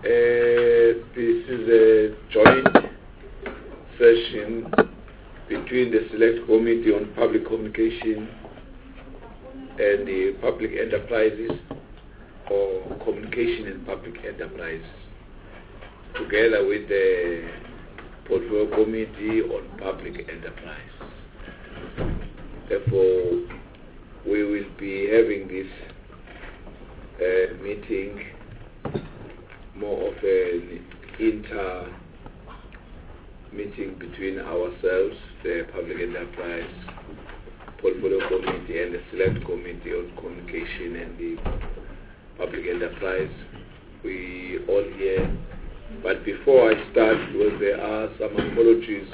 This is a joint session between the Select Committee on Public Communication and the Public Enterprises, or Communication and Public Enterprise, together with the Portfolio Committee on Public Enterprise. Therefore, we will be having this meeting more of an meeting between ourselves, the Public Enterprise Portfolio Committee and the Select Committee on Communication and the Public Enterprise. We all here. But before I start, because there are some apologies,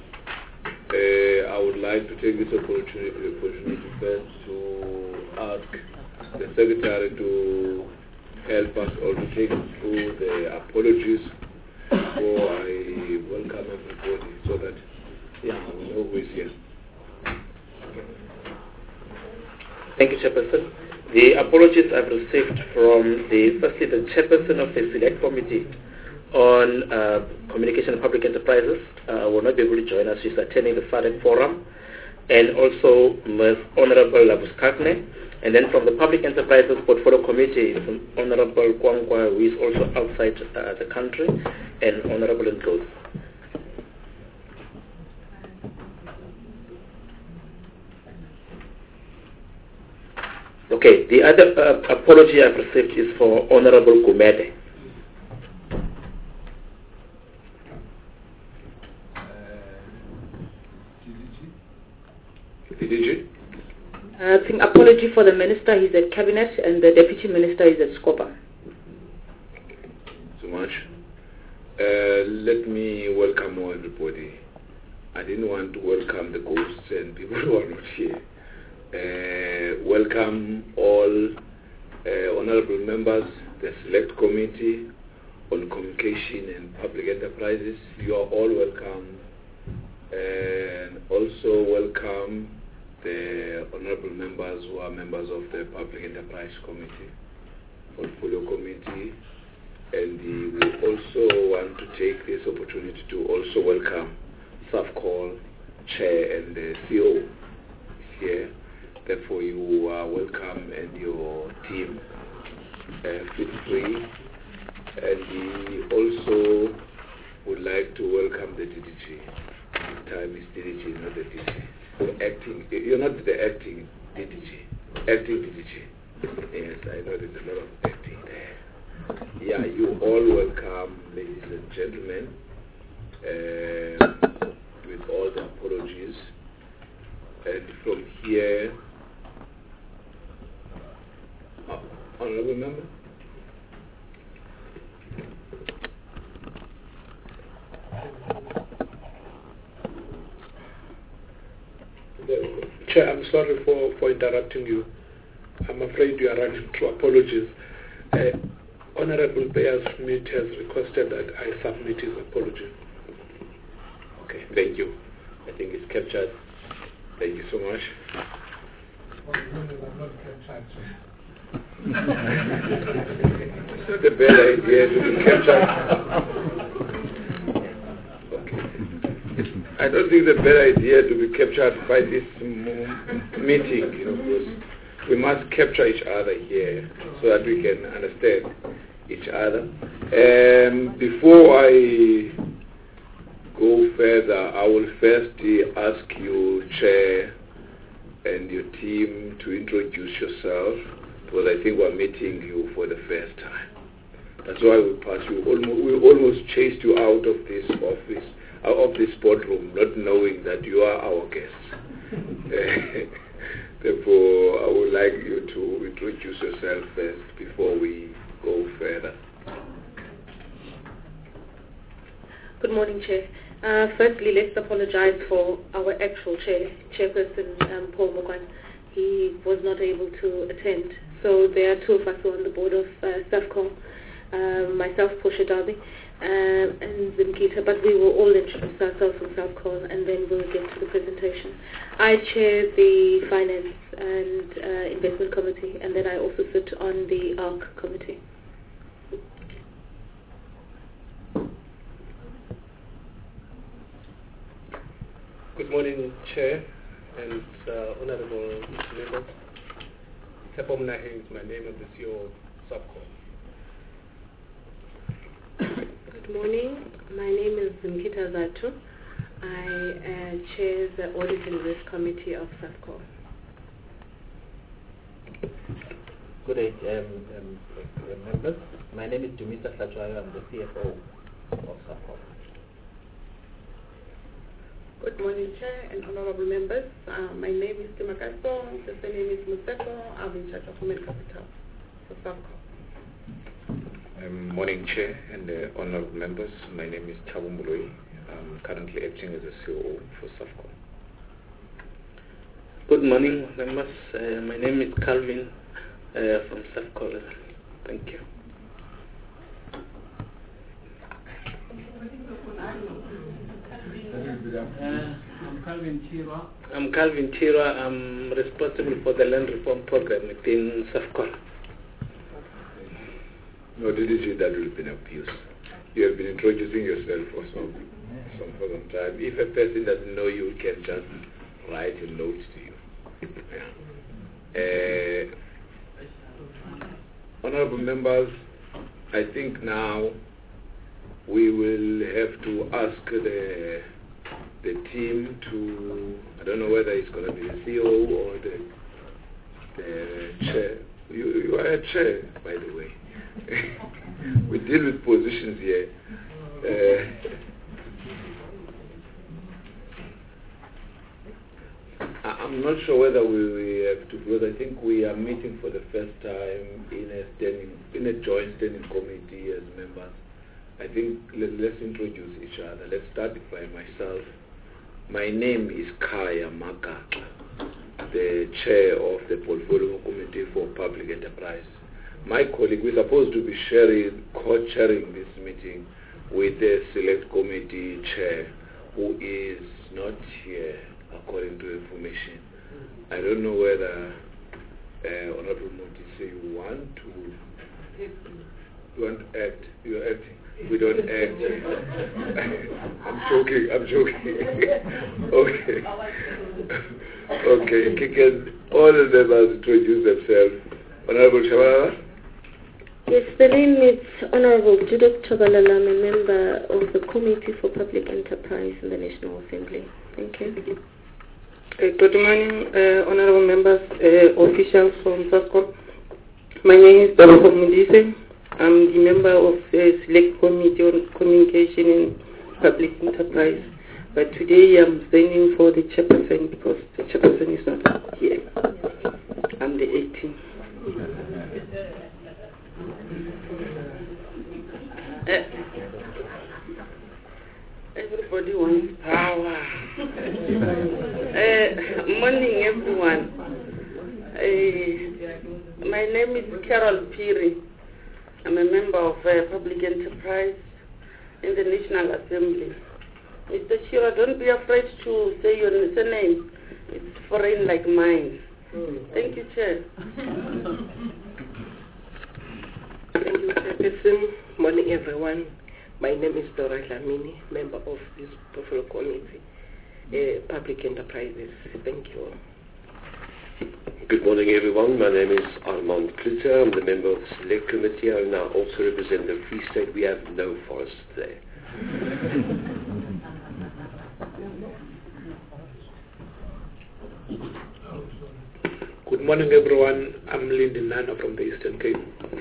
I would like to take this opportunity first to ask the Secretary to help us all to take through the apologies before I welcome everybody, so that we know who is here. Thank you, Chairperson. The apologies I've received from firstly the Chairperson of the Select Committee on Communication and Public Enterprises will not be able to join us. She's attending the SADC Forum, and also Ms. Honorable Labuskakne. And then from the Public Enterprises Portfolio Committee, Honorable Kwangwa, who is also outside the country, and Honorable Ndlovu. Okay, the other apology I've received is for Honorable Gumede. I think apology for the minister. He's at cabinet, and the deputy minister is at Scopa. So much. Let me welcome all everybody. I didn't want to welcome the ghosts and people who are not here. Welcome all honorable members, the Select Committee on Communication and Public Enterprises. You are all welcome. And also welcome the honorable members who are members of the Public Enterprise Committee, Portfolio Committee, and we also want to take this opportunity to also welcome SAFCOL Chair and the CEO here. Therefore, you are welcome, and your team feel free. And we also would like to welcome the DDG. This time is DDG, not the DG. Acting, you're not the acting DDG. Acting DDG. Yes, I know there's a lot of acting there. Yeah, you all welcome, ladies and gentlemen, with all the apologies. And from here, honorable member. Chair, I'm sorry for interrupting you. I'm afraid you are running through apologies. Honorable Bear Smith has requested that I submit his apology. Okay, thank you. I think it's captured. Thank you so much. It's not a bad idea to be captured. I don't think it's a bad idea to be captured by this meeting, because we must capture each other here so that we can understand each other. Before I go further, I will first ask you, Chair, and your team to introduce yourself, because I think we're meeting you for the first time. That's why we passed you. We almost chased you out of this office, out of this boardroom, not knowing that you are our guests. Therefore, I would like you to introduce yourself first before we go further. Good morning, Chair. Firstly, let's apologize for our actual chairperson, Paul Mokwan. He was not able to attend. So there are two of us who are on the board of SAFCOL, myself, Portia Darby, and Zimkita, but we will all introduce ourselves from SAFCOL, and then we'll get to the presentation. I chair the Finance and Investment Committee, and then I also sit on the ARC Committee. Good morning, Chair and Honorable members. Tsepo Mnahe is my name. I'm the CEO of SAFCO. Good morning. My name is Zimkita Zatu. I chair the Audit and Risk Committee of SAFCO. Good day, members. My name is Dumisa Hlachwayo. I'm the CFO of SAFCO. Good morning, Chair and honorable members. My name is Timakaso. The surname is Museko. I'm in charge of human capital for SAFCO. Morning, Chair and honorable members. My name is Thabo Moloi. I'm currently acting as a COO for SAFCO. Good morning, members. My name is Calvin from SAFCO. Thank you. I'm Calvin Chirwa. I'm responsible for the land reform program within SAFCO. No, DDG, that will have been abuse. You have been introducing yourself for some time. If a person doesn't know you, can just write a note to you. Yeah. Honorable members, I think now we will have to ask the team to, I don't know whether it's going to be the CEO or the chair. You are a chair, by the way. We deal with positions here. I'm not sure whether we have to, because I think we are meeting for the first time in a joint standing committee as members. I think let's introduce each other. Let's start by myself. My name is Kaya Maka, the chair of the Portfolio Committee for Public Enterprise. My colleague, we're supposed to be co-chairing this meeting with the Select Committee chair, who is not here, according to information. I don't know whether Honorable Motise, you want to act. You're acting. We don't act. I'm joking. Okay. Can all the members introduce themselves? Honorable Shabalala? Yes, the name is Honorable Judith Chabalala. I'm a member of the Committee for Public Enterprise in the National Assembly. Thank you. Good morning, honorable members, officials from SAFCO. My name is Dabo Mudise. I'm the member of the Select Committee on Communication and Public Enterprise. But today I'm standing for the chairperson because the chairperson is not here. I'm the 18th. Everybody wants power. Morning, everyone. My name is Carol Piri. I'm a member of Public Enterprise in the National Assembly. Mr. Shira, don't be afraid to say your surname. It's foreign like mine. Thank you, Chair. Thank you, Chairperson. Morning, everyone. My name is Dora Dlamini, member of this Portfolio Committee, Public Enterprises. Thank you. Good morning, everyone. My name is Armand Klitzer. I'm the member of the Select Committee. I now also represent the Free State. We have no forest there. Good morning, everyone. I'm Lindy Nana from the Eastern Cape.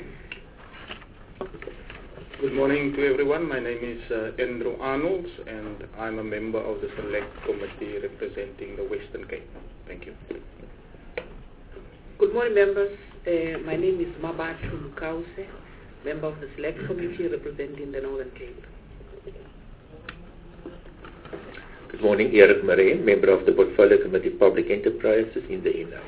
Good morning to everyone. My name is Andrew Arnolds, and I'm a member of the Select Committee representing the Western Cape. Thank you. Good morning, members. My name is Mabatu Lukause, member of the Select Committee representing the Northern Cape. Good morning, Eric Marais, member of the Portfolio Committee Public Enterprises in the INA.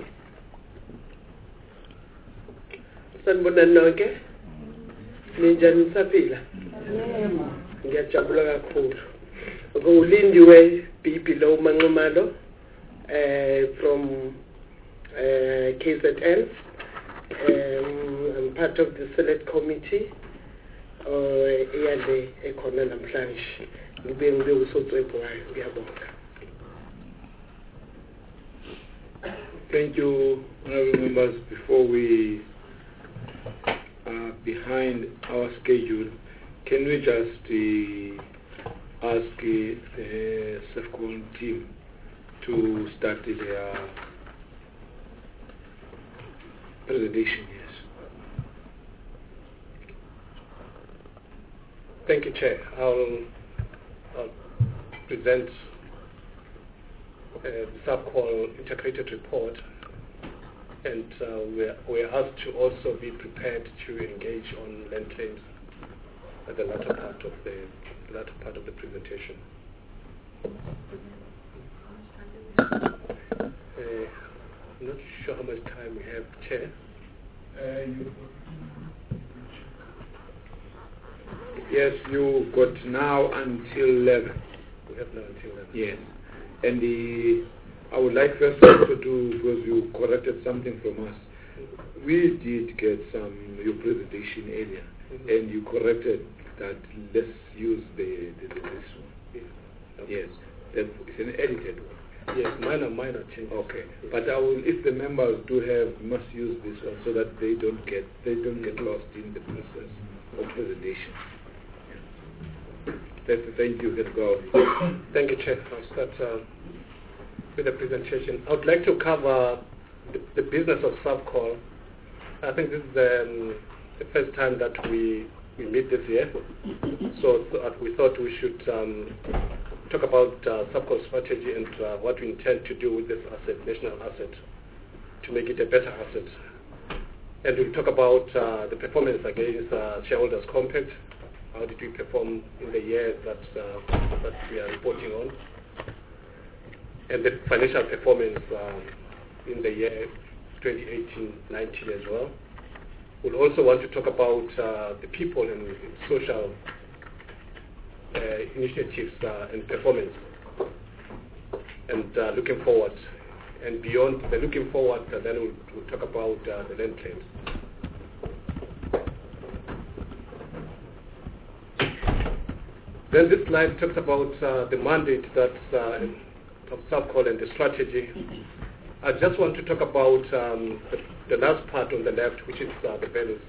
Sanibonani ke ninjani nisaphila ngiyajabula kakhulu ukulindiwe Bipilo Manqumalo from KZN. I'm part of the Select Committee eyande ekhona namhlanje ngibe usotswebho wayo ngiyabonga. Thank you, honorable members. Before we are behind our schedule, can we just ask the SAFCON team to start their presentation? Yes. Thank you, Chair. I'll present the SAFCON integrated report, and we're asked to also be prepared to engage on land claims at the latter part of the presentation. I'm not sure how much time we have, Chair. Yes, you got now until 11. We have now until 11. Yes. And I would like first also to, because you corrected something from us, we did get your presentation earlier, and you corrected that let's use this one. Yeah. Yes, it's an edited one. Yes, minor changes. Okay, but I will, if the members do have, must use this one so that they don't get lost in the process of presentation. Thank you. Can go. Thank you, Chair. I'll start with the presentation. I would like to cover the business of SAFCON. I think this is the first time that we meet this year, so we thought we should talk about SAFCON strategy and what we intend to do with this asset, national asset, to make it a better asset. And we'll talk about the performance against shareholders' compact. How did we perform in the year that we are reporting on, and the financial performance in the year 2018-19 as well. We'll also want to talk about the people and social initiatives and performance, and looking forward. And beyond the looking forward, then we'll talk about the land claims. Then this slide talks about the mandate of SAFCON and the strategy. I just want to talk about the last part on the left, which is the values.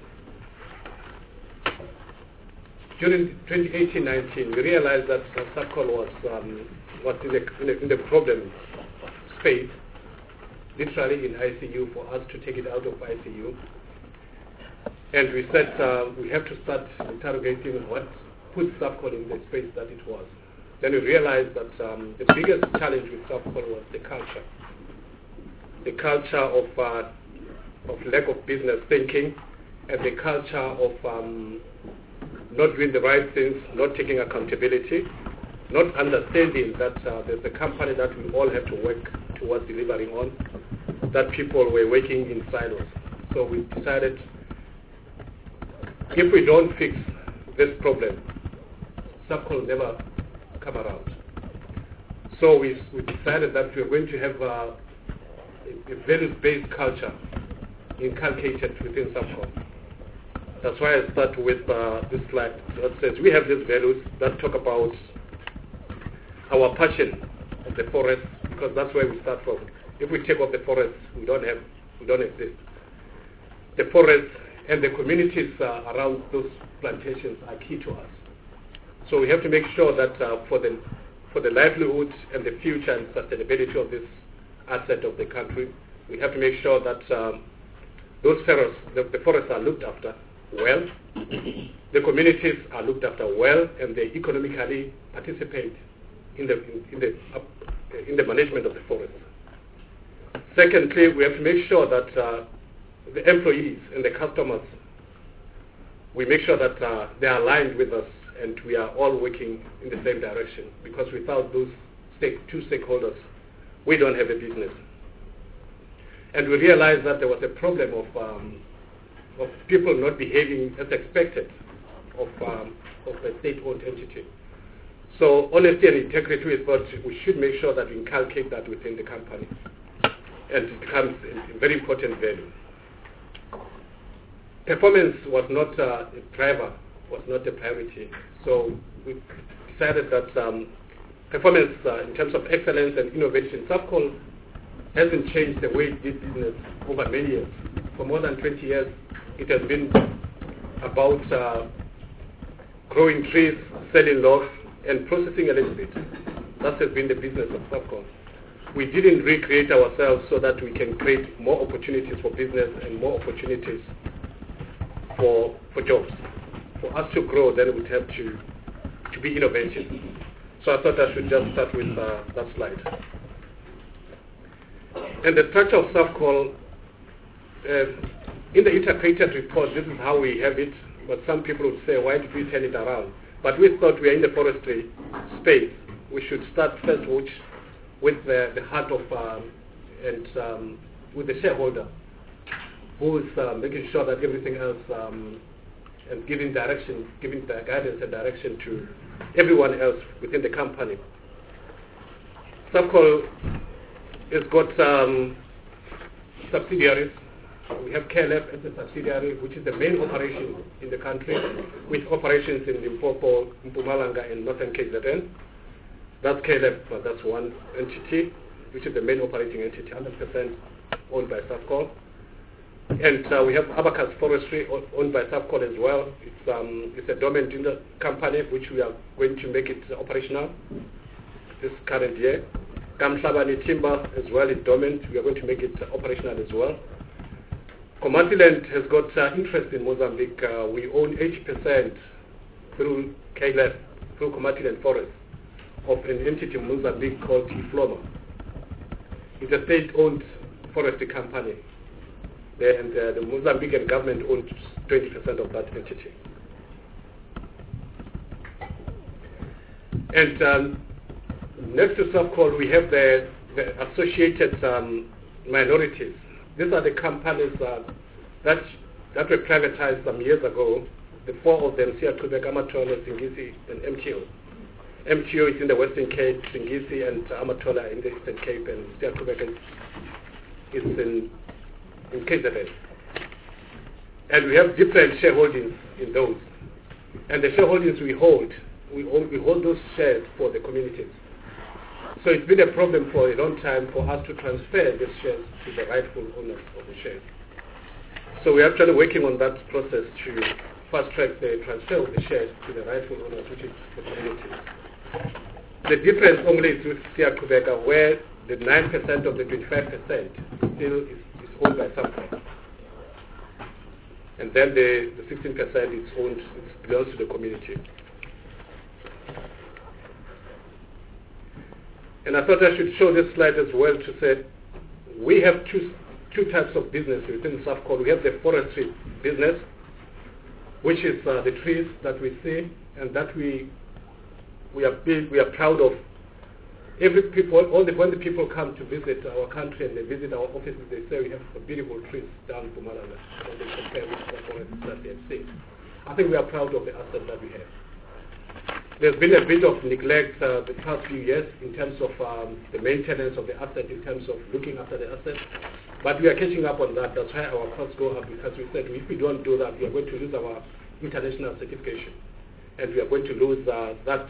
During 2018-19, we realized that SAFCON was in the problem space, literally in ICU, for us to take it out of ICU. And we said we have to start interrogating what put SAFCON in the space that it was. Then we realized that the biggest challenge with SAFCON was the culture. The culture of lack of business thinking, and the culture of not doing the right things, not taking accountability, not understanding that there's a company that we all have to work towards delivering on, that people were working in silos. So we decided, if we don't fix this problem, SAFCON will never come around. So we decided that we are going to have a values-based culture inculcated within SAFCON. That's why I start with this slide that says we have these values that talk about our passion of the forest, because that's where we start from. If we take off the forest, we don't exist. The forest and the communities around those plantations are key to us. So we have to make sure that for the livelihood and the future and sustainability of this asset of the country, we have to make sure that those forests, the forests are looked after well, the communities are looked after well, and they economically participate in the management of the forest. Secondly, we have to make sure that the employees and the customers, we make sure that they are aligned with us and we are all working in the same direction, because without those two stakeholders, we don't have a business. And we realized that there was a problem of people not behaving as expected of a state-owned entity. So honesty and integrity, we thought we should make sure that we inculcate that within the company, and it becomes a very important value. Performance was not a driver, was not a priority. So we decided that performance in terms of excellence and innovation, SAFCON hasn't changed the way it did business over many years. For more than 20 years, it has been about growing trees, selling logs, and processing a little bit. That has been the business of Safcol. We didn't recreate ourselves so that we can create more opportunities for business and more opportunities for jobs. For us to grow, then we'd have to be innovative. So I thought I should just start with that slide. And the structure of Safcol, in the integrated report, this is how we have it, but some people would say, why did we turn it around? But we thought we are in the forestry space. We should start first with the heart of with the shareholder, who is making sure that everything else and giving the guidance and direction to everyone else within the company. Safcol has got subsidiaries. We have KLF as a subsidiary, which is the main operation in the country, with operations in Limpopo, Mpumalanga, and Northern KZN. That's KLF, but that's one entity, which is the main operating entity, 100% owned by Safcol. And we have Abacus Forestry, owned by Safcol as well. It's a dormant in the company, which we are going to make it operational this current year. Kamhlabani Timber as well is dormant. We are going to make it operational as well. Komatiland has got interest in Mozambique. We own 80% through KLF, through Komatiland Forest, of an entity in Mozambique called Ifloma. It's a state-owned forestry company. And the Mozambican government owns 20% of that entity. And next to Safcol, we have the associated minorities. These are the companies that were privatized some years ago. The four of them, Siya Qhubeka, Amatola, Singisi, and MTO. MTO is in the Western Cape, Singisi and Amatola in the Eastern Cape, and Siya Qhubeka is in KZN. And we have different shareholdings in those. And the shareholdings we hold those shares for the communities. So it's been a problem for a long time for us to transfer these shares to the rightful owners of the shares. So we're actually working on that process to fast-track the transfer of the shares to the rightful owners, which is the communities. The difference only is with Siya Qhubeka, where the 9% of the 25% still is owned by Safcol. And then the 16% belongs to the community. And I thought I should show this slide as well to say we have two types of business within Safcol. We have the forestry business, which is the trees that we see and that we are proud of. When the people come to visit our country and they visit our offices, they say we have some beautiful trees down in Mpumalanga, and they compare with the forests that they have seen. I think we are proud of the asset that we have. There's been a bit of neglect the past few years in terms of the maintenance of the asset, in terms of looking after the asset. But we are catching up on that. That's why our costs go up, because we said if we don't do that, we are going to lose our international certification. And we are going to lose that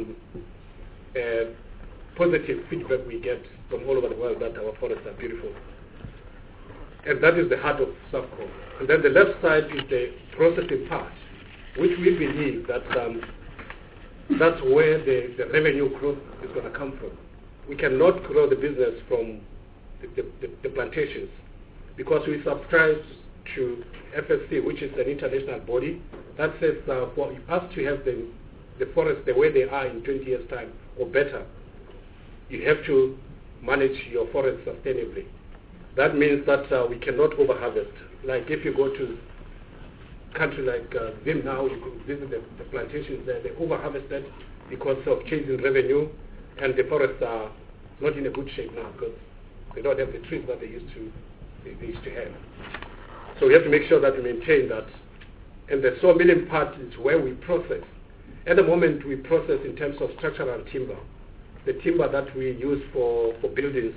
positive feedback we get from all over the world that our forests are beautiful. And that is the heart of Safcol. And then the left side is the processing part, which we believe that that's where the revenue growth is going to come from. We cannot grow the business from the plantations, because we subscribe to FSC, which is an international body that says for us to have the forests the way they are in 20 years' time or better, you have to manage your forest sustainably. That means that we cannot over-harvest. Like if you go to a country like Zim now, you could visit the plantations there, they over-harvested because of change in revenue, and the forests are not in a good shape now because they don't have the trees that they used to have. So we have to make sure that we maintain that. And the sawmilling part is where we process. At the moment, we process in terms of structural timber, the timber that we use for buildings,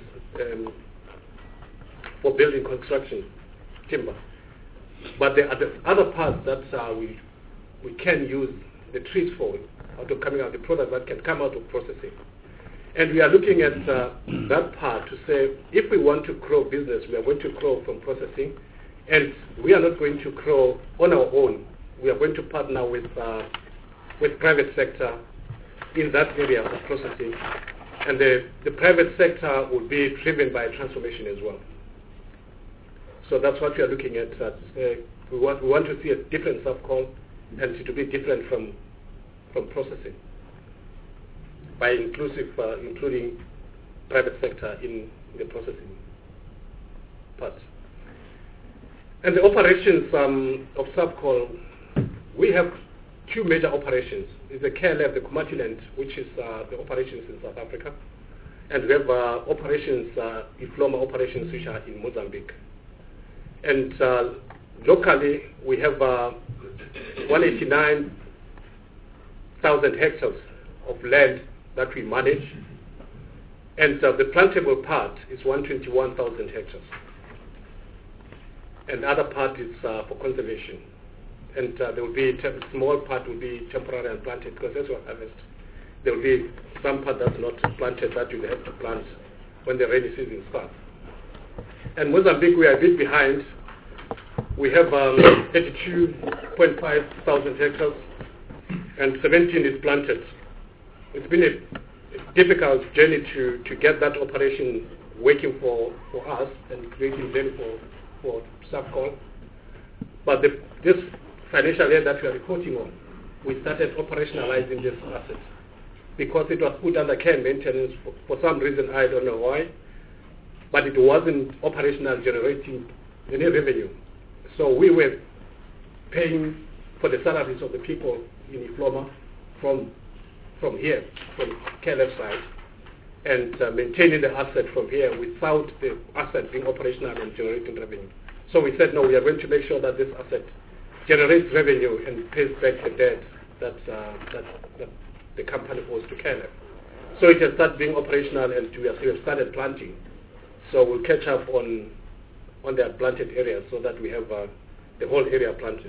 for building construction timber. But there are the other parts that we can use the trees for, coming out the product that can come out of processing. And we are looking at that part to say, if we want to grow business, we are going to grow from processing, and we are not going to grow on our own. We are going to partner with private sector in that area of processing, and the private sector will be driven by transformation as well. So that's what we are looking at. We want to see a different subcon and to be different from processing, by including private sector in the processing part. And the operations of Subcol, we have two major operations. It's the KLF, the Komatiland, which is the operations in South Africa, and we have operations, Ifloma operations, which are in Mozambique. And locally, we have 189,000 hectares of land that we manage, and the plantable part is 121,000 hectares, and the other part is for conservation. And there will be a small part will be temporary and planted, because as you harvest, there will be some part that's not planted that you have to plant when the rainy season starts. And Mozambique, we are a bit behind. We have 32.5 thousand hectares, and 17 is planted. It's been a difficult journey to get that operation working for us and creating value for Subcol. But this financial year that we are reporting on, we started operationalizing this asset because it was put under care and maintenance for some reason, I don't know why, but it wasn't operational, generating any revenue. So we were paying for the salaries of the people in Ifloma from here, from KLF side, and maintaining the asset from here without the asset being operational and generating revenue. So we said, no, we are going to make sure that this asset generates revenue and pays back the debt that the company owes to KLF. So it has started being operational, and we have started planting. So we'll catch up on their planted areas so that we have the whole area planted.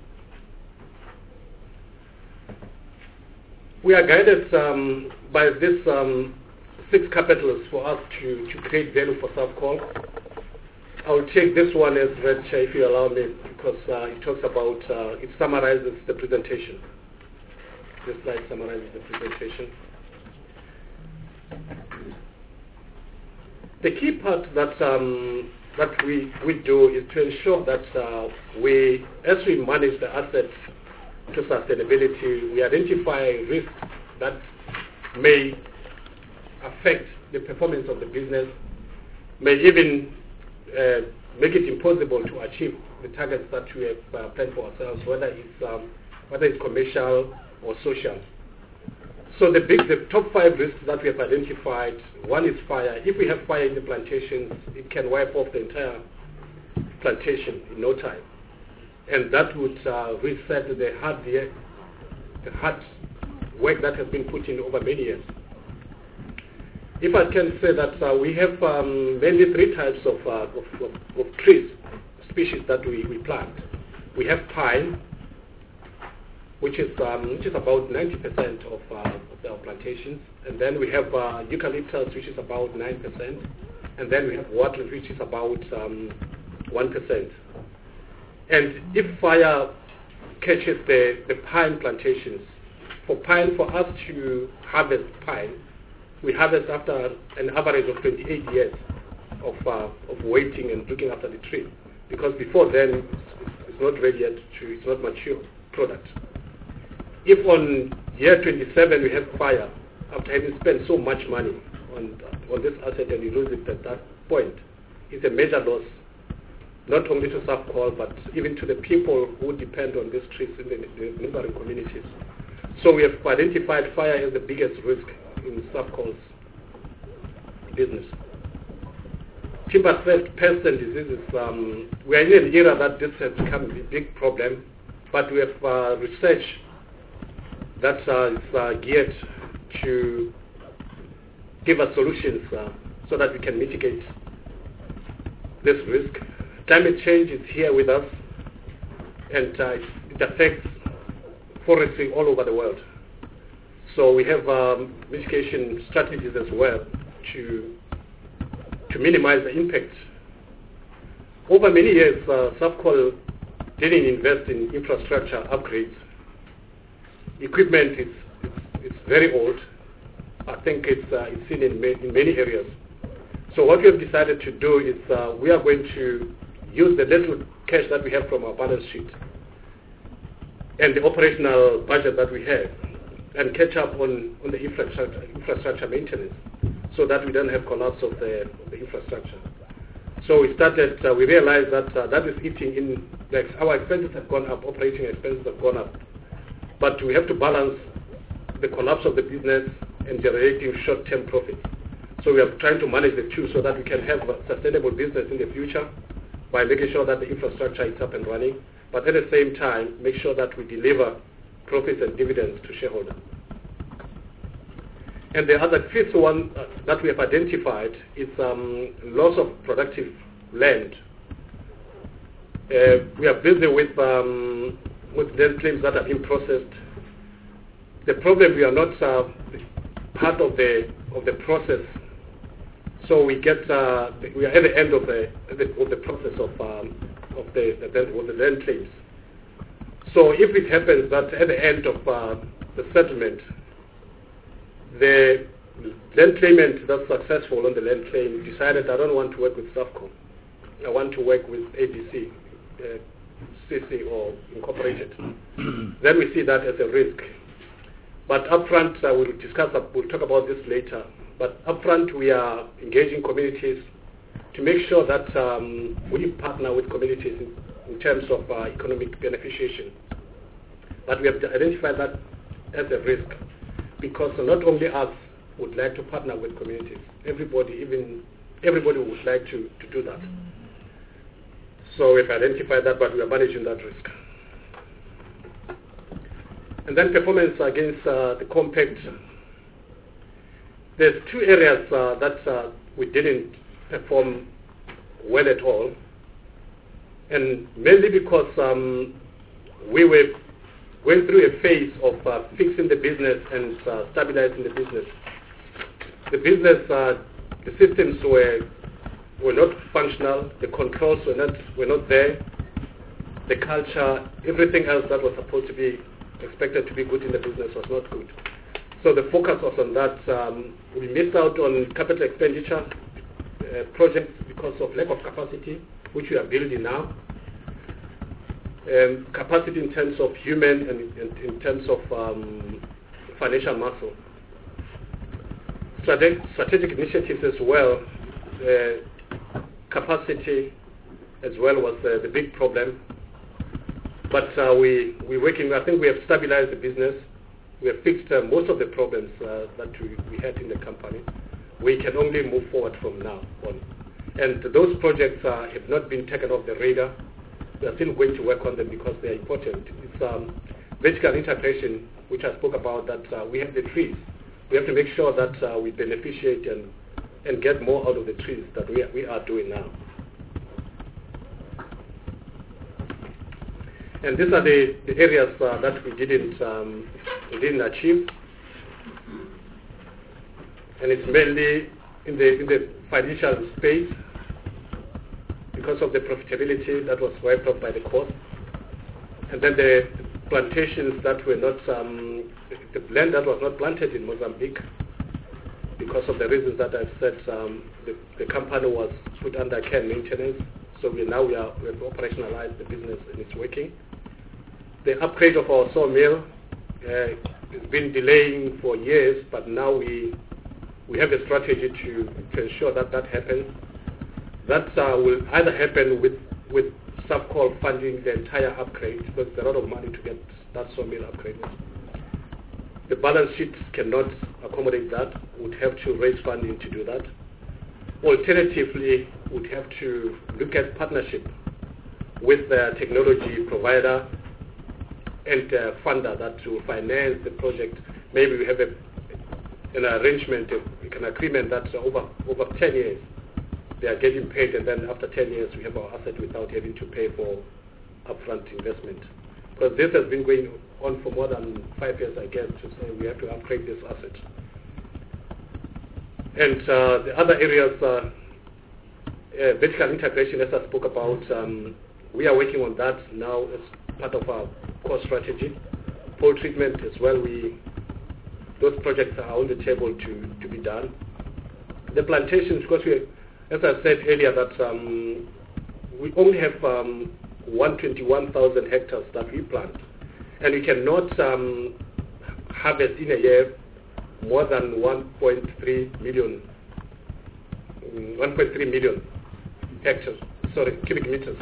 We are guided by these 6 capitals for us to create value for Subcol. I will take this one as read, Chair, if you allow me, because it talks about, it summarizes the presentation. This slide summarizes the presentation. The key part that we do is to ensure that as we manage the assets to sustainability, we identify risks that may affect the performance of the business, may even make it impossible to achieve the targets that we have planned for ourselves, whether it's commercial or social. So the top 5 risks that we have identified, one is fire. If we have fire in the plantations, it can wipe off the entire plantation in no time. And that would reset the hard work that has been put in over many years. If I can say that we have mainly 3 types of trees, species that we plant. We have pine, which is about 90% of our plantations, and then we have eucalyptus, which is about 9%, and then we have woodland, which is about 1%. And if fire catches the pine plantations, for us to harvest pine, we harvest after an average of 28 years of waiting and looking after the tree, because before then it's not ready yet it's not mature product. If on year 27 we have fire, after having spent so much money on this asset and you lose it at that point, it's a major loss, not only to Subcol but even to the people who depend on these trees in the neighboring communities. So we have identified fire as the biggest risk in Subcol's business. Timber theft, pests and diseases, we are in an era that this has become a big problem, but we have research that is geared to give us solutions so that we can mitigate this risk. Climate change is here with us, and it affects forestry all over the world. So we have mitigation strategies as well to minimize the impact. Over many years, SAFCOL didn't invest in infrastructure upgrades. Equipment is very old. I think it's seen in many areas. So what we have decided to do is we are going to use the little cash that we have from our balance sheet and the operational budget that we have and catch up on the infrastructure maintenance so that we don't have collapse of the infrastructure. So we realized that that is eating in, like our expenses have gone up, operating expenses have gone up. But we have to balance the collapse of the business and generating short-term profits. So we are trying to manage the two so that we can have a sustainable business in the future by making sure that the infrastructure is up and running, but at the same time, make sure that we deliver profits and dividends to shareholders. And the other fifth one that we have identified is loss of productive land. We are busy with land claims that have been processed. The problem, we are not part of the process. So we are at the end of the process of the land claims. So if it happens that at the end of the settlement, the land claimant that's successful on the land claim decided, I don't want to work with SAFCOL. I want to work with ABC, CC or Incorporated. Then we see that as a risk. But upfront, we'll talk about this later. But upfront, we are engaging communities to make sure that we partner with communities in terms of economic beneficiation. But we have to identify that as a risk, because not only us would like to partner with communities, everybody would like to do that. So we've identified that, but we are managing that risk. And then performance against the compact. There's two areas that we didn't perform well at all, and mainly because we were going through a phase of fixing the business and stabilizing the business. The business, the systems were not functional, the controls were not there, the culture, everything else that was supposed to be expected to be good in the business was not good. So the focus was on that. We missed out on capital expenditure projects because of lack of capacity, which we are building now. Capacity in terms of human and in terms of financial muscle. Strategic initiatives as well. Capacity as well was the big problem. But we're working. I think we have stabilized the business. We have fixed most of the problems that we had in the company. We can only move forward from now on. And those projects have not been taken off the radar. We are still going to work on them because they are important. It's vertical integration, which I spoke about, that we have the trees. We have to make sure that we beneficiate and get more out of the trees that we are doing now. And these are the areas that we didn't achieve, and it's mainly in the financial space because of the profitability that was wiped out by the cost, and then the plantations that were not the land that was not planted in Mozambique because of the reasons that I've said. The company was put under care and maintenance, so we have operationalized the business and it's working. The upgrade of our sawmill has been delaying for years, but now we have a strategy to ensure that happens. That will either happen with SAFCOL funding the entire upgrade, because there's a lot of money to get that sawmill upgraded. The balance sheet cannot accommodate that. We'd have to raise funding to do that. Alternatively, we'd have to look at partnership with the technology provider and funder that will finance the project. Maybe we have an arrangement, an agreement that's over 10 years. They are getting paid, and then after 10 years we have our asset without having to pay for upfront investment. Because this has been going on for more than 5 years, I guess, to say we have to upgrade this asset. And the other areas, vertical integration, as I spoke about, we are working on that now as part of our core strategy. Pole treatment as well, those projects are on the table to be done. The plantations, because as I said earlier, that we only have 121,000 hectares that we plant, and we cannot harvest in a year more than 1.3 million hectares, cubic meters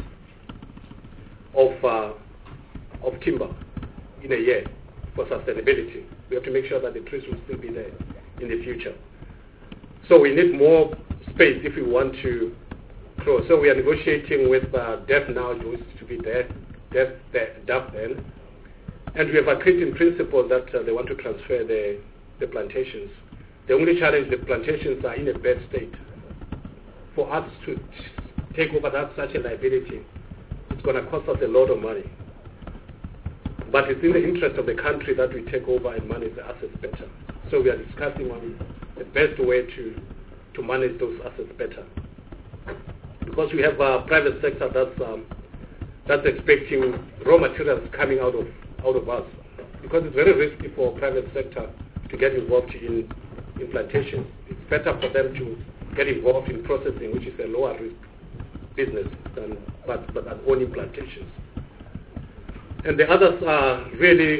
of timber in a year for sustainability. We have to make sure that the trees will still be there in the future. So we need more space if we want to grow. So we are negotiating with DEF now to be there, DAF then. And we have agreed in principle that they want to transfer the plantations. The only challenge, the plantations are in a bad state. For us to take over such a liability, it's going to cost us a lot of money. But it's in the interest of the country that we take over and manage the assets better. So we are discussing on the best way to manage those assets better. Because we have a private sector that's expecting raw materials coming out of us. Because it's very risky for private sector to get involved in plantations. It's better for them to get involved in processing, which is a lower risk business than owning plantations. And the others are really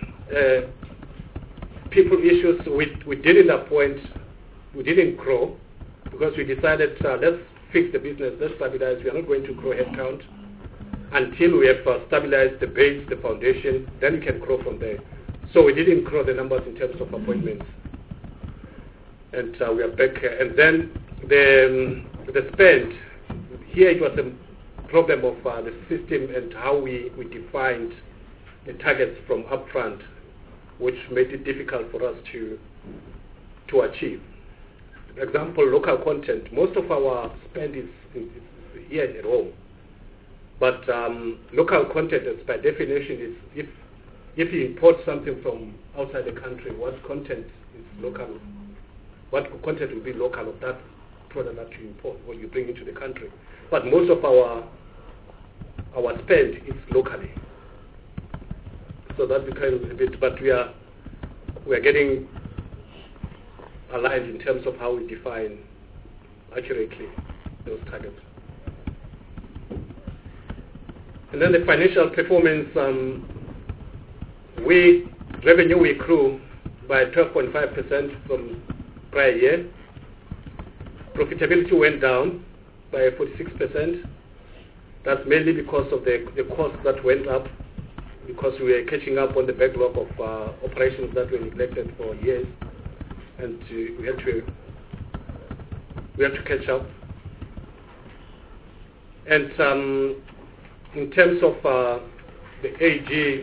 people issues. We didn't appoint, we didn't grow, because we decided let's fix the business, let's stabilize. We are not going to grow headcount until we have stabilized the base, the foundation, then we can grow from there. So we didn't grow the numbers in terms of appointments. And we are back. And then the spend, here it was a problem of the system and how we defined the targets from upfront, which made it difficult for us to achieve. For example, local content. Most of our spend is here at home. But local content, is by definition, is if you import something from outside the country, what content is local? What content will be local of that product that you import or you bring into the country? But most of our spend is locally. So that becomes a bit. But we are getting aligned in terms of how we define accurately those targets. And then the financial performance, revenue we grew by 12.5% from prior year. Profitability went down by 46%. That's mainly because of the costs that went up, because we were catching up on the backlog of operations that were neglected for years, and we had to catch up. And in terms of the AG,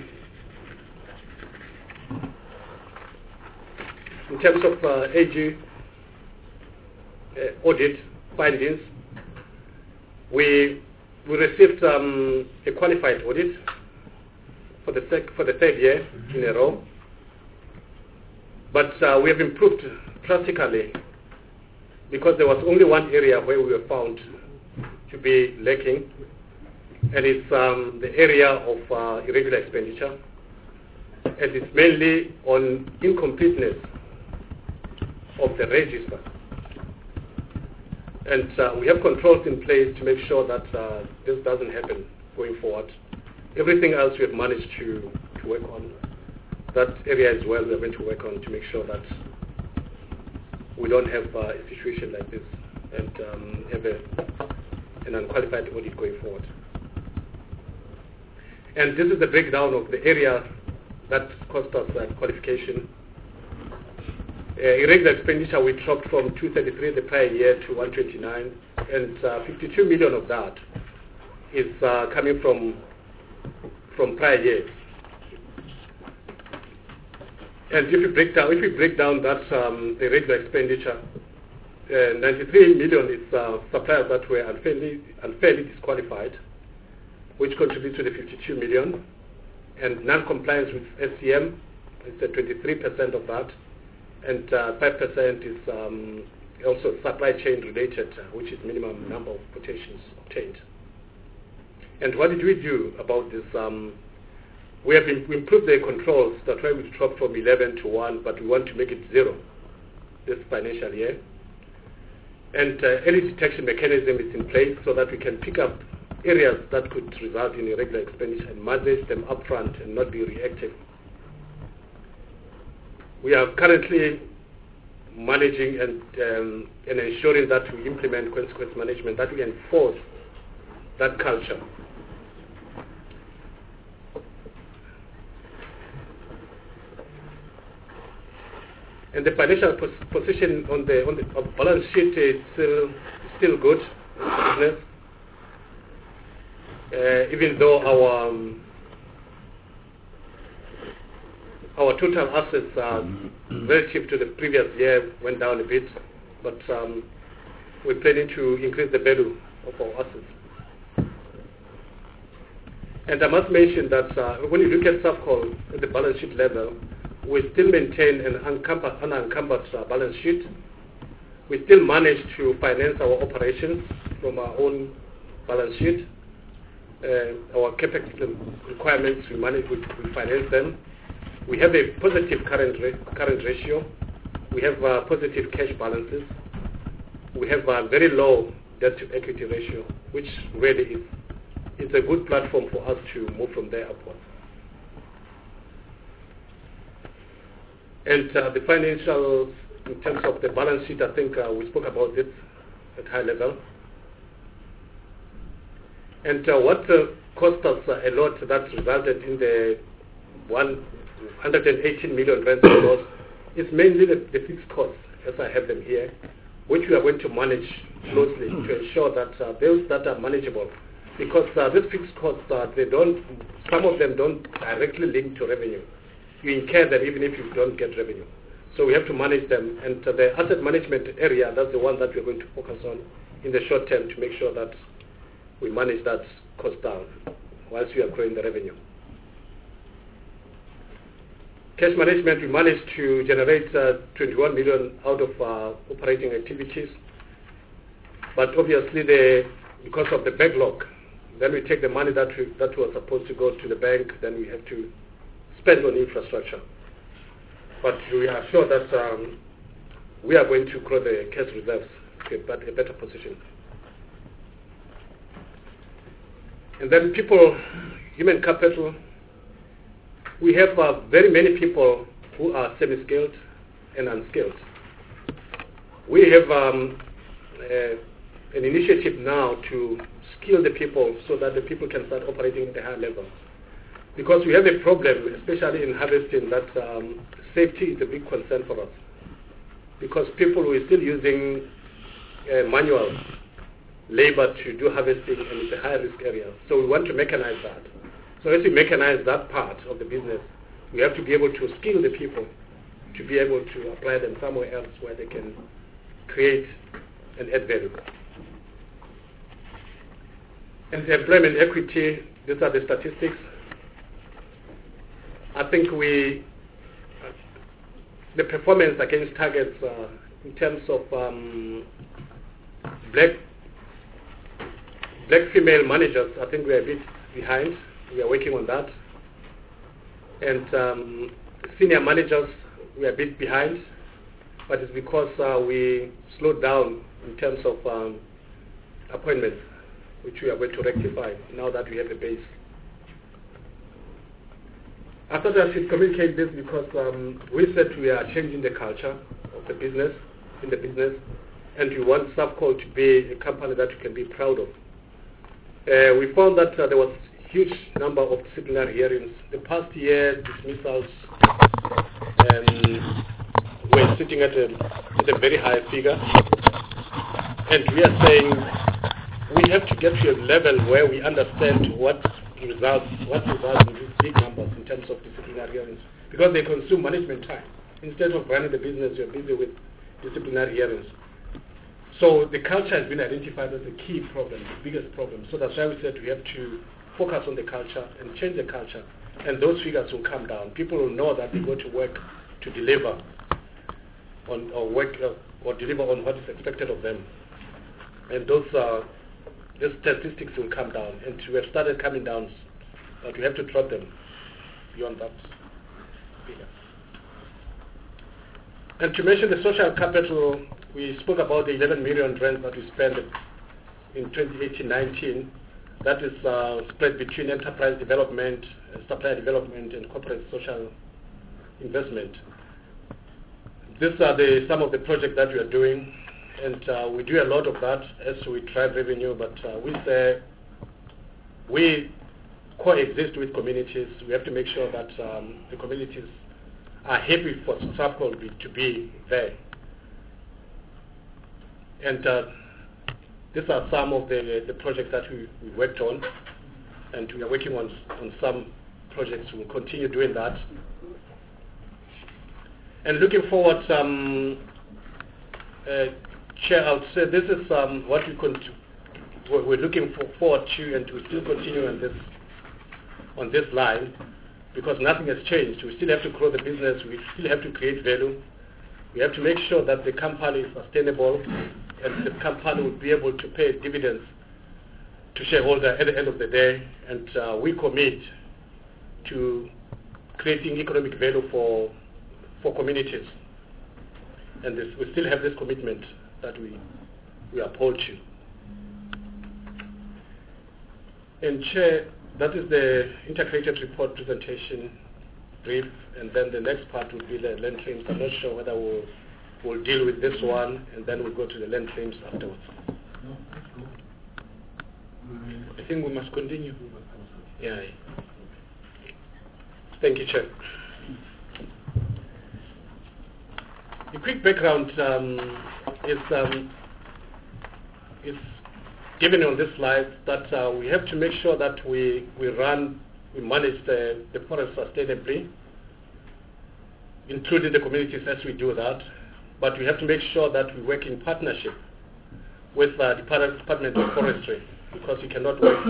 audit findings, we received a qualified audit for the third year in a row. But we have improved drastically, because there was only one area where we were found to be lacking, and it's the area of irregular expenditure, and it's mainly on incompleteness of the register. And we have controls in place to make sure that this doesn't happen going forward. Everything else we have managed to work on. That area as well we are going to work on to make sure that we don't have a situation like this and have an unqualified audit going forward. And this is the breakdown of the area that cost us qualification. Irregular expenditure, we dropped from 233 the prior year to 129, and 52 million of that is coming from prior years. And if we break down that irregular expenditure, 93 million is suppliers that were unfairly disqualified, which contributes to the 52 million. And non-compliance with SCM is 23% of that, and 5% is also supply chain related, which is minimum number of quotations obtained. And what did we do about this? We have improved the controls. That's why we dropped from 11 to 1, but we want to make it 0 this financial year. And early detection mechanism is in place so that we can pick up areas that could result in irregular expenditure and manage them upfront and not be reactive. We are currently managing and ensuring that we implement consequence management, that we enforce that culture. And the financial position on the balance sheet is still good, business. Even though our total assets are relative to the previous year went down a bit, but we're planning to increase the value of our assets. And I must mention that when you look at SAFCOL at the balance sheet level, we still maintain an unencumbered balance sheet. We still manage to finance our operations from our own balance sheet. Our capex requirements, we finance them. We have a positive current ratio. We have positive cash balances. We have a very low debt to equity ratio, which really is a good platform for us to move from there upwards. And the financials, in terms of the balance sheet, I think we spoke about it at high level. And what cost us a lot that resulted in the 118 million rand loss is mainly the fixed costs, as I have them here, which we are going to manage closely to ensure that those that are manageable, because these fixed costs, some of them don't directly link to revenue. You incur them even if you don't get revenue. So we have to manage them, and the asset management area, that's the one that we're going to focus on in the short term to make sure that we manage that cost down whilst we are growing the revenue. Cash management, we managed to generate 21 million out of operating activities, but obviously because of the backlog, then we take the money that was supposed to go to the bank, then we have to spend on infrastructure. But we are sure that we are going to grow the cash reserves to a better position. And then people, human capital, we have very many people who are semi-skilled and unskilled. We have an initiative now to skill the people so that the people can start operating at a high level. Because we have a problem, especially in harvesting, that safety is a big concern for us. Because people are still using manual labor to do harvesting, and it's a high-risk area. So we want to mechanize that. So as we mechanize that part of the business, we have to be able to skill the people to be able to apply them somewhere else where they can create and add value. And the employment equity, these are the statistics. I think the performance against targets in terms of black female managers, I think we are a bit behind. We are working on that. And senior managers, we are a bit behind, but it's because we slowed down in terms of appointments, which we are going to rectify now that we have a base. I thought I should communicate this because we said we are changing the culture of the business, in the business, and we want SAFCOL to be a company that you can be proud of. We found that there was a huge number of disciplinary hearings. The past year, dismissals were sitting at a very high figure, and we are saying we have to get to a level where we understand what results in these big numbers in terms of disciplinary hearings, because they consume management time. Instead of running the business, you're busy with disciplinary hearings. So the culture has been identified as a key problem, the biggest problem. So that's why we said we have to focus on the culture and change the culture and those figures will come down. People will know that they go to work to deliver on or deliver on what is expected of them, and those statistics will come down, and we have started coming down, but we have to drop them beyond that figure. And to mention the social capital, we spoke about the 11 million rand that we spent in 2018-19. That is spread between enterprise development, supplier development, and corporate social investment. These are some of the projects that we are doing, and we do a lot of that as we drive revenue, but we coexist with communities. We have to make sure that the communities are happy for SAFCO to be there. And these are some of the projects that we worked on, and we are working on some projects. We'll continue doing that. And looking forward, Chair, I would say this is what we're looking forward to, and we still continue on this line, because nothing has changed. We still have to grow the business. We still have to create value. We have to make sure that the company is sustainable, and the company will be able to pay dividends to shareholders at the end of the day. And we commit to creating economic value for communities. And we still have this commitment that we uphold to. And Chair, that is the integrated report presentation brief, and then the next part will be the land claims. I'm not sure whether we'll deal with this one, and then we'll go to the land claims afterwards. I think we must continue. Yeah. Thank you, Chair. A quick background is given on this slide, that we have to make sure that we manage the forest sustainably, including the communities as we do that. But we have to make sure that we work in partnership with the Department of Forestry, because you cannot work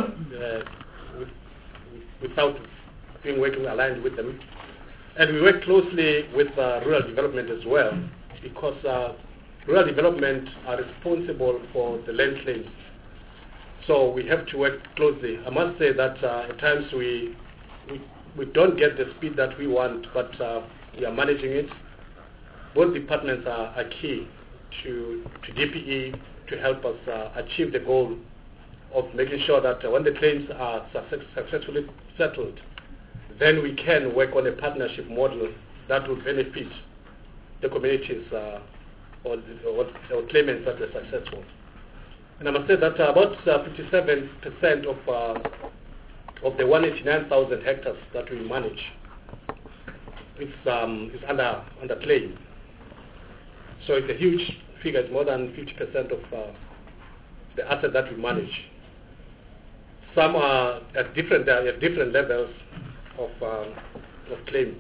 without working aligned with them. And we work closely with rural development as well, because rural development are responsible for the land claims. So we have to work closely. I must say that at times we don't get the speed that we want, but we are managing it. Both departments are key to DPE to help us achieve the goal of making sure that when the claims are successfully settled, then we can work on a partnership model that will benefit the communities or claimants that were successful. And I must say that about 57% of the 189,000 hectares that we manage is under claim. So it's a huge figure. It's more than 50% of the asset that we manage. Some are at different levels of claim.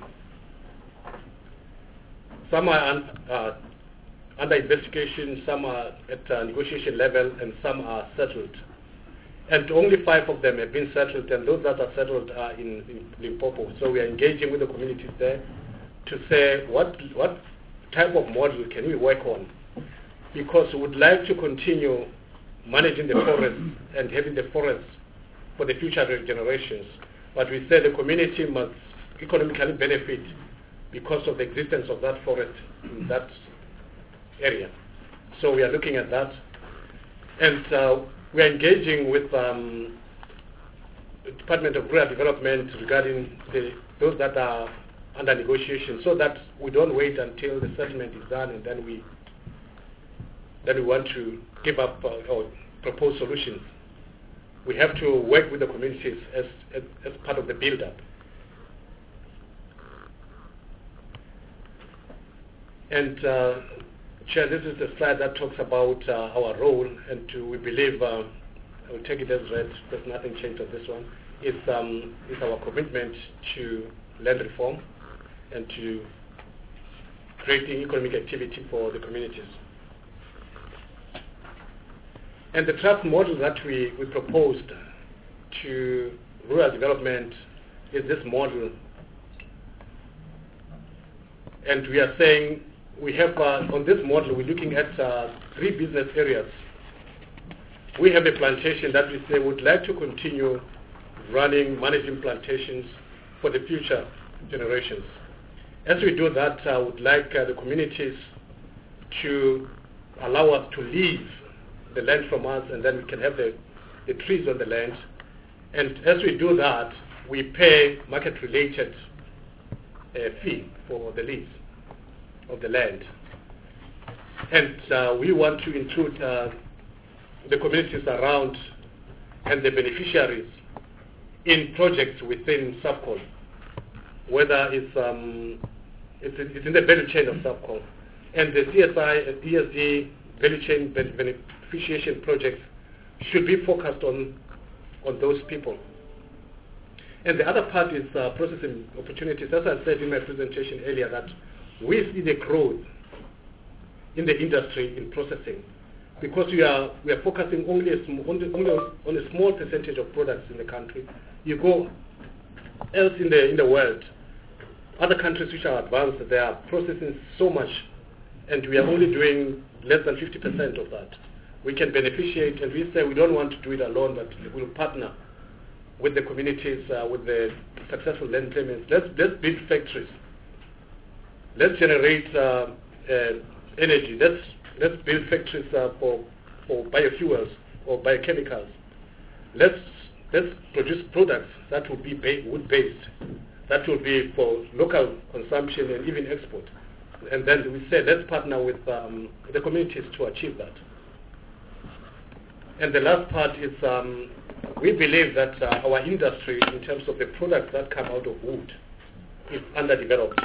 Some are under investigation, some are at negotiation level, and some are settled. And only 5 of them have been settled, and those that are settled are in Limpopo. So we are engaging with the communities there to say what type of model can we work on, because we would like to continue managing the forest and having the forest for the future generations. But we say the community must economically benefit because of the existence of that forest in that area. So we are looking at that. And we are engaging with the Department of Rural Development regarding those that are under negotiation, so that we don't wait until the settlement is done and then we want to give up or propose solutions. We have to work with the communities as part of the build-up. And Chair, this is the slide that talks about our role, and we believe, I will take it as read, there's nothing changed on this one, is our commitment to land reform and to creating economic activity for the communities. And the trust model that we proposed to rural development is this model. And we are saying we have, on this model, we're looking at 3 business areas. We have a plantation that we say would like to continue managing plantations for the future generations. As we do that, I would like the communities to allow us to lease the land from us, and then we can have the trees on the land. And as we do that, we pay market-related fee for the lease of the land. And we want to include the communities around and the beneficiaries in projects within SAFCOL, whether it's in the value chain of SAFCOL. And the CSI and ESG value chain beneficiation projects should be focused on those people. And the other part is processing opportunities. As I said in my presentation earlier, that we see the growth in the industry in processing, because we are focusing only on a small percentage of products in the country. You go else in the world, other countries which are advanced, they are processing so much, and we are only doing less than 50% of that. We can beneficiate, and we say we don't want to do it alone, but we'll partner with the communities, with the successful land claimants. Let's build factories. Let's generate energy. Let's build factories for biofuels or biochemicals. Let's produce products that will be wood-based, that will be for local consumption and even export. And then we say let's partner with the communities to achieve that. And the last part is we believe that our industry, in terms of the products that come out of wood, is underdeveloped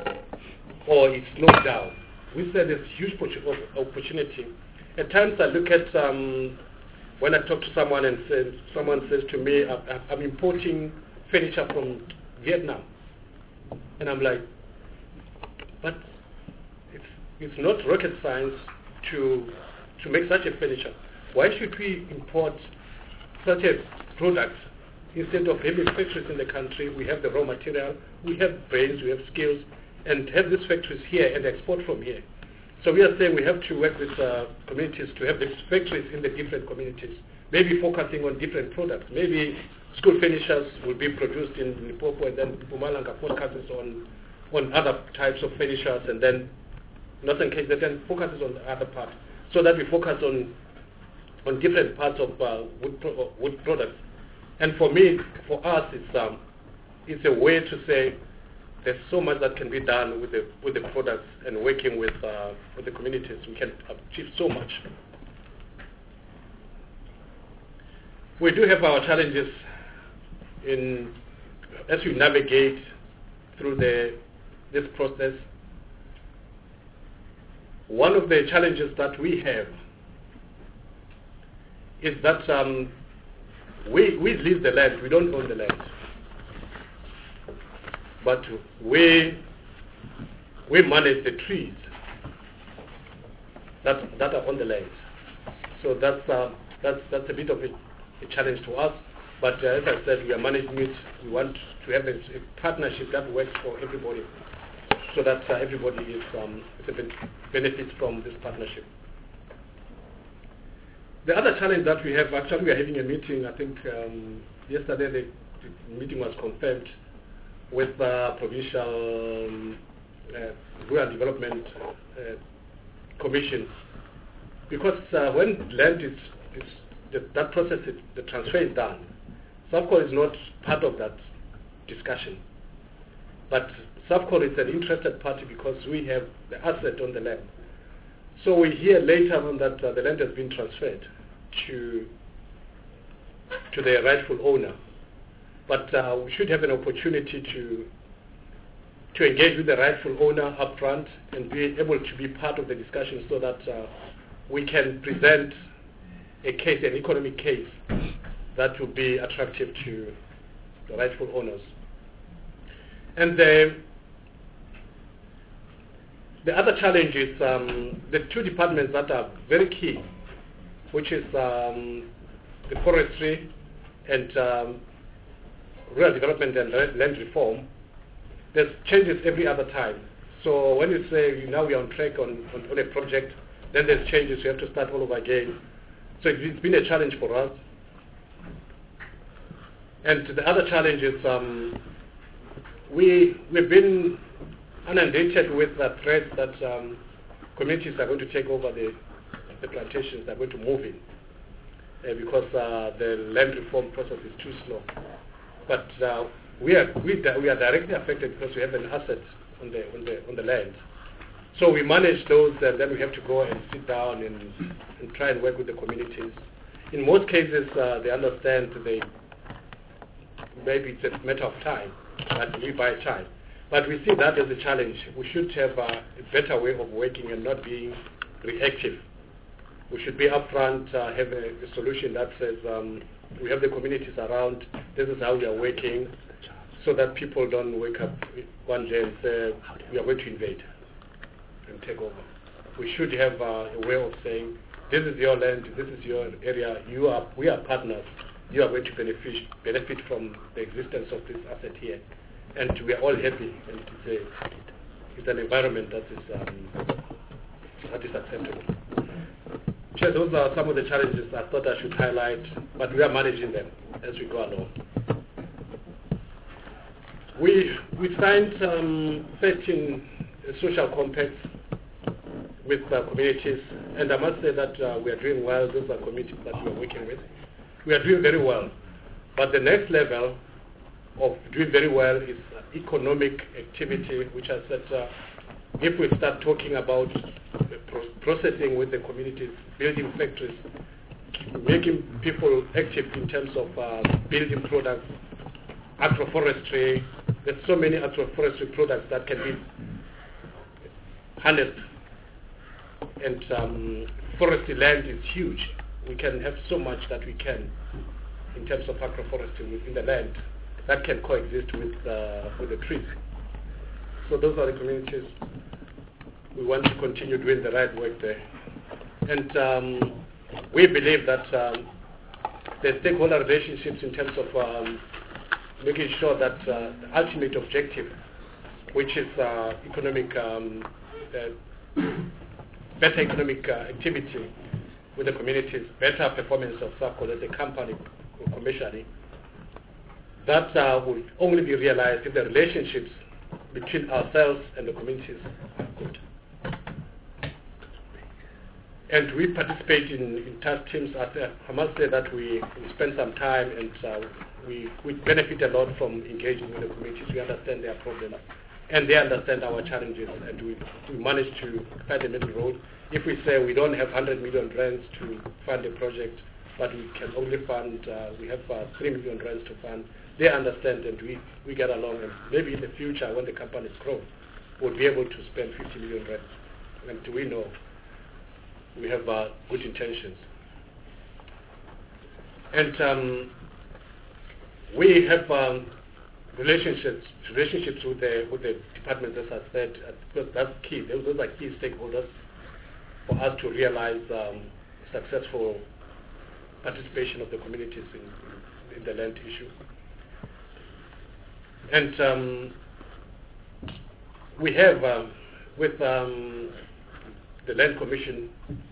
or it's slowed down. We say there's huge opportunity. At times I look at when I talk to someone and someone says to me, I'm importing furniture from Vietnam. And I'm like, but it's not rocket science to make such a furniture. Why should we import such a product instead of having factories in the country? We have the raw material, we have brains, we have skills, and have these factories here and export from here. So we are saying we have to work with communities to have these factories in the different communities, maybe focusing on different products. Maybe school furnitures will be produced in Limpopo, and then Mpumalanga focuses on other types of furnitures, and then Northern Cape then focuses on the other part, so that we focus on different parts of wood products. And for me, for us, it's a way to say there's so much that can be done with the products, and working with the communities, we can achieve so much. We do have our challenges as we navigate through this process. One of the challenges that we have is that we lease the land, we don't own the land. But we manage the trees that are on the land. So that's a bit of a challenge to us. But as I said, we are managing it. We want to have a partnership that works for everybody, so that everybody benefits from this partnership. The other challenge that we have, actually we are having a meeting, I think yesterday the meeting was confirmed with the Provincial Rural Development Commission, because when land that process, the transfer is done, SAFCOL is not part of that discussion. But SAFCOL is an interested party because we have the asset on the land. So we hear later on that the land has been transferred to the rightful owner. But we should have an opportunity to engage with the rightful owner up front and be able to be part of the discussion, so that we can present a case, an economic case, that will be attractive to the rightful owners. And the other challenge is the two departments that are very key, which is the forestry and rural development and land reform, there's changes every other time. So when you say now we are on track on a project, then there's changes, you have to start all over again. So it's been a challenge for us. And the other challenge is we've been inundated with the threats that communities are going to take over the plantations, they're going to move in because the land reform process is too slow. But we are directly affected because we have an asset on the land. So we manage those, and then we have to go and sit down and try and work with the communities. In most cases, they understand maybe it's a matter of time, but we buy time. But we see that as a challenge. We should have a better way of working and not being reactive. We should be upfront, have a solution that says we have the communities around, this is how we are working, so that people don't wake up one day and say, we are going to invade and take over. We should have a way of saying, this is your land, this is your area, we are partners, you are going to benefit from the existence of this asset here. And we are all happy, and it's an environment that is acceptable. Chair, those are some of the challenges I thought I should highlight, but we are managing them as we go along. We signed 13 social compacts with communities, and I must say that we are doing well. Those are communities that we are working with. We are doing very well. But the next level of doing very well is economic activity, which I said if we start talking about processing with the communities, building factories, making people active in terms of building products, agroforestry, there's so many agroforestry products that can be harnessed. And forestry land is huge. We can have so much that we can in terms of agroforestry within the land that can coexist with the trees. So those are the communities. We want to continue doing the right work there. And we believe that the stakeholder relationships in terms of making sure that the ultimate objective, which is economic, better economic activity with the communities, better performance of SAFCO as a company commercially, that will only be realized if the relationships between ourselves and the communities are good. And we participate in task teams. I must say that we spend some time and we benefit a lot from engaging with the communities. We understand their problems and they understand our challenges, and we manage to find a middle road. If we say we don't have 100 million rands to fund a project, but we can only fund, we have 3 million rands to fund, they understand and we get along, and maybe in the future when the companies grow, we'll be able to spend 50 million rands. And we know we have good intentions. And we have relationships with the departments, as I said, because that's key. Those are key stakeholders for us to realize successful participation of the communities in the land issue. And we have with the Land Commission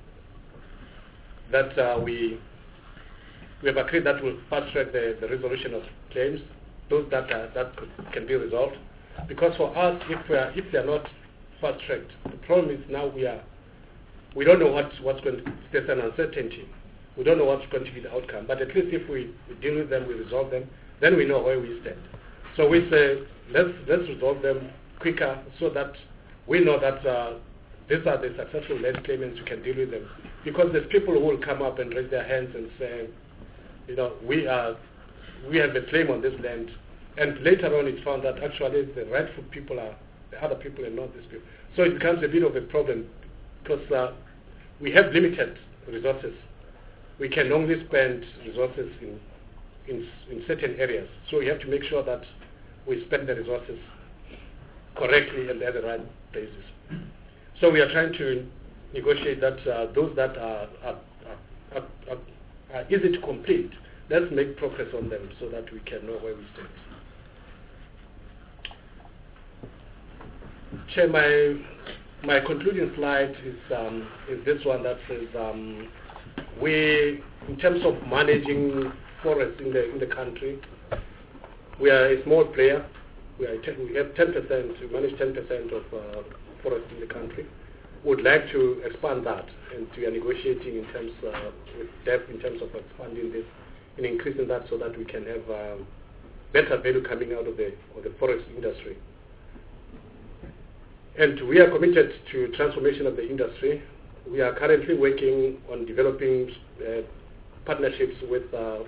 that we have agreed that we'll fast track the resolution of claims, those that can be resolved. Because for us, if they are not fast tracked, the problem is now we don't know what's going to. There's an uncertainty. We don't know what's going to be the outcome. But at least if we deal with them, we resolve them, then we know where we stand. So we say let's resolve them quicker so that we know that these are the successful land claimants who can deal with them. Because there's people who will come up and raise their hands and say, we have a claim on this land, and later on it's found that actually the rightful people are the other people and not these people. So it becomes a bit of a problem because we have limited resources. We can only spend resources in certain areas. So we have to make sure that we spend the resources correctly and at the right places. So we are trying to negotiate that those that are easy to complete, let's make progress on them so that we can know where we stand. Chair, my concluding slide is this one that says we, in terms of managing forests in the country, we are a small player. We have 10%. We manage 10% of forests in the country. Would like to expand that, and we are negotiating in terms with DEP in terms of expanding this and increasing that so that we can have better value coming out of the forest industry. And we are committed to transformation of the industry. We are currently working on developing partnerships with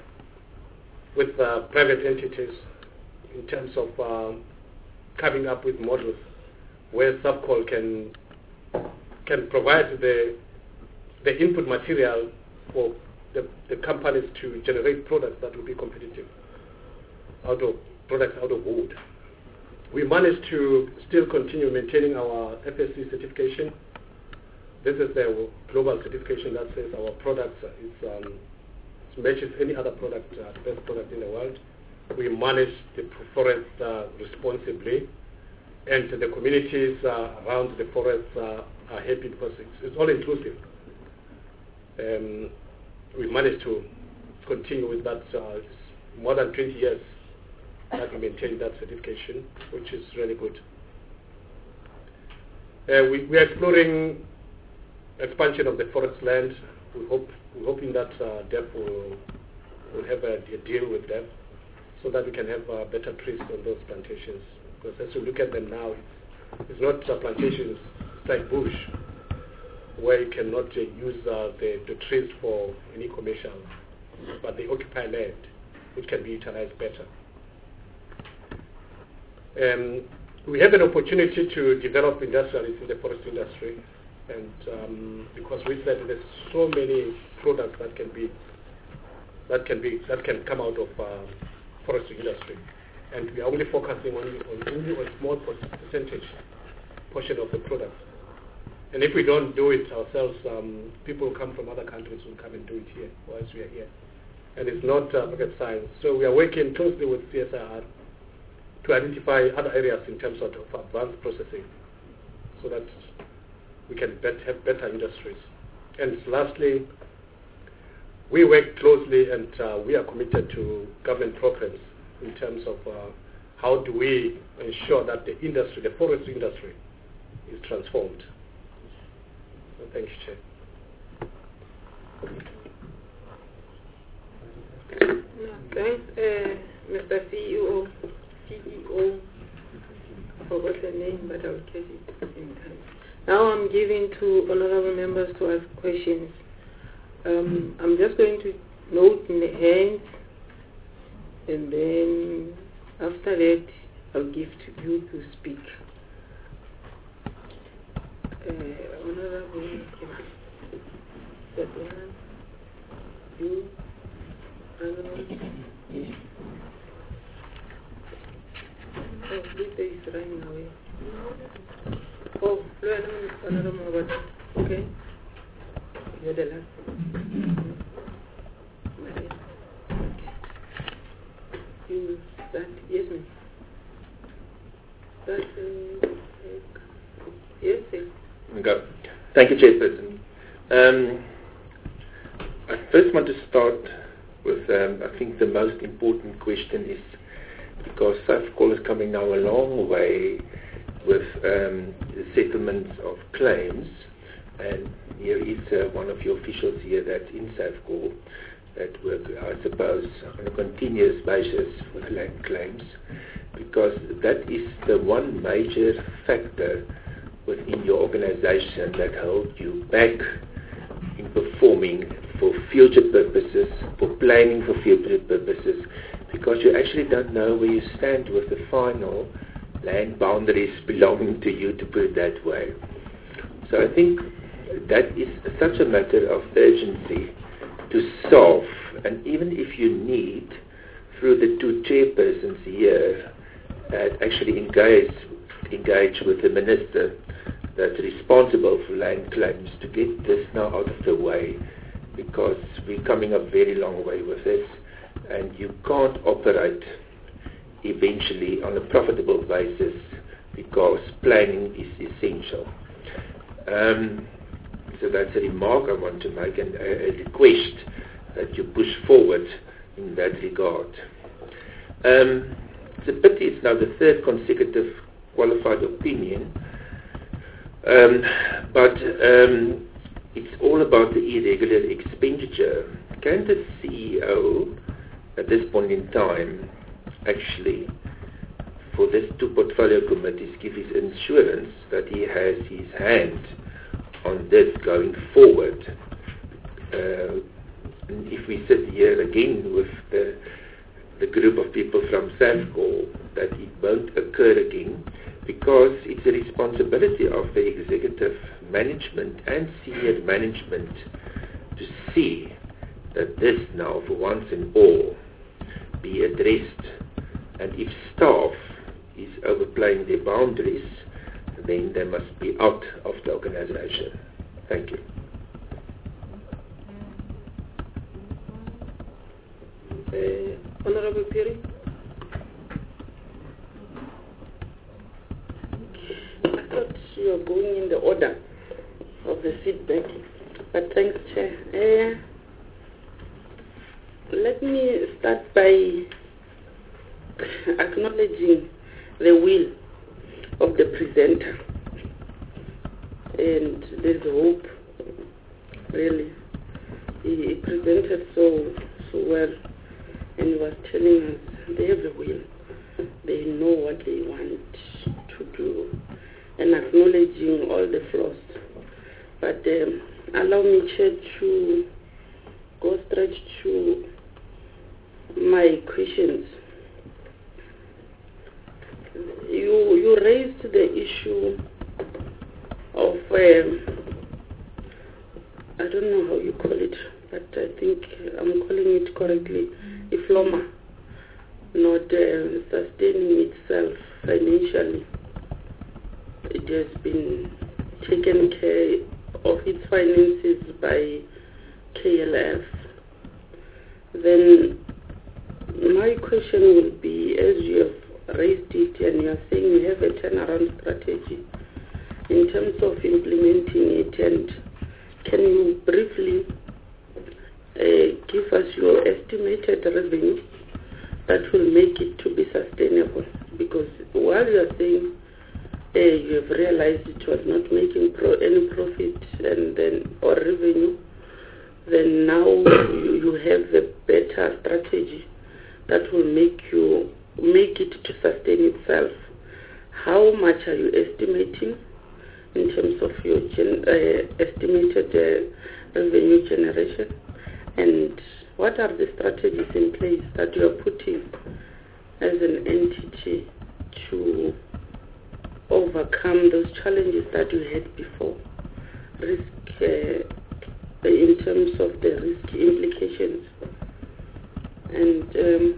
private entities in terms of coming up with models where Subcoal can provide the input material for the companies to generate products that will be competitive out of wood. We managed to still continue maintaining our FSC certification. This is the global certification that says our product matches any other product, the best product in the world. We manage the forest responsibly, and the communities around the forest are happy because it's all inclusive. We managed to continue with that more than 20 years that we maintain that certification, which is really good. We are exploring expansion of the forest land. We're hoping that DEP will have a deal with DEP so that we can have better trees on those plantations. Because as you look at them now, it's not plantations, it's like bush, where you cannot use the trees for any commercial, but they occupy land, which can be utilized better. We have an opportunity to develop industrialists in the forest industry, and because we said there's so many products that can come out of forestry industry, and we are only focusing on a small percentage portion of the products. And if we don't do it ourselves, people who come from other countries will come and do it here, whilst we are here. And it's not rocket science. So we are working closely with CSIR to identify other areas in terms of advanced processing so that we can have better industries. And lastly, we work closely and we are committed to government programs in terms of how do we ensure that the industry, the forest industry, is transformed. So thank you, Chair. Thanks, Mr. CEO. I forgot the name, but I'll get it in time. Now I'm giving to honorable members to ask questions. I'm just going to note in the hands, and then after that I'll give to you to speak. Honorable, that one, you, yes. Oh, this is running away. Oh, okay. You're the last. You start. Yes, ma'am. Start. Yes, sir. Okay. Thank you, Chairperson. I first want to start with, I think the most important question is, because Safcol is coming now a long way with the settlements of claims, and here is one of your officials here that's in Safcol that work, I suppose, on a continuous basis with land claims, because that is the one major factor within your organization that holds you back in performing for future purposes, for planning for future purposes, because you actually don't know where you stand with the final land boundaries belonging to you, to put it that way. So I think that is such a matter of urgency to solve, and even if you need, through the two chairpersons here, actually engage with the minister that's responsible for land claims to get this now out of the way, because we're coming a very long way with this, and you can't operate eventually on a profitable basis because planning is essential. So that's a remark I want to make and a request that you push forward in that regard. It's a pity it's now the third consecutive qualified opinion, but it's all about the irregular expenditure. Can the CEO at this point in time actually, for these two portfolio committees, give his assurance that he has his hand on this going forward? And if we sit here again with the group of people from SAFCO, that it won't occur again, because it's a responsibility of the executive management and senior management to see that this now, for once and all, be addressed. And if staff is overplaying their boundaries, then they must be out of the organization. Thank you. Honorable Piri. I thought you were going in the order of the feedback, but thanks, Chair. Let me start by acknowledging the will of the presenter, and there's hope, really. He presented so well, and he was telling us they have a will, they know what they want to do, and acknowledging all the flaws. But allow me, Chair, to go straight to my questions. You raised the issue of, I don't know how you call it, but I think I'm calling it correctly, IFLOMA, not sustaining itself financially. It has been taken care of its finances by KLF. Then my question will be, as you have raised it and you are saying you have a turnaround strategy in terms of implementing it, and can you briefly give us your estimated revenue that will make it to be sustainable? Because while you are saying you have realized it was not making any profit and then or revenue, then now you have a better strategy that will make it to sustain itself. How much are you estimating in terms of your estimated revenue generation, and what are the strategies in place that you are putting as an entity to overcome those challenges that you had before? Risk in terms of the risk implications. And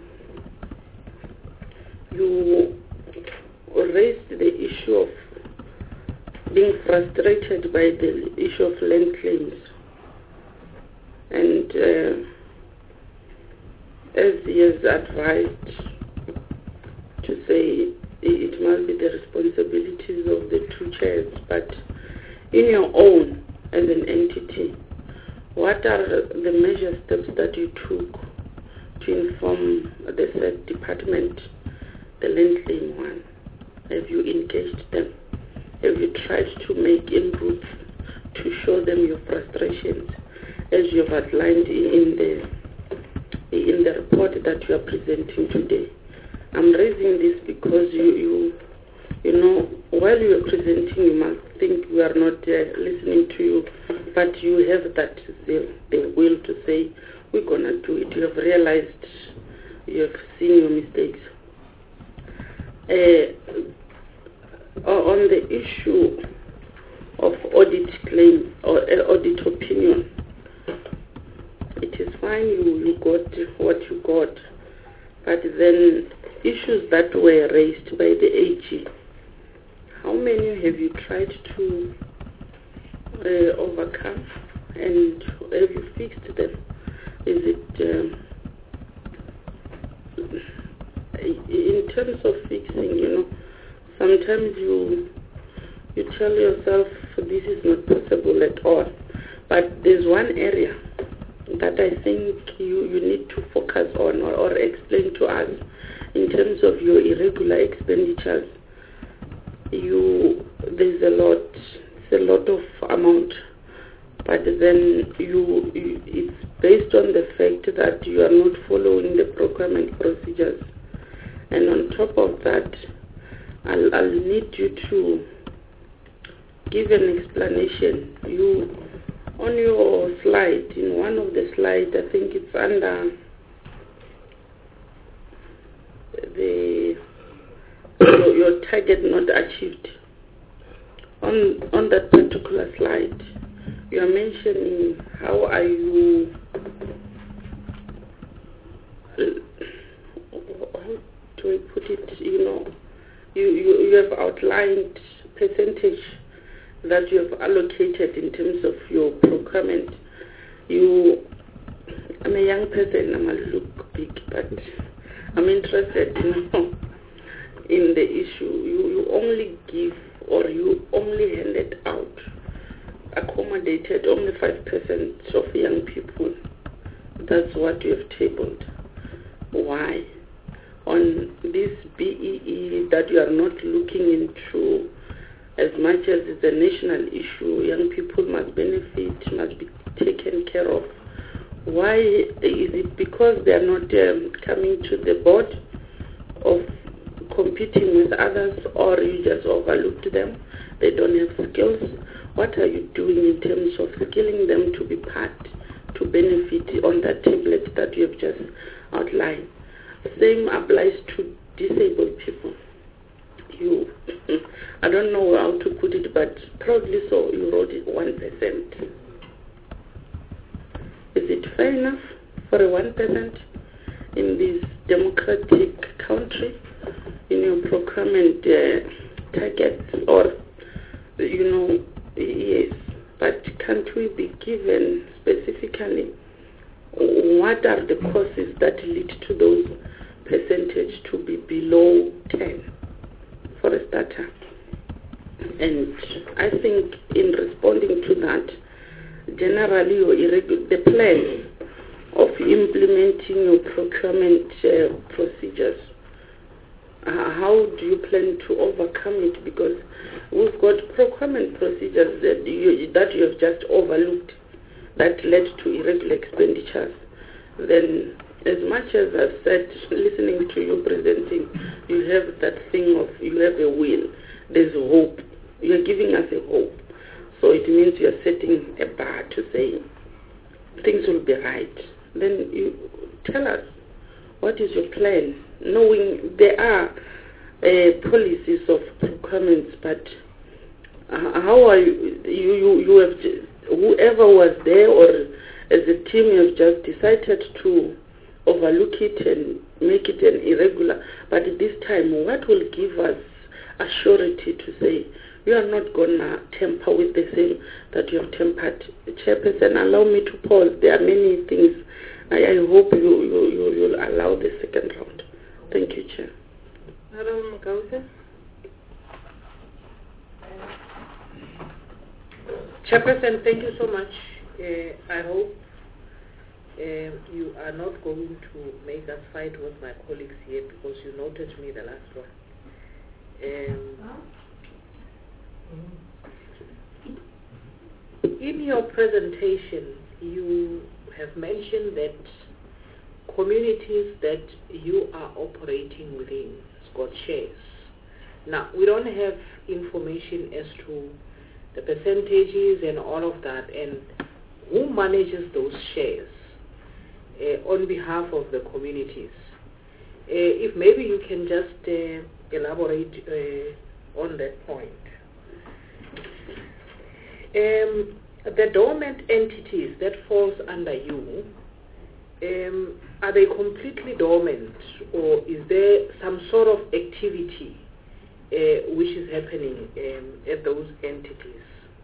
you raised the issue of being frustrated by the issue of land claims. And as he has advised to say it must be the responsibilities of the two chairs, but in your own as an entity, what are the measure steps that you took to inform the said department, the land claim one? Have you engaged them? Have you tried to make inputs to show them your frustrations, as you have outlined in the report that you are presenting today? I'm raising this because you know, while you are presenting, you must think we are not listening to you, but you have that the will to say, we're going to do it. You have realized, you have seen your mistakes. On the issue of audit claim or audit opinion, it is fine, you got what you got, but then issues that were raised by the AG, how many have you tried to overcome, and have you fixed them? Is it in terms of fixing, sometimes you tell yourself this is not possible at all. But there's one area that I think you need to focus on or explain to us in terms of your irregular expenditures. There's a lot of amount, but then it's based on the fact that you are not following the procurement procedures. And on top of that, I'll need you to give an explanation. On your slide, in one of the slides, I think it's under your target not achieved. On that particular slide, you are mentioning how are you, how do I put it, you have outlined percentage that you have allocated in terms of your procurement. I'm a young person, I might look big, but I'm interested in the issue. You only give, or you only handed out, accommodated only 5% of young people. That's what you have tabled. Why? On this BEE that you are not looking into, as much as it's a national issue, young people must benefit, must be taken care of. Why is it? Because they are not coming to the board of competing with others, or you just overlooked them? They don't have skills. What are you doing in terms of skilling them to be part, to benefit on that template that you have just outlined? Same applies to disabled people. I don't know how to put it, but proudly so, you wrote it 1%. Is it fair enough for a 1% in this democratic country, in your procurement targets? Or, yes, but can't we be given specifically what are the causes that lead to those percentage to be below 10? For a starter. And I think in responding to that, generally the plan of implementing your procurement procedures, how do you plan to overcome it? Because we've got procurement procedures that you have just overlooked that led to irregular expenditures. Then, as much as I've said, listening to you presenting, you have that thing of, you have a will, there's hope. You're giving us a hope. So it means you're setting a bar to say, things will be right. Then you tell us, what is your plan? Knowing there are policies of procurements, but how are you have, whoever was there, or as a team, you have just decided to overlook it and make it an irregular. But this time, what will give us a surety to say you are not going to tamper with the same that you have tempered? Chairperson, allow me to pause. There are many things. I hope you'll allow the second round. Thank you, Chair. Madam Gauze? Chairperson, thank you so much. I hope you are not going to make us fight with my colleagues here, because you noted me the last one. In your presentation, you have mentioned that communities that you are operating within got shares. Now, we don't have information as to the percentages and all of that, and who manages those shares on behalf of the communities. If maybe you can just elaborate on that point. The dormant entities that falls under you, are they completely dormant, or is there some sort of activity which is happening at those entities?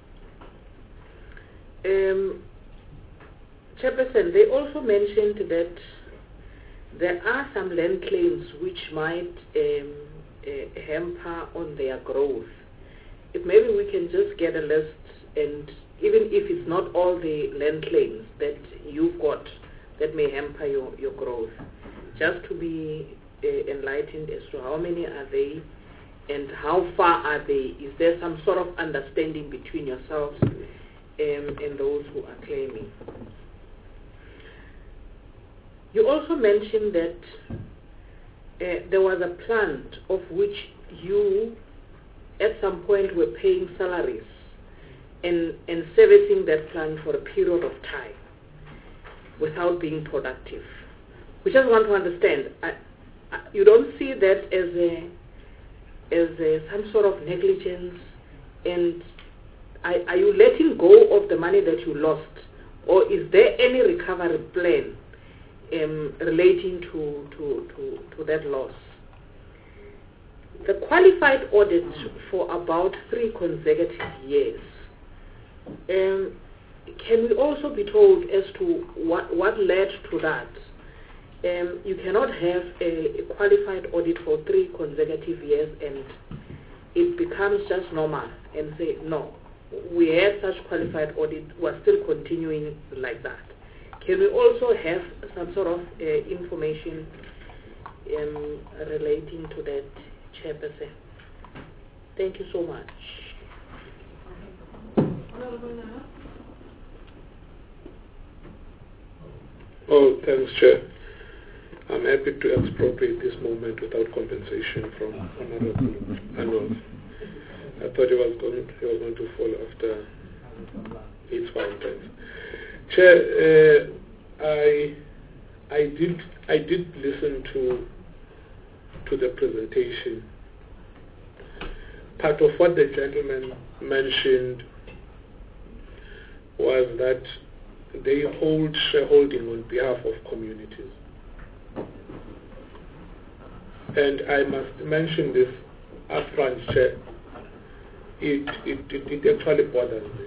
Chairperson, they also mentioned that there are some land claims which might hamper on their growth if maybe we can just get a list, and even if it's not all the land claims that you've got that may hamper your growth, just to be enlightened as to how many are they and how far are they. Is there some sort of understanding between yourselves and those who are claiming? You also mentioned that there was a plant of which you at some point were paying salaries and servicing that plant for a period of time without being productive. We just want to understand, you don't see that as some sort of negligence, and are you letting go of the money that you lost, or is there any recovery plan relating to that loss? The qualified audit for about 3 consecutive years. Can we also be told as to what led to that? You cannot have a qualified audit for 3 consecutive years and it becomes just normal and say, no, we had such qualified audit, we're still continuing like that. Can we also have some sort of information relating to that, Chairperson? Thank you so much. Oh, thanks, Chair. I'm happy to expropriate this moment without compensation from Honorable Arnold. I thought he was going to fall after its fountains. Chair, I did listen to the presentation. Part of what the gentleman mentioned was that they hold shareholding on behalf of communities. And I must mention this upfront, Chair. It actually bothers me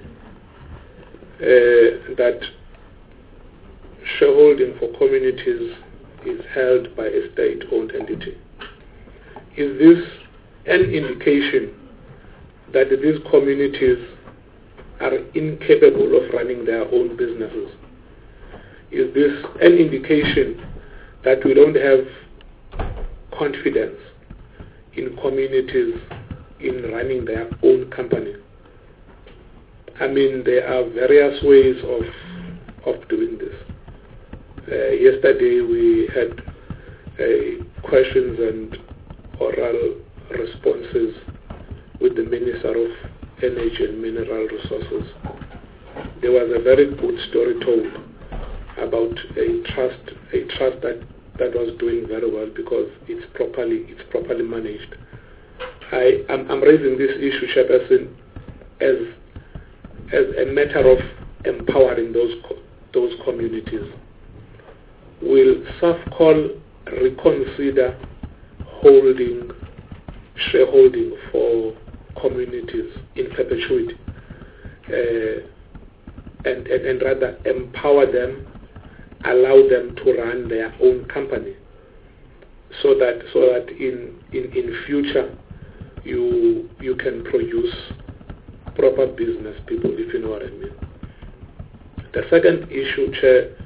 that shareholding for communities is held by a state-owned entity. Is this an indication that these communities are incapable of running their own businesses? Is this an indication that we don't have confidence in communities in running their own company? I mean, there are various ways of doing this. Yesterday we had questions and oral responses with the Minister of Energy and Mineral Resources. There was a very good story told about a trust that was doing very well because it's properly managed. I'm raising this issue, Chairperson, as a matter of empowering those communities. Will SAFCOL reconsider shareholding for communities in perpetuity and rather empower them, allow them to run their own company so that in future you can produce proper business people, if you know what I mean. The second issue, Chair,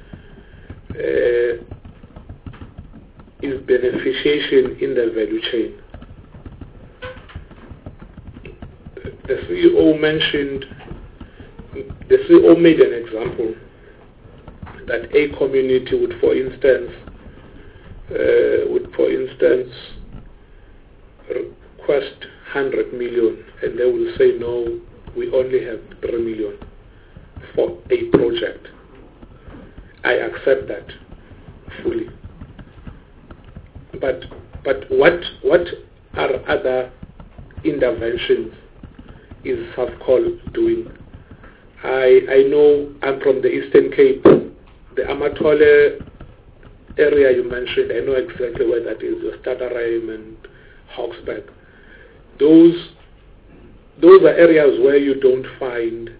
is beneficiation in the value chain. The CEO made an example that a community would, for instance, request 100 million, and they will say, no, we only have 3 million for a project. I accept that fully. But what are other interventions is SAFCOL doing? I know I'm from the Eastern Cape. The Amatole area you mentioned, I know exactly where that is, your Stutterheim and Hawksburg. Those are areas where you don't find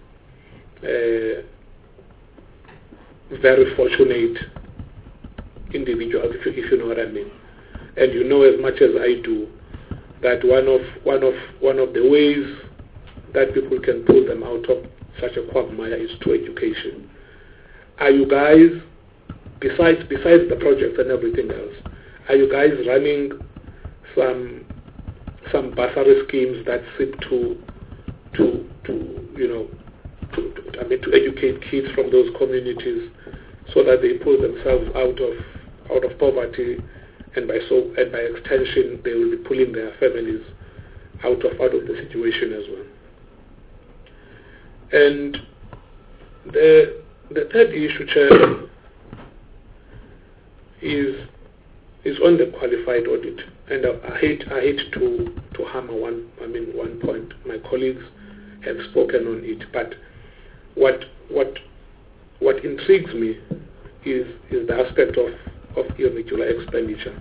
very fortunate individuals, if you know what I mean. And you know as much as I do that one of the ways that people can pull them out of such a quagmire is through education. Are you guys, besides the projects and everything else, are you guys running some bursary schemes that seek to educate kids from those communities so that they pull themselves out of poverty, and by extension they will be pulling their families out of the situation as well. And the third issue, Chair, is on the qualified audit, and I hate to hammer one point. My colleagues have spoken on it, but what intrigues me is the aspect of irregular expenditure,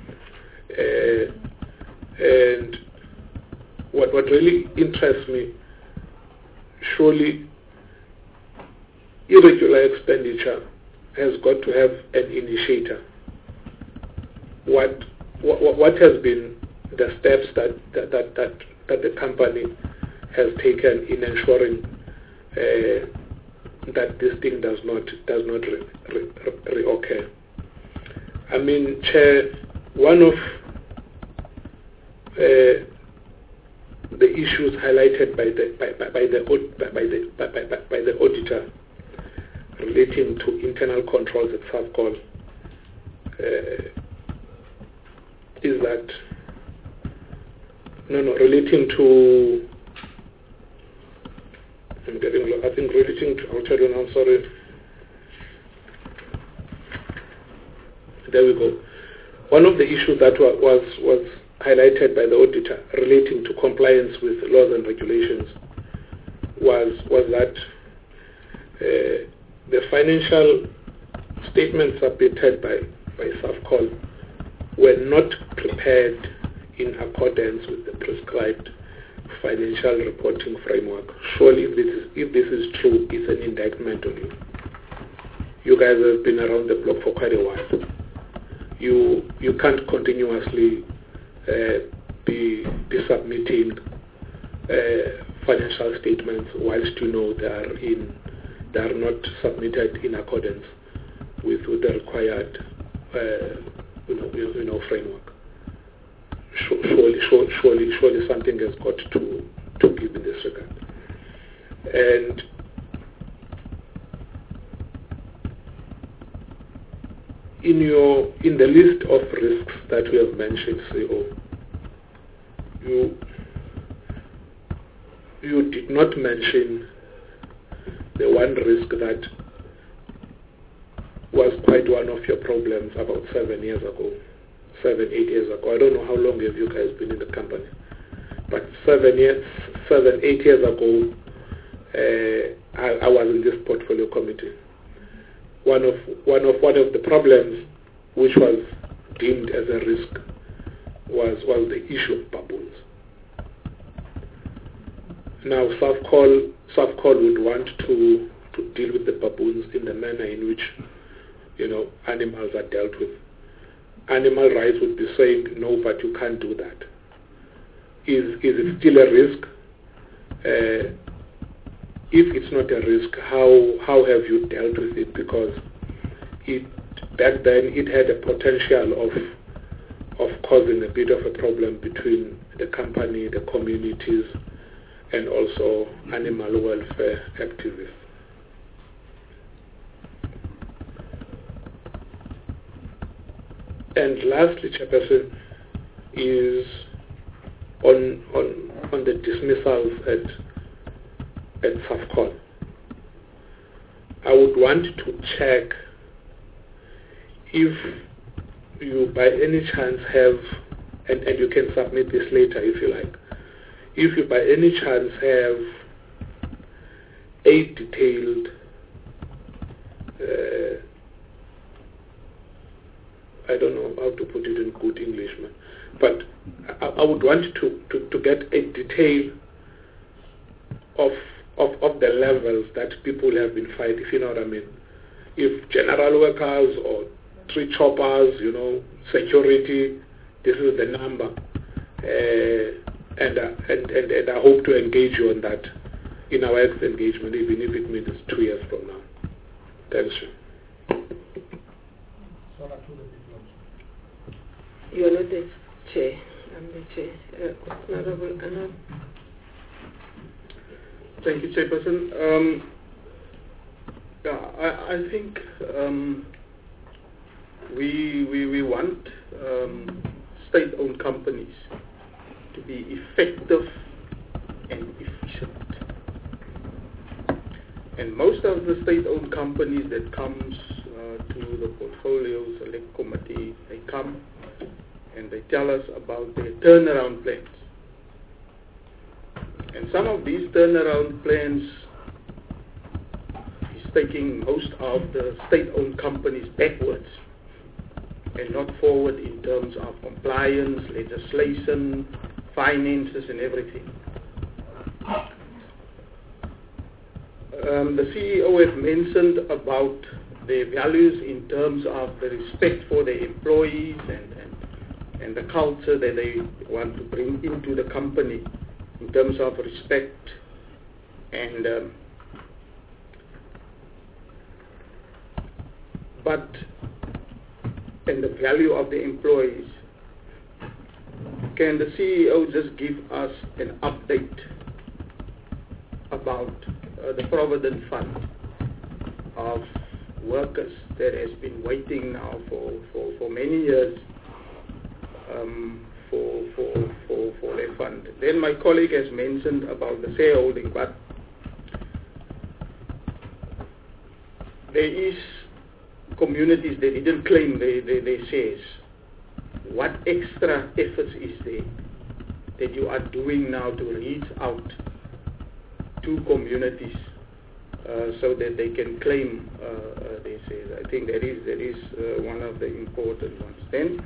and what really interests me. Surely, irregular expenditure has got to have an initiator. What has been the steps that the company has taken in ensuring that this thing does not reoccur? I mean, Chair, one of the issues highlighted by the auditor relating to internal controls at SAFCOL is that relating to I'll tell you now, sorry. There we go. One of the issues that was highlighted by the auditor relating to compliance with laws and regulations was that the financial statements submitted by SAFCOL were not prepared in accordance with the prescribed financial reporting framework. Surely if this is true, it's an indictment on you. You guys have been around the block for quite a while. You can't continuously be submitting financial statements whilst you know they are not submitted in accordance with the required framework. Surely something has got to give in this regard. And in the list of risks that we have mentioned, CEO, you did not mention the one risk that was quite one of your problems about 7, 8 years ago. I don't know how long have you guys been in the company, but 7, 8 years ago, I was in this portfolio committee. One of the problems which was deemed as a risk was the issue of baboons. Now SAFCOL would want to deal with the baboons in the manner in which animals are dealt with. Animal rights would be saying, no, but you can't do that. Is it still a risk? If it's not a risk, how have you dealt with it? Because back then it had a potential of causing a bit of a problem between the company, the communities, and also animal welfare activists. And lastly, Chairperson, is on the dismissals at SAFCOL. I would want to check if you by any chance have, and you can submit this later if you like, if you by any chance have a detailed I don't know how to put it in good English, but I would want to get a detail of the levels that people have been fired, if you know what I mean. If general workers or tree choppers, security, this is the number. And I hope to engage you on that in our next engagement, even if it means 2 years from now. Thanks. You are not the chair. I'm the chair. Honorable Anna. Thank you, Chairperson. I think we want state-owned companies to be effective and efficient. And most of the state-owned companies that comes to the portfolio select committee, they come and they tell us about their turnaround plans. And some of these turnaround plans is taking most of the state-owned companies backwards and not forward in terms of compliance, legislation, finances and everything. The CEO has mentioned about their values in terms of the respect for their employees and the culture that they want to bring into the company in terms of respect and the value of the employees. Can the CEO just give us an update about the Provident Fund of workers that has been waiting now for many years for their fund? Then my colleague has mentioned about the shareholding, but there is communities that didn't claim their shares. What extra efforts is there that you are doing now to reach out to communities so that they can claim their shares? I think that is one of the important ones. Then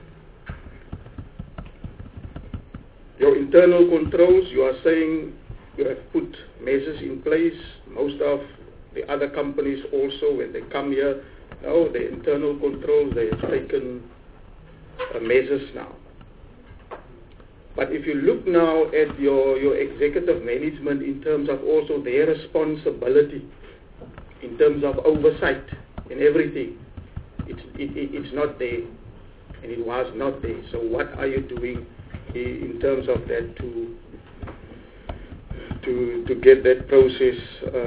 your internal controls, you are saying you have put measures in place. Most of the other companies also, when they come here, the internal controls, they have taken measures now. But if you look now at your executive management in terms of also their responsibility, in terms of oversight and everything, it's not there, and it was not there. So what are you doing in terms of that to get that process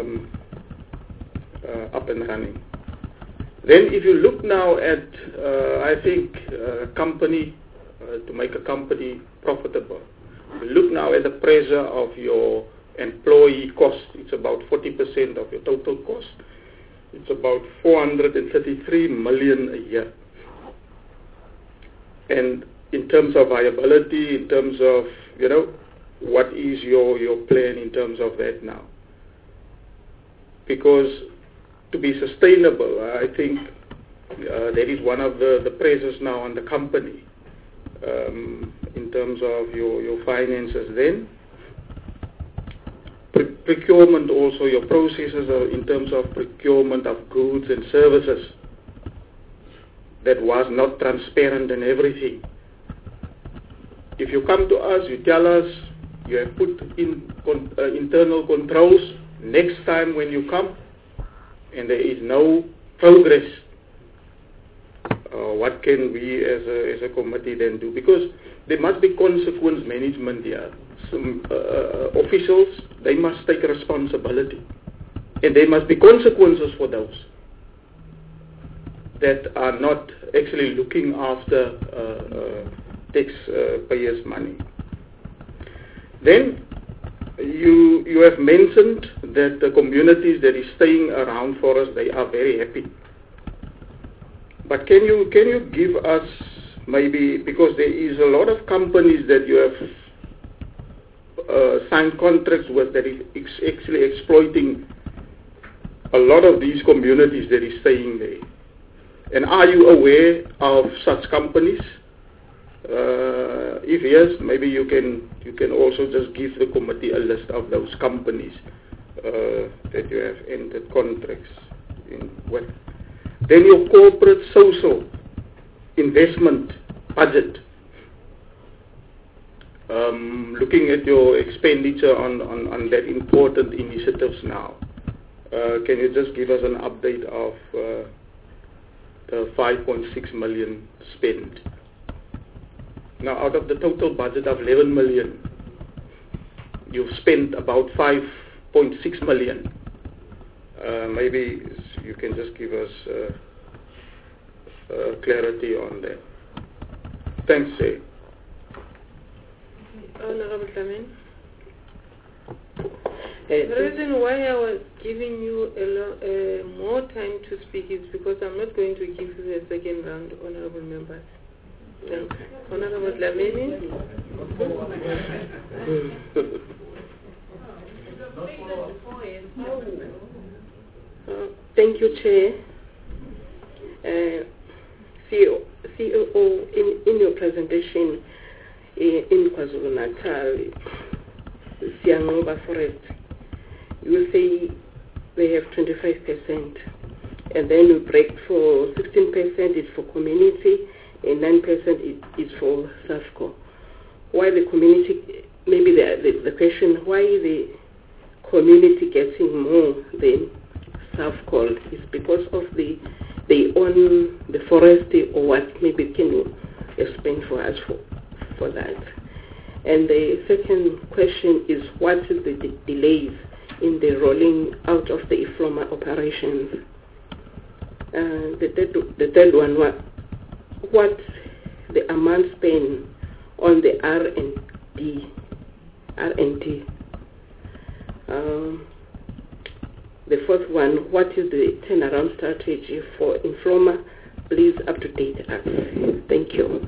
up and running? Then if you look now at, I think, company, to make a company profitable, you look now at the pressure of your employee cost. It's about 40% of your total cost. It's about 433 million a year. And in terms of viability, in terms of, what is your plan in terms of that now? Because to be sustainable, I think that is one of the pressures now on the company in terms of your finances. Then procurement also, your processes in terms of procurement of goods and services that was not transparent and everything. If you come to us, you tell us you have put in internal controls. Next time when you come and there is no progress, what can we as a committee then do? Because there must be consequence management here. Some officials, they must take responsibility, and there must be consequences for those that are not actually looking after taxpayers' money. Then you have mentioned that the communities that is staying around for us, they are very happy. But can you give us maybe, because there is a lot of companies that you have signed contracts with that is actually exploiting a lot of these communities that is staying there. And are you aware of such companies? If yes, maybe you can also just give the committee a list of those companies that you have entered contracts with. Then your corporate social investment budget. looking at your expenditure on that important initiatives now, can you just give us an update of the 5.6 million spent? Now, out of the total budget of 11 million, you've spent about 5.6 million. Maybe you can just give us clarity on that. Thanks, Shay. Honorable Dlamini. The reason why I was giving you more time to speak is because I'm not going to give you a second round, honorable members. Thanks. Honorable Dlamini. Thank you, Chair. CEO, in your presentation in KwaZulu-Natal, Siangova Forest, you say they have 25%, and then you break for 16% is for community, and 9% is for SAFCO. Why the community, maybe the question, why the community getting more than SAFCO is because of they own the forest, or what? Maybe can you explain for us for that? And the second question is, what is the delays in the rolling out of the IFLOMA operations? The third one, what the amount spent on the R&D? The fourth one, what is the turnaround strategy for IFLOMA? Please up-to-date us. Thank you.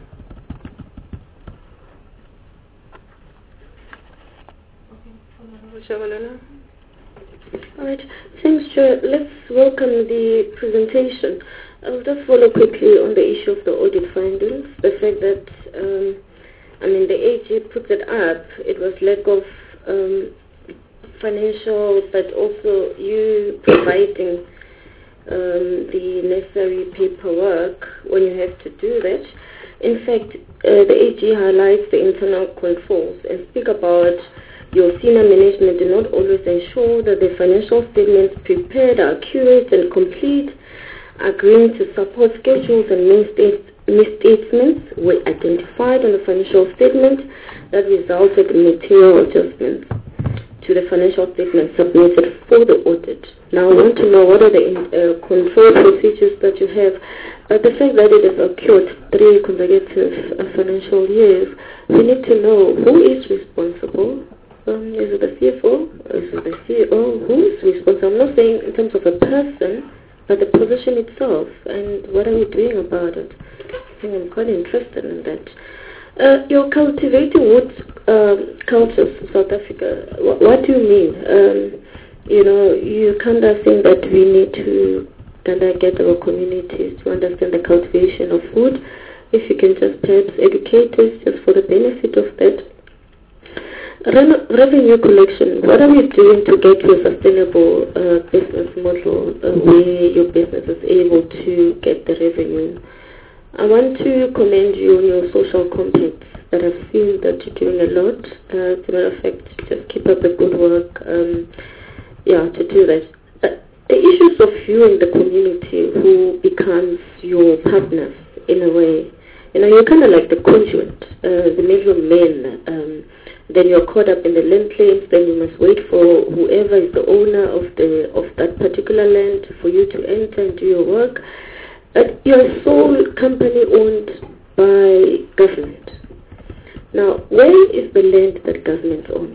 All right, thanks, Chair. Let's welcome the presentation. I'll just follow quickly on the issue of the audit findings. The fact that, the AG put it up, it was lack of financial, but also you providing the necessary paperwork when you have to do that. In fact, the AG highlights the internal controls and speak about your senior management do not always ensure that the financial statements prepared are accurate and complete, agreeing to support schedules and misstatements were identified on the financial statement that resulted in material adjustments to the financial statement submitted for the audit. Now I want to know what are the control procedures that you have. The fact that it has occurred 3 consecutive financial years, we need to know who is responsible. Is it the CFO? Is it the CEO? Who is responsible? I'm not saying in terms of a person, but the position itself, and what are we doing about it? I think I'm quite interested in that. You're cultivating wood cultures in South Africa. What do you mean? You kind of think that we need to kind of get our communities to understand the cultivation of wood. If you can just perhaps educate us just for the benefit of that. Revenue collection, what are we doing to get to a sustainable business model where your business is able to get the revenue? I want to commend you on your social compacts that I've seen that you're doing a lot. As a matter of fact, just keep up the good work to do that. The issues of you and the community who becomes your partners in a way, you're kind of like the conduit, the middleman. Then you're caught up in the land claims, then you must wait for whoever is the owner of that particular land for you to enter and do your work. You're a sole company owned by government. Now, where is the land that government owns?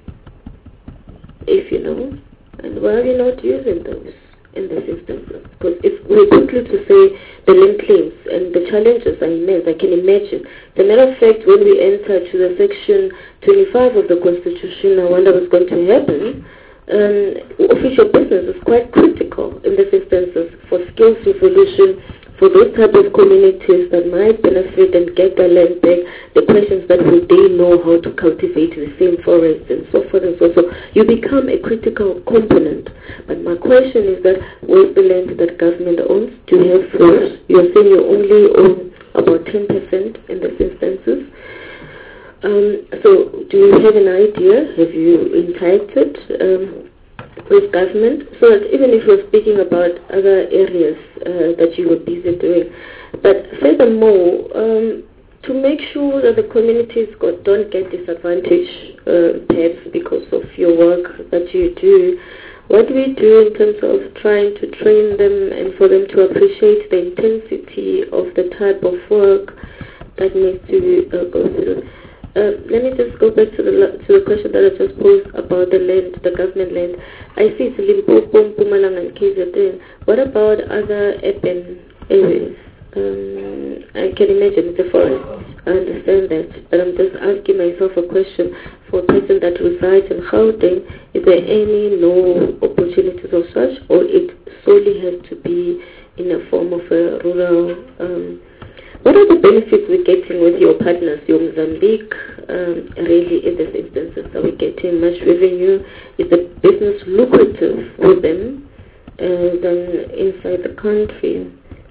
If you know, and why are you not using those in the system? Because if we conclude to say the land claims and the challenges are immense, I can imagine. As a matter of fact, when we enter to the section 25 of the Constitution, I wonder what's going to happen. Official business is quite critical in this instances for skills revolution, for those type of communities that might benefit and get their land back. The questions that will they know how to cultivate the same forest and so forth and so on. You become a critical component. But my question is that where's the land that government owns? Do you have floors? You're saying you only own about 10% in these instances. So do you have an idea? Have you interacted with government? So that even if you're speaking about other areas that you were busy doing, but furthermore, to make sure that the communities don't get disadvantaged perhaps because of your work that you do, what do we do in terms of trying to train them and for them to appreciate the intensity of the type of work that needs to go through? Let me just go back to the question that I just posed about the land, the government land. I see it's Limpopo, Mpumalanga, and KZN. What about other urban areas? I can imagine it's a forest. I understand that, but I'm just asking myself a question. For a person that resides in Gauteng, is there any no opportunities of such, or it solely has to be in a form of a rural? What are the benefits we're getting with your partners, your Mozambique? Really, in these instances, are we getting much revenue? Is the business lucrative for them than inside the country?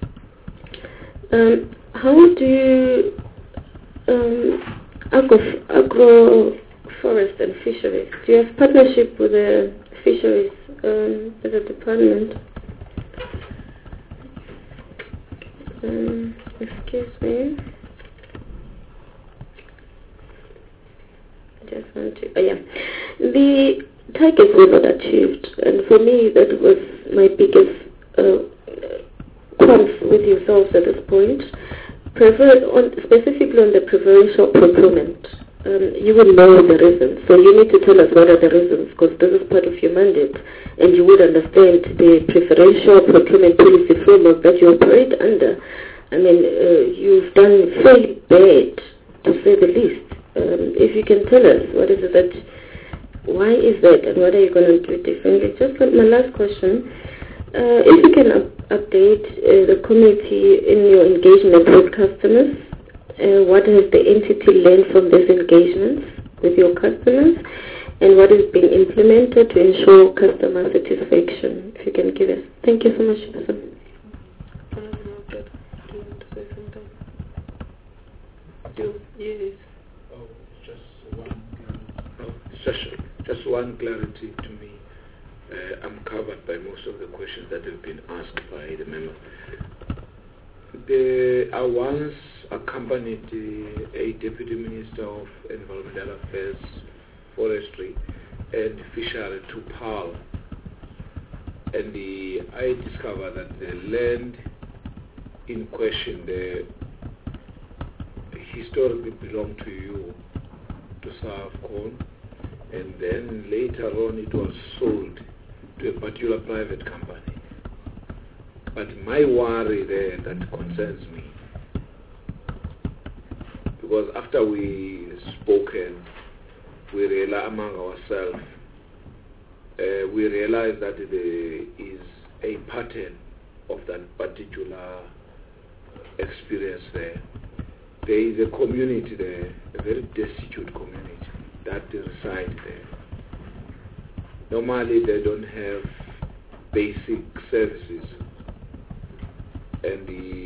How do you agroforest and fisheries? Do you have partnership with the fisheries as a department? Excuse me. Just want to. Oh yeah, the targets were not achieved, and for me that was my biggest qualms with yourselves at this point. Specifically on the preferential procurement, you will know the reasons. So you need to tell us what are the reasons, because this is part of your mandate, and you would understand the preferential procurement policy framework that you operate under. I mean, you've done fairly bad, to say the least. If you can tell us what is it that, why is that, and what are you going to do differently? Just my last question. If you can update the community in your engagement with customers, what has the entity learned from these engagements with your customers, and what is being implemented to ensure customer satisfaction? If you can give us. Thank you so much, Person. Yes. Just one clarity to me. I'm covered by most of the questions that have been asked by the member. I once accompanied a Deputy Minister of Environmental Affairs, Forestry and Fishery to PAL, and I discovered that the land in question historically belonged to you, to Safcon, and then later on it was sold to a particular private company. But my worry there that concerns me, because after we spoken, we realized among ourselves, we realized that there is a pattern of that particular experience there. There is a community there, a very destitute community that reside there. Normally they don't have basic services, and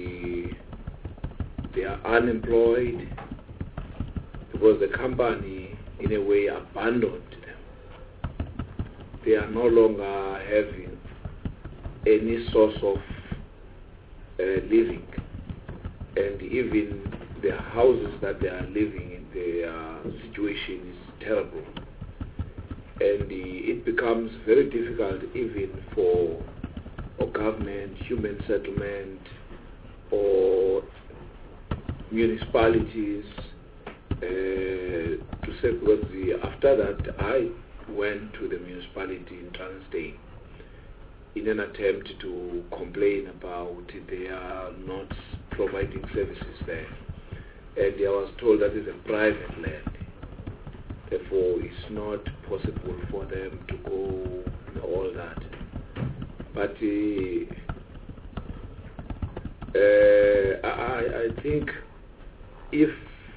they are unemployed because the company in a way abandoned them. They are no longer having any source of living, and even the houses that they are living in, their situation is terrible, and it becomes very difficult even for government, human settlement, or municipalities to say, because after that I went to the municipality in Transday in an attempt to complain about they are not providing services there, and I was told that is a private land, therefore it's not possible for them to go and all that. But I think if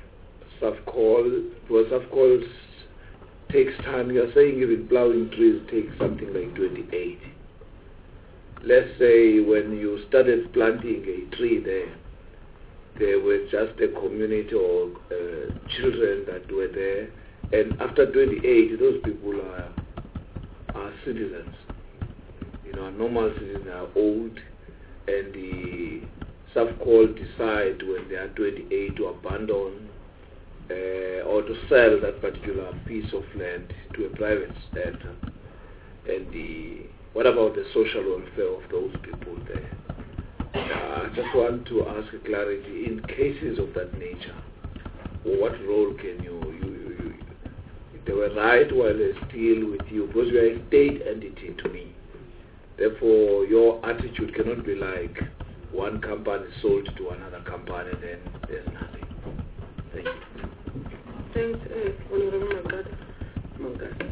Safcol takes time, you are saying even plowing trees takes something like 28. Let's say when you started planting a tree there, there were just a community or children that were there, and after 28, those people are citizens. You know, normal citizens are old, and the SAFCOL decide when they are 28 to abandon or to sell that particular piece of land to a private sector. And what about the social welfare of those people there? I just want to ask clarity in cases of that nature. What role can you they were right while they're still with you, because you are a state entity to me. Therefore, your attitude cannot be like one company sold to another company, then there's nothing. Thank you. Thanks, Honorable Magada.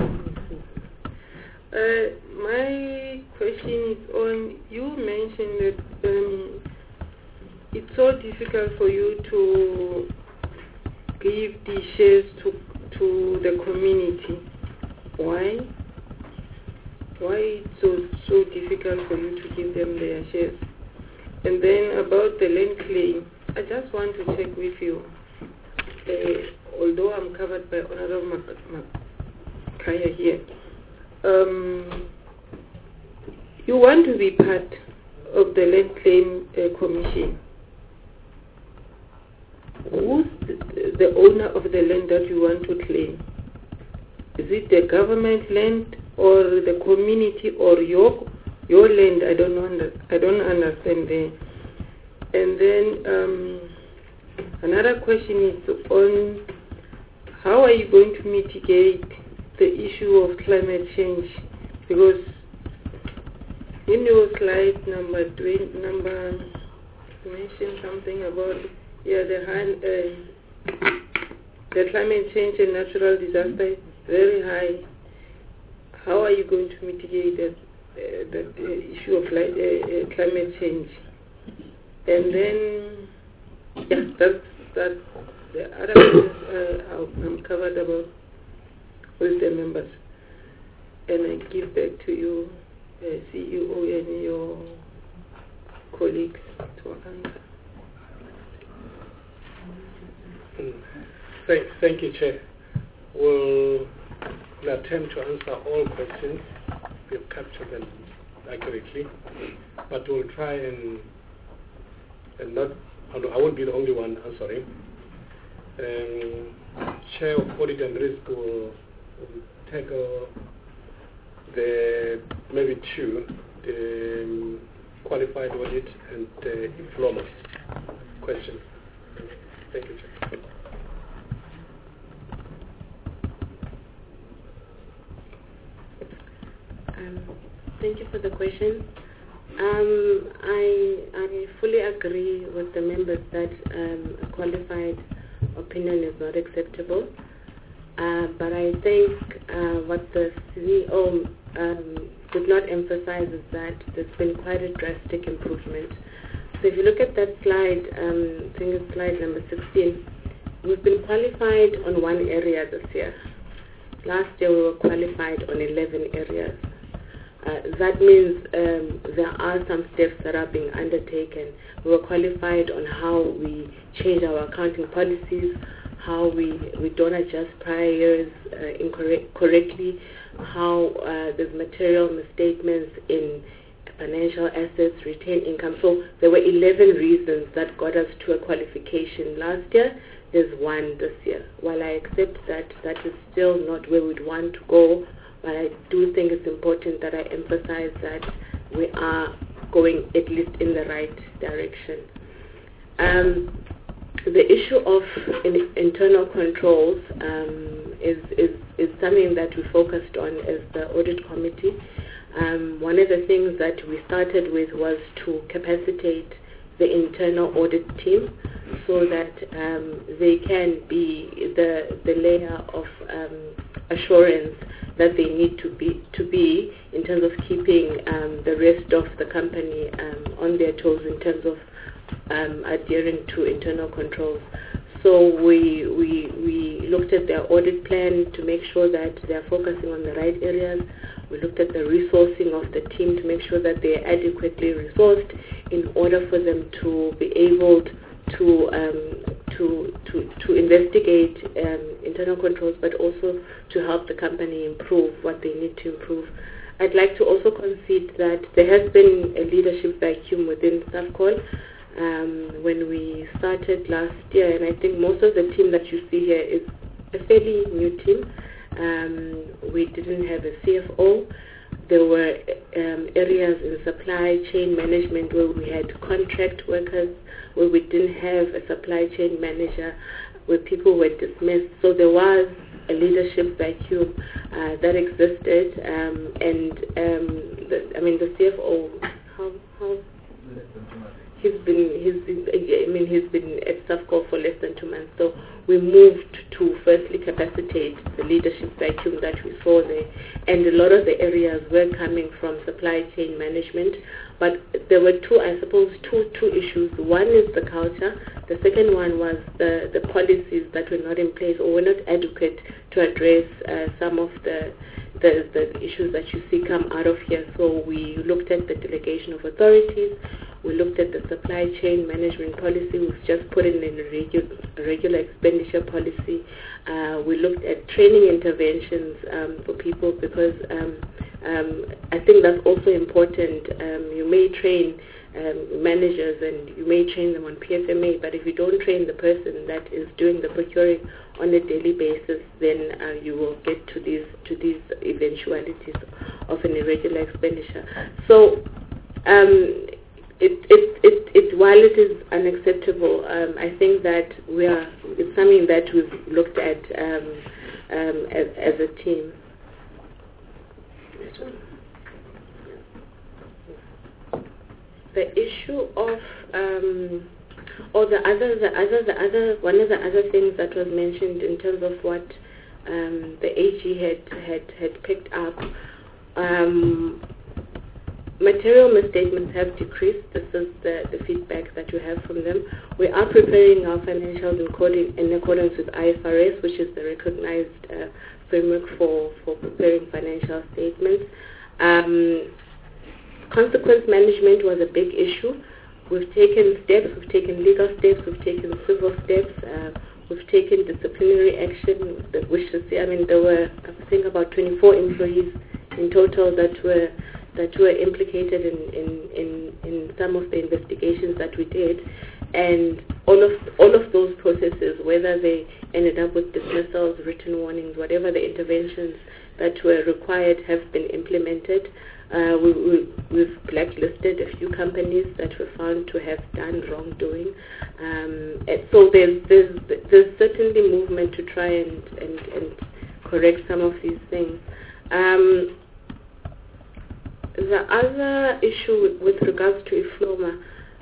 My question is on, you mentioned that it's so difficult for you to give the shares to the community. Why? Why it's so difficult for you to give them their shares? And then about the land claim, I just want to check with you. Although I'm covered by Honorable Makaya here, you want to be part of the land claim commission. Who's the owner of the land that you want to claim? Is it the government land or the community or your land? I don't understand there. And then another question is on how are you going to mitigate the issue of climate change? Because in your slide number you mentioned something about the climate change and natural disaster is very high. How are you going to mitigate the issue of climate change? And then that's the other questions I'm covered about with the members. And I give back to you, CEO and your colleagues to answer. Thank you, Chair. We'll attempt to answer all questions. We've captured them accurately, but we'll try and not. I won't be the only one answering. Chair of Audit and Risk will tackle the maybe two, the qualified audit and the flawless question. Thank you, Chair. Thank you for the question. I fully agree with the members that a qualified opinion is not acceptable. But I think what the CEO did not emphasize is that there's been quite a drastic improvement. So if you look at that slide, I think it's slide number 16, we've been qualified on one area this year. Last year we were qualified on 11 areas. That means there are some steps that are being undertaken. We were qualified on how we change our accounting policies, how we don't adjust prior years correctly, how there's material misstatements in financial assets, retained income. So there were 11 reasons that got us to a qualification last year. There's one this year. While I accept that that is still not where we'd want to go, but I do think it's important that I emphasize that we are going at least in the right direction. The issue of internal controls is something that we focused on as the audit committee. One of the things that we started with was to capacitate the internal audit team so that they can be the layer of assurance that they need to be in terms of keeping the rest of the company on their toes in terms of adhering to internal controls. So we looked at their audit plan to make sure that they are focusing on the right areas. We looked at the resourcing of the team to make sure that they are adequately resourced in order for them to be able to investigate internal controls, but also to help the company improve what they need to improve. I'd like to also concede that there has been a leadership vacuum within Safcol when we started last year, and I think most of the team that you see here is a fairly new team. We didn't have a CFO. There were areas in supply chain management where we had contract workers, where we didn't have a supply chain manager, where people were dismissed. So there was a leadership vacuum that existed, the CFO, he's been at Safcol for less than 2 months. So we moved to firstly capacitate the leadership vacuum that we saw there, and a lot of the areas were coming from supply chain management. But there were two issues. One is the culture. The second one was the policies that were not in place or were not adequate to address some of the issues that you see come out of here. So we looked at the delegation of authorities. We looked at the supply chain management policy. We've just put in a regular expenditure policy. We looked at training interventions for people, because I think that's also important. You may train managers and you may train them on PFMA, but if you don't train the person that is doing the procuring on a daily basis, then you will get to these eventualities of an irregular expenditure. So while it is unacceptable, I think that it's something that we've looked at as a team. The issue of one of the other things that was mentioned in terms of what the AG had picked up. Material misstatements have decreased. This is the feedback that we have from them. We are preparing our financials in accordance with IFRS, which is the recognized framework for preparing financial statements. Consequence management was a big issue. We've taken steps, we've taken legal steps, we've taken civil steps, we've taken disciplinary action, there were, I think, about 24 employees in total that were implicated in some of the investigations that we did, and all of those processes, whether they ended up with dismissals, written warnings, whatever the interventions that were required, have been implemented. We've blacklisted a few companies that were found to have done wrongdoing. So there's certainly movement to try and correct some of these things. The other issue with regards to IFLOMA,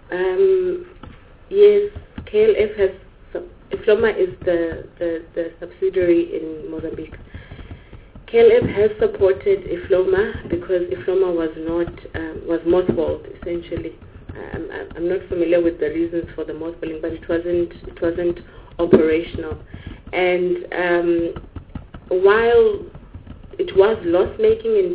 yes, IFLOMA is the subsidiary in Mozambique. KLF has supported IFLOMA because IFLOMA was mothballed, essentially. I'm not familiar with the reasons for the mothballing, but it wasn't operational. And while it was loss-making in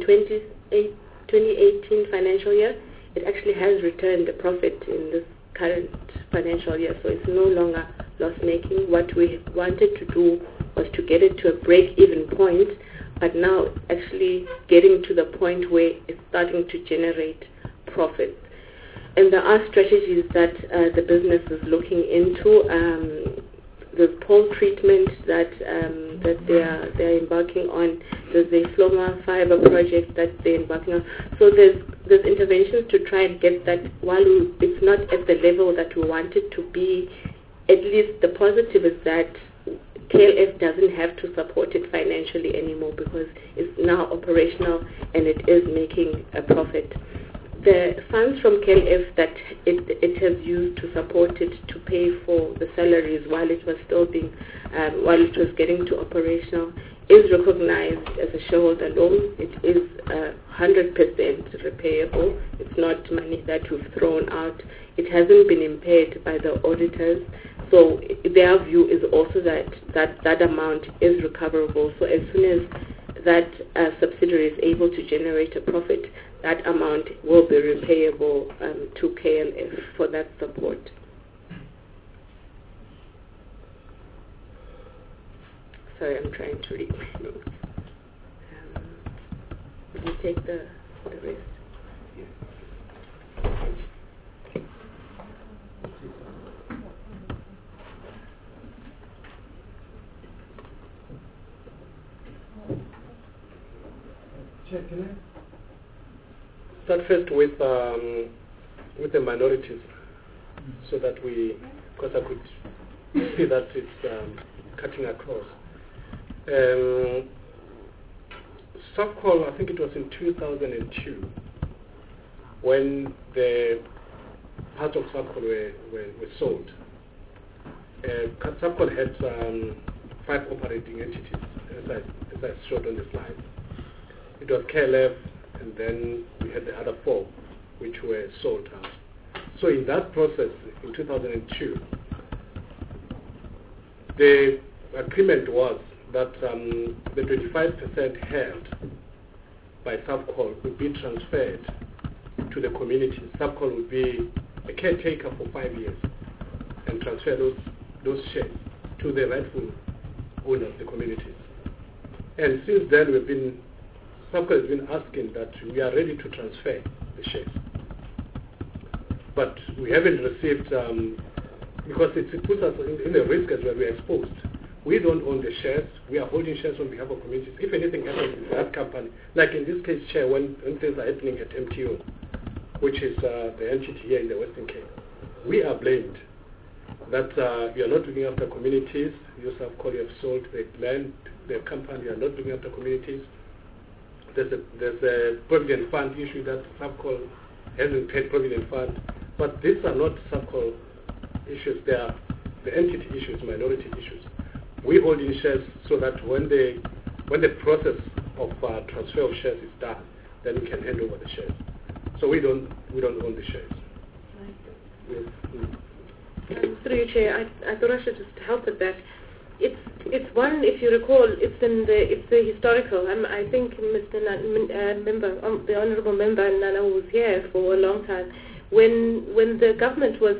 2018 financial year, it actually has returned a profit in this current financial year, so it's no longer loss-making. What we wanted to do was to get it to a break-even point, but now actually getting to the point where it's starting to generate profit. And there are strategies that the business is looking into. The pole treatment that they're embarking on, there's the IFLOMA fiber project that they're embarking on. So there's interventions to try and get that, while it's not at the level that we want it to be, at least the positive is that KLF doesn't have to support it financially anymore because it's now operational and it is making a profit. The funds from KLF that it has used to support it to pay for the salaries while it was still while it was getting to operational is recognized as a shareholder loan. It is 100% repayable. It's not money that we've thrown out. It hasn't been impaired by the auditors. So their view is also that amount is recoverable. So as soon as that subsidiary is able to generate a profit, that amount will be repayable to KLF for that support. Sorry, I'm trying to read my notes. Will you take the rest? Chair, can I start first with the minorities, so that because I could see that it's cutting across. Safcol, I think it was in 2002, when the part of Safcol were sold. Safcol had 5 operating entities, as I showed on the slide. It was KLF, and then we had the other 4, which were sold out. So in that process, in 2002, the agreement was that the 25% held by Safcol would be transferred to the community. Safcol would be a caretaker for 5 years and transfer those shares to the rightful owners, the communities. And since then, Safcol has been asking that we are ready to transfer the shares. But we haven't received, because it puts us in a risk as well. We are exposed. We don't own the shares. We are holding shares on behalf of communities. If anything happens in that company, like in this case, Chair, when things are happening at MTO, which is the entity here in the Western Cape, we are blamed that you are not looking after communities. You have sold the land, the company, you are not looking after communities. There's a provident fund issue that Safcol hasn't paid provident fund, but these are not Safcol issues. They are the entity issues, minority issues. We hold in shares so that when the process of transfer of shares is done, then we can hand over the shares. So we don't own the shares. Through you, Chair, I thought I should just help with that. It's one, if you recall, it's the historical. I think Mr. The Honourable Member Nana was here for a long time. When the government was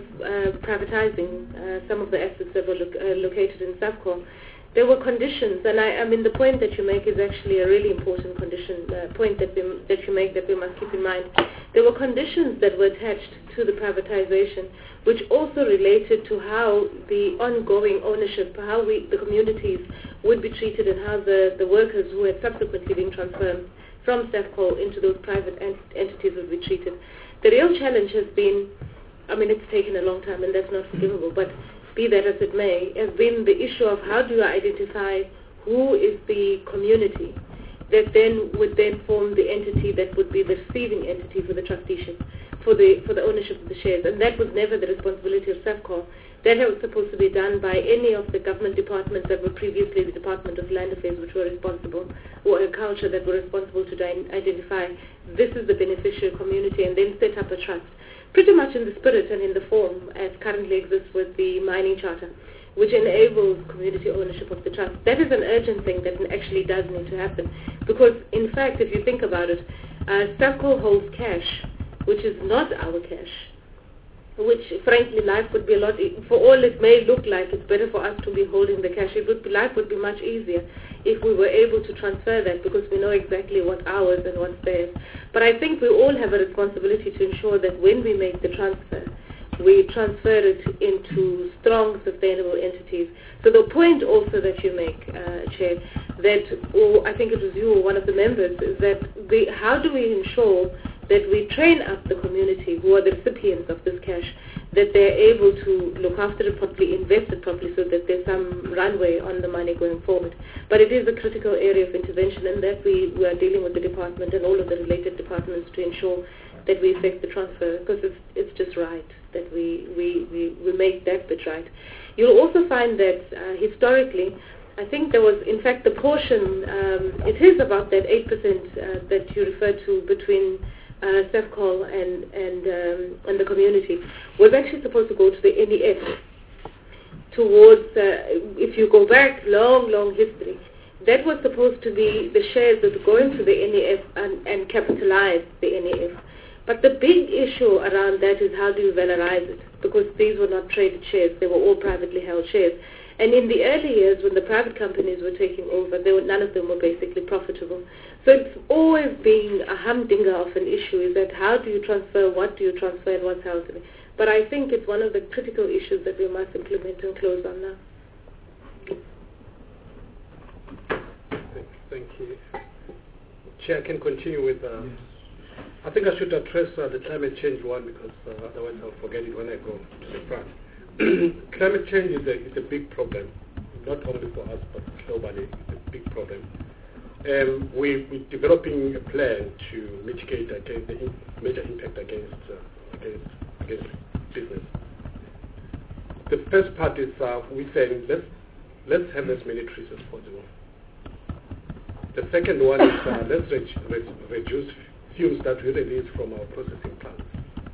privatizing some of the assets that were located in Safcol, there were conditions, and I mean the point that you make is actually a really important point that you make that we must keep in mind. There were conditions that were attached to the privatization, which also related to how the ongoing ownership, how the communities would be treated, and how the workers who had subsequently been transferred from Safcol into those private entities would be treated. The real challenge has been, I mean, it's taken a long time, and that's not forgivable, but be that as it may, has been the issue of how do you identify who is the community that then would then form the entity that would be the receiving entity for the trusteeship, for the ownership of the shares. And that was never the responsibility of Safcol. That was supposed to be done by any of the government departments that were previously the Department of Land Affairs, which were responsible, or Agriculture, that were responsible to identify this is the beneficiary community, and then set up a trust. Pretty much in the spirit and in the form as currently exists with the mining charter, which enables community ownership of the trust. That is an urgent thing that actually does need to happen, because in fact, if you think about it, Safcol holds cash, which is not our cash, which frankly life would be a lot, for all it may look like it's better for us to be holding the cash, life would be much easier if we were able to transfer that, because we know exactly what's ours and what's theirs. But I think we all have a responsibility to ensure that when we make the transfer, we transfer it into strong, sustainable entities. So the point also that you make, Chair, that, or I think it was you or one of the members, is that how do we ensure that we train up the community who are the recipients of this cash, that they're able to look after it properly, invest it properly, so that there's some runway on the money going forward. But it is a critical area of intervention, and that we are dealing with the department and all of the related departments to ensure that we effect the transfer, because it's just right that we make that bit right. You'll also find that historically, I think there was, in fact, the portion, it is about that 8% that you referred to between Safcol and the community, was actually supposed to go to the NEF towards, if you go back long history, that was supposed to be the shares that were going to the NEF and capitalize the NEF. But the big issue around that is how do you valorize it? Because these were not traded shares, they were all privately held shares. And in the early years, when the private companies were taking over, none of them were basically profitable. So it's always been a humdinger of an issue, is that how do you transfer, what do you transfer, and what's happening. But I think it's one of the critical issues that we must implement and close on now. Thank you. Chair, I can continue with... I think I should address the climate change one, because otherwise I'll forget it when I go to the front. Climate change is a big problem, not only for us, but globally. It's a big problem. We're developing a plan to mitigate against the major impact against business. The first part is we saying let's have as many trees as possible. The second one is let's reduce fumes that we release from our processing plants.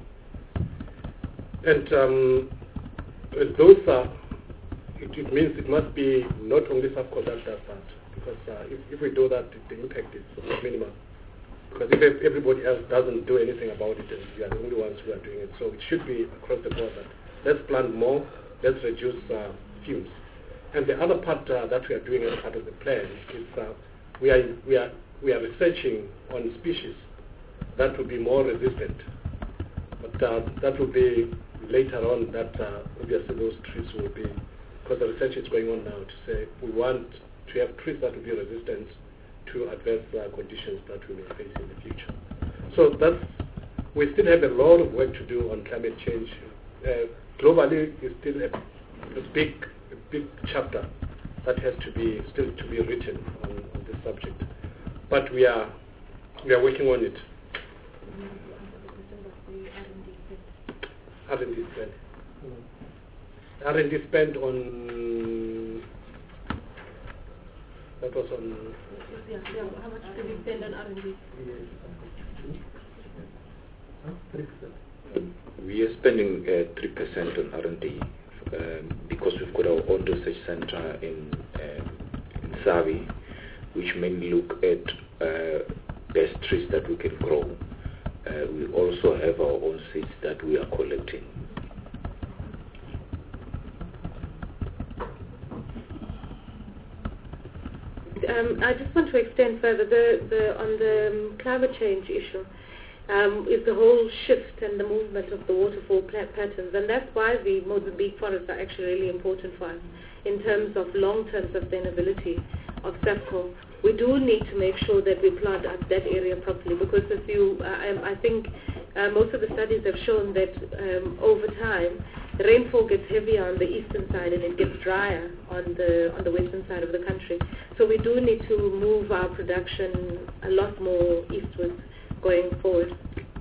And those are, it means it must be not only SAFCO that does that, because if we do that, the impact is minimal. Because if everybody else doesn't do anything about it, then we are the only ones who are doing it. So it should be across the board that let's plant more, let's reduce fumes. And the other part that we are doing as part of the plan is we are researching on species that will be more resistant. But that will be later on that obviously those trees will be, because the research is going on now to say we want to have trees that will be resistant to adverse conditions that we may face in the future. So we still have a lot of work to do on climate change. Globally, it's still a big chapter that has to be still to be written on this subject. But we are working on it. R&D spend. R&D spend on... That was on... Yeah, how much do we spend on R&D? We are spending 3% on R&D because we've got our own research center in Savi, which mainly look at best trees that we can grow. We also have our own seeds that we are collecting. I just want to extend further on the climate change issue. Is the whole shift and the movement of the waterfall patterns, and that's why the Mozambique forests are actually really important for us in terms of long-term sustainability of SAFCO. We do need to make sure that we plant up that area properly, because I think most of the studies have shown that over time the rainfall gets heavier on the eastern side and it gets drier on the western side of the country. So we do need to move our production a lot more eastwards going forward.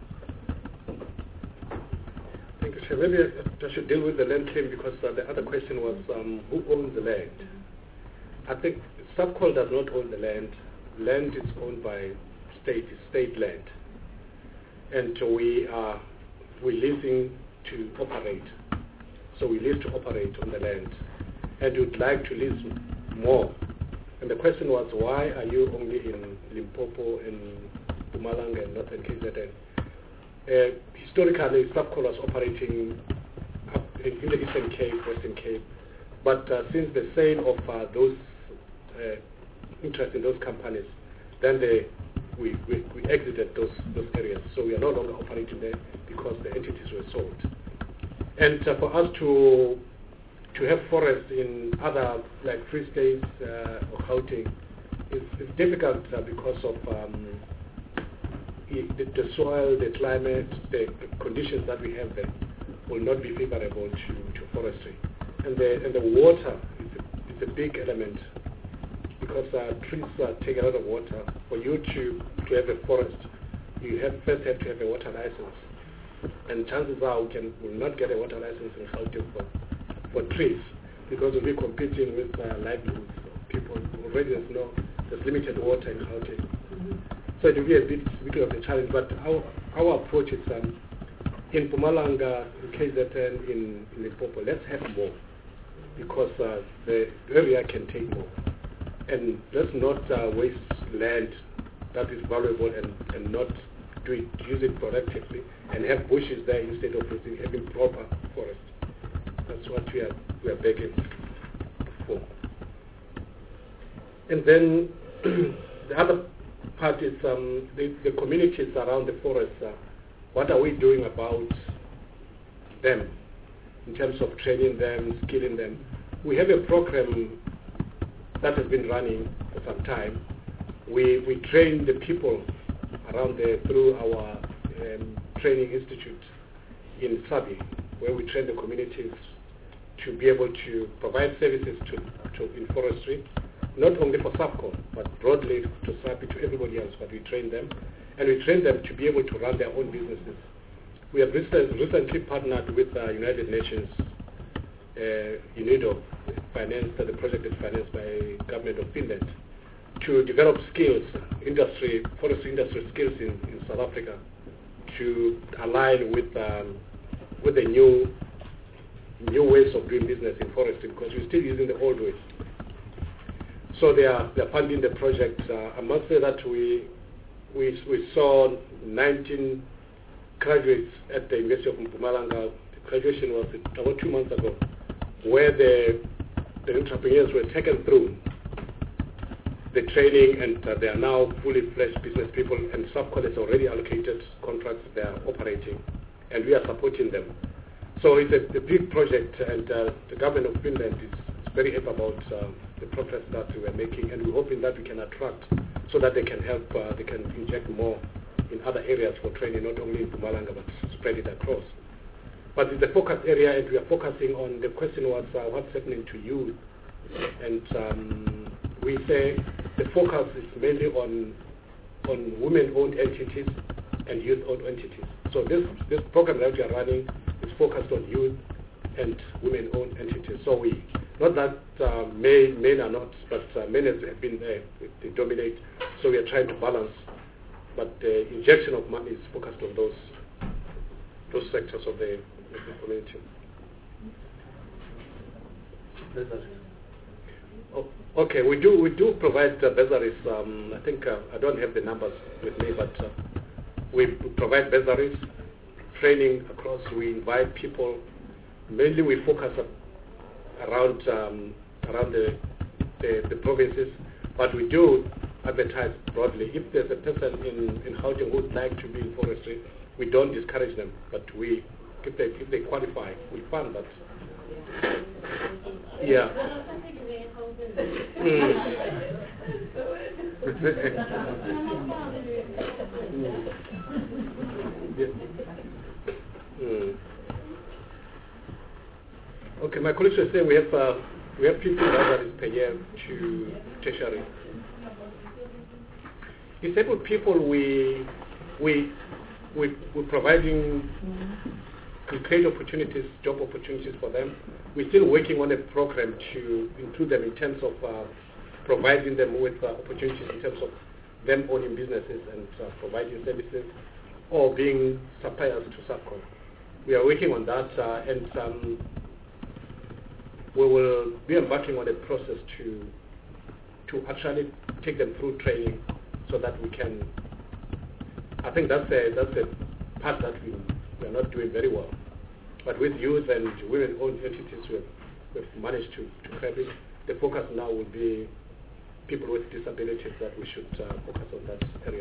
Thank you, Chair. Maybe I should deal with the land claim, because the other question was who owns the land. I think SAFCO does not own the land. Land is owned by state land, and we're leasing to operate. So we lease to operate on the land, and we'd like to lease more. And the question was, why are you only in Limpopo and Mpumalanga and Northern KZN? Historically, SAFCO was operating in the Eastern Cape, Western Cape, but since the sale of those interest in those companies, then we exited those areas. So we are no longer operating there because the entities were sold. And for us to have forests in other, like Free States or Gauteng, it's difficult because of the soil, the climate, the conditions that we have there will not be favorable to forestry. And the water is a big element, because trees take a lot of water. For you to have a forest, you first have to have a water license. And chances are we will not get a water license in Gauteng for trees, because we'll be competing with livelihoods of people. Already there's limited water in Gauteng. So it will be a bit of a challenge, but our approach is in Mpumalanga, in KZN, in Limpopo, let's have more, because the area can take more. And let's not waste land that is valuable and not use it productively, and have bushes there instead of having proper forest. That's what we are begging. for. And then the other part is the communities around the forest. What are we doing about them in terms of training them, skilling them? We have a program that has been running for some time. We train the people around there through our training institute in Sabi, where we train the communities to be able to provide services in forestry, not only for SAPCO, but broadly to Sabi, to everybody else, but we train them. And we train them to be able to run their own businesses. We have recently partnered with United Nations, UNIDO, the project is financed by government of Finland, to develop skills, forestry industry skills in South Africa, to align with the new ways of doing business in forestry, because we're still using the old ways. So they are funding the project. I must say that we saw 19 graduates at the University of Mpumalanga. The graduation was about 2 months ago, where the entrepreneurs were taken through the training, and they are now fully fledged business people, and SAPCO has already allocated contracts they are operating, and we are supporting them. So it's a big project, and the government of Finland is very happy about the progress that we are making, and we're hoping that we can attract so that they can help, they can inject more in other areas for training, not only in Mpumalanga, but spread it across. But it's a focus area, and we are focusing on, the question was what's happening to youth, and we say the focus is mainly on women-owned entities and youth-owned entities. So this program that we are running is focused on youth and women-owned entities. So not that men are not, but men have been there, they dominate. So we are trying to balance, but the injection of money is focused on those sectors of the community. Okay, we do provide bursaries. I think I don't have the numbers with me, but we provide bursaries, training across. We invite people. Mainly, we focus around the provinces, but we do advertise broadly. If there's a person in Gauteng who would like to be in forestry, we don't discourage them, but if they qualify, we fund that. Yeah. Okay, my colleagues were saying we have 50 bursaries per year to tertiary. Disabled people, we're providing create opportunities, job opportunities for them. We're still working on a program to include them in terms of providing them with opportunities in terms of them owning businesses and providing services or being suppliers to SAPCO. We are working on that, and we will be embarking on a process to actually take them through training so that we can. I think that's a part that we are not doing very well. But with youth and women-owned entities, we've managed to grab it. The focus now will be people with disabilities, that we should focus on that area.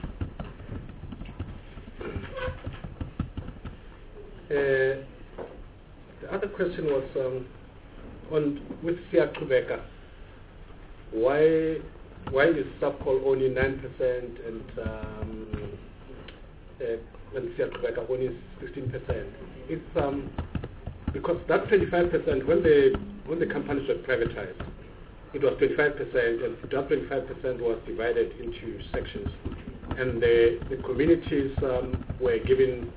The other question was with Siaqhubeka. Why is SAPCO only 9% and Siaqhubeka only 16%? It's because that 25%, when the companies were privatized, it was 25%, and that 25% was divided into sections, and the communities were given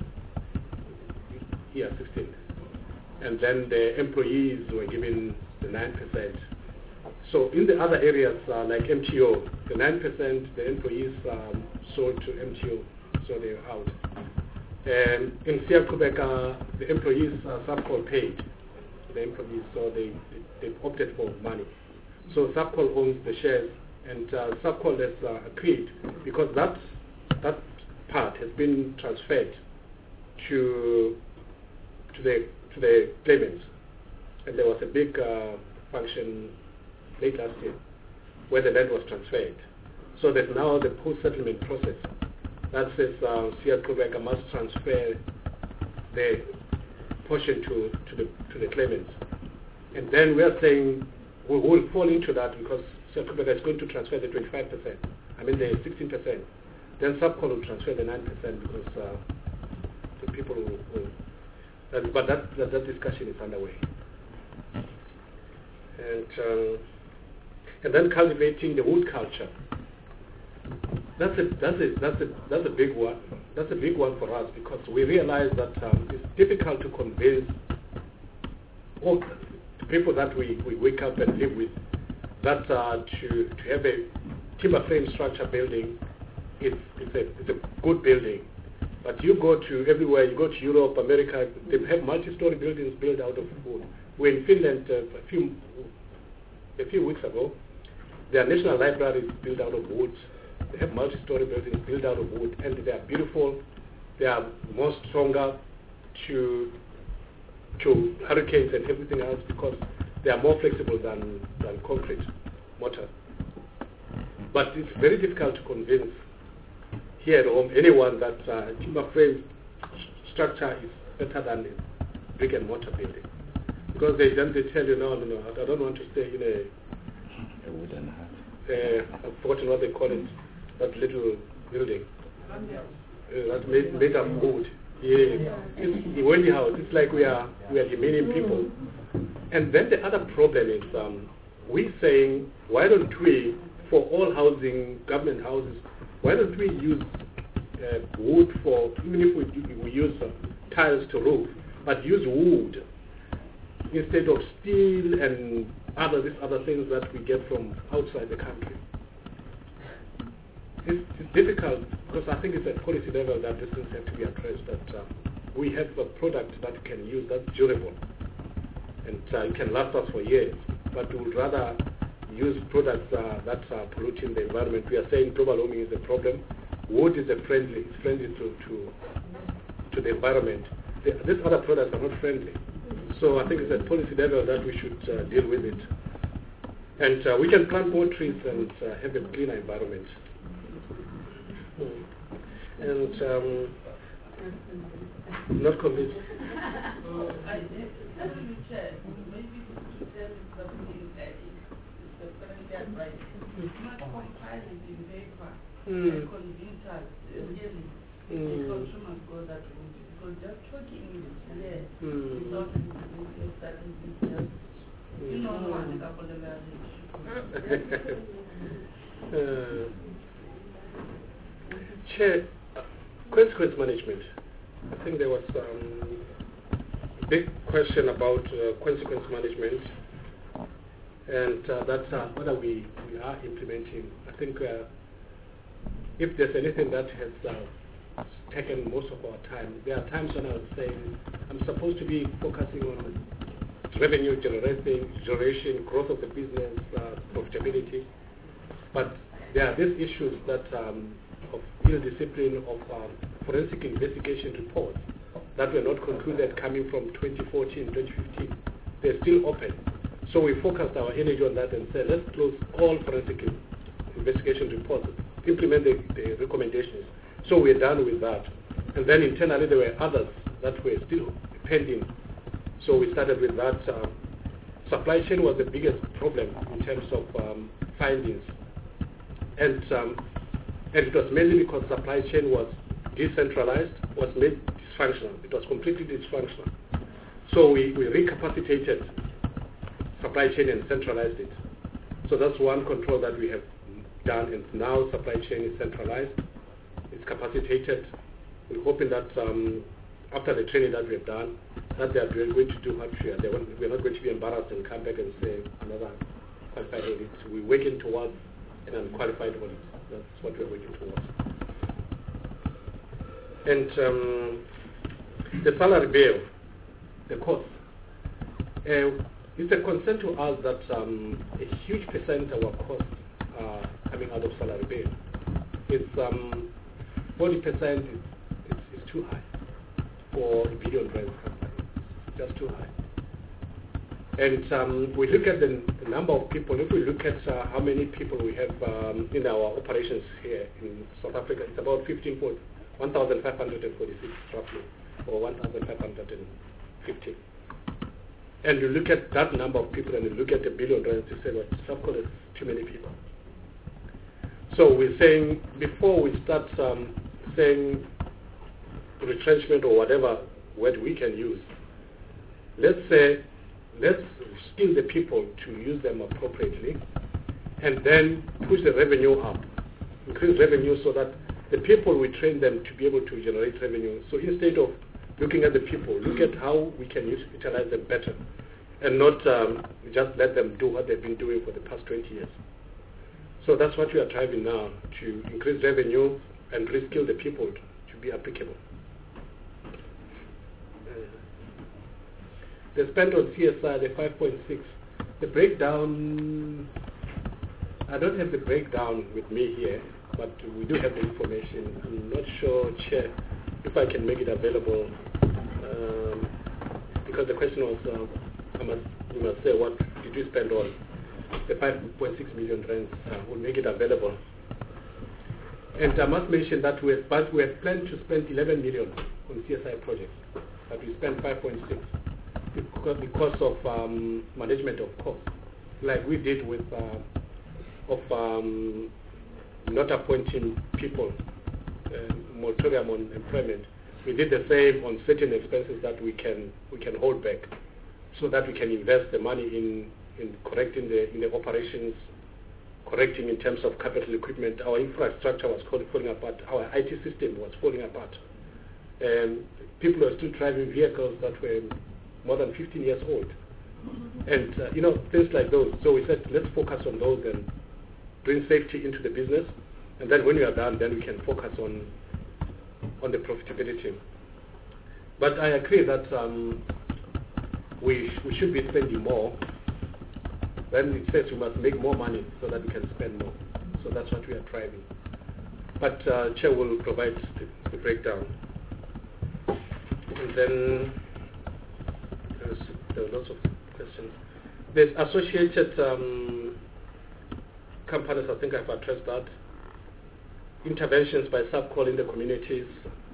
16, and then the employees were given the 9%. So in the other areas like MTO, the 9% the employees sold to MTO, so they were out. And in Siaqhubeka, the employees SAPCO paid the employees, so they opted for money. So SAPCO owns the shares, and SAPCO has agreed, because that part has been transferred to the claimants, and there was a big function late last year, where the land was transferred. So there's now the post-settlement process that says CR Quebec must transfer the portion to the claimants. And then we are saying we will fall into that because CR Quebec is going to transfer the 25%, the 16%. Then Subcol will transfer the 9% because the people will but that discussion is underway. And then cultivating the wood culture. That's a big one. That's a big one for us because we realize that it's difficult to convince all the people that we wake up and live with that to have a timber frame structure building. It's a good building. But you go to everywhere, you go to Europe, America, they have multi-story buildings built out of wood. We're in Finland a few weeks ago. Their national library is built out of wood. They have multi-story buildings built out of wood, and they are beautiful. They are more stronger to hurricanes and everything else because they are more flexible than concrete mortar. But it's very difficult to convince here at home anyone that timber frame structure is better than a brick and mortar building, because they tell you no, I don't want to stay in a wooden hut. I've forgotten what they call it, that little building that's made of wood. Yeah, it's a windy house. It's like we are demeaning people. And then the other problem is we're saying, why don't we, for all housing, government houses, why don't we use wood for, even if we use tiles to roof, but use wood instead of steel and these other things that we get from outside the country. It's difficult because I think it's at policy level that these things have to be addressed, that we have a product that we can use that's durable and it can last us for years, but we would rather use products that are polluting the environment. We are saying global warming is a problem. Wood is friendly to the environment. These other products are not friendly. So I think it's at policy level that we should deal with it. And we can plant more trees and have a cleaner environment. And not convinced. Chair, consequence management. I think there was a big question about consequence management, and that's what we are implementing. I think if there's anything that has taken most of our time, there are times when I was saying I'm supposed to be focusing on revenue generation, growth of the business, profitability, but there are these issues that of ill discipline, of forensic investigation reports that were not concluded coming from 2014, 2015. They're still open. So we focused our energy on that and said, let's close all forensic investigation reports, implement the recommendations. So we're done with that. And then internally there were others that were still pending. So we started with that. Supply chain was the biggest problem in terms of findings. And it was mainly because supply chain was decentralized, was made dysfunctional. It was completely dysfunctional. So we recapacitated supply chain and centralized it. So that's one control that we have done, and now supply chain is centralized, it's capacitated. We're hoping that after the training that we have done, that they are going to do what we are. We're not going to be embarrassed and come back and say another qualified audit. We're working towards an unqualified audit. That's what we're working towards. And the salary bill, the cost. It's a concern to us that a huge percent of our costs are coming out of salary bill. It's 40% is too high for a billion rand company. Just too high. And we look at the number of people. If we look at how many people we have in our operations here in South Africa, it's about 1,546 roughly, or 1,550. And you look at that number of people and you look at the billion rands, you say, well, Safcol is too many people. So we're saying, before we start saying retrenchment or whatever word we can use, let's skill the people to use them appropriately, and then push the revenue up, increase revenue so that the people, we train them to be able to generate revenue. So instead of looking at the people, look at how we can utilize them better, and not just let them do what they've been doing for the past 20 years. So that's what we are driving now, to increase revenue and reskill the people to be applicable. The spend on CSI, the 5.6, the breakdown, I don't have the breakdown with me here, but we do have the information. I'm not sure, Chair, if I can make it available, because the question was, you must say, what did you spend on? The 5.6 million rands, will make it available. And I must mention that we have planned to spend 11 million on CSI projects, but we spent 5.6 because of management of costs, like we did with not appointing people, moratorium on employment. We did the same on certain expenses that we can hold back, so that we can invest the money in correcting the operations, correcting in terms of capital equipment. Our infrastructure was falling apart. Our IT system was falling apart. People were still driving vehicles that were more than 15 years old. And, things like those. So we said, let's focus on those and bring safety into the business. And then when we are done, then we can focus on the profitability. But I agree that we should be spending more. Then it says we must make more money so that we can spend more. So that's what we are driving. But Chair will provide the breakdown. And then there are lots of questions. There's associated companies, I think I've addressed that. Interventions by Safcol in the communities.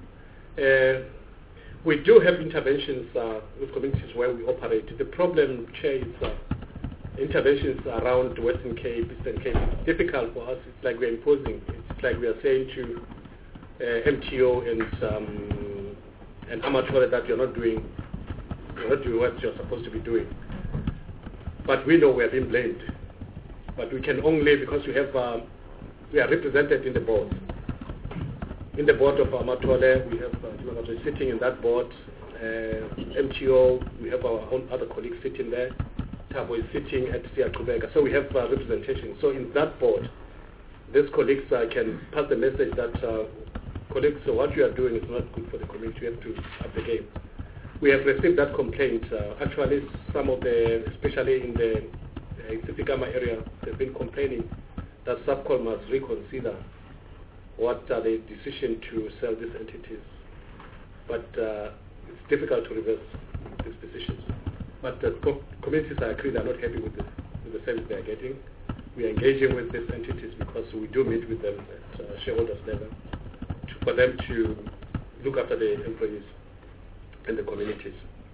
We do have interventions with communities where we operate. The problem, Chair, is interventions around Western Cape, Eastern Cape. It's difficult for us. It's like we're imposing. It's like we are saying to MTO and Amateur that you're not doing what you're supposed to be doing. But we know we are being blamed. But we can only, because we are represented in the board. In the board of Amatole, we have sitting in that board. MTO, we have our own other colleagues sitting there. Tabo is sitting at Siakubega. So we have representation. So in that board, these colleagues can pass the message that, colleagues, so what you are doing is not good for the community. You have to up the game. We have received that complaint. Actually, some of especially in the Tsitigama area, they've been complaining that Safcol must reconsider what are the decision to sell these entities. But it's difficult to reverse these decisions. But the communities are agree they're not happy with the service they are getting. We are engaging with these entities because we do meet with them at shareholders level for them to look after the employees and the communities.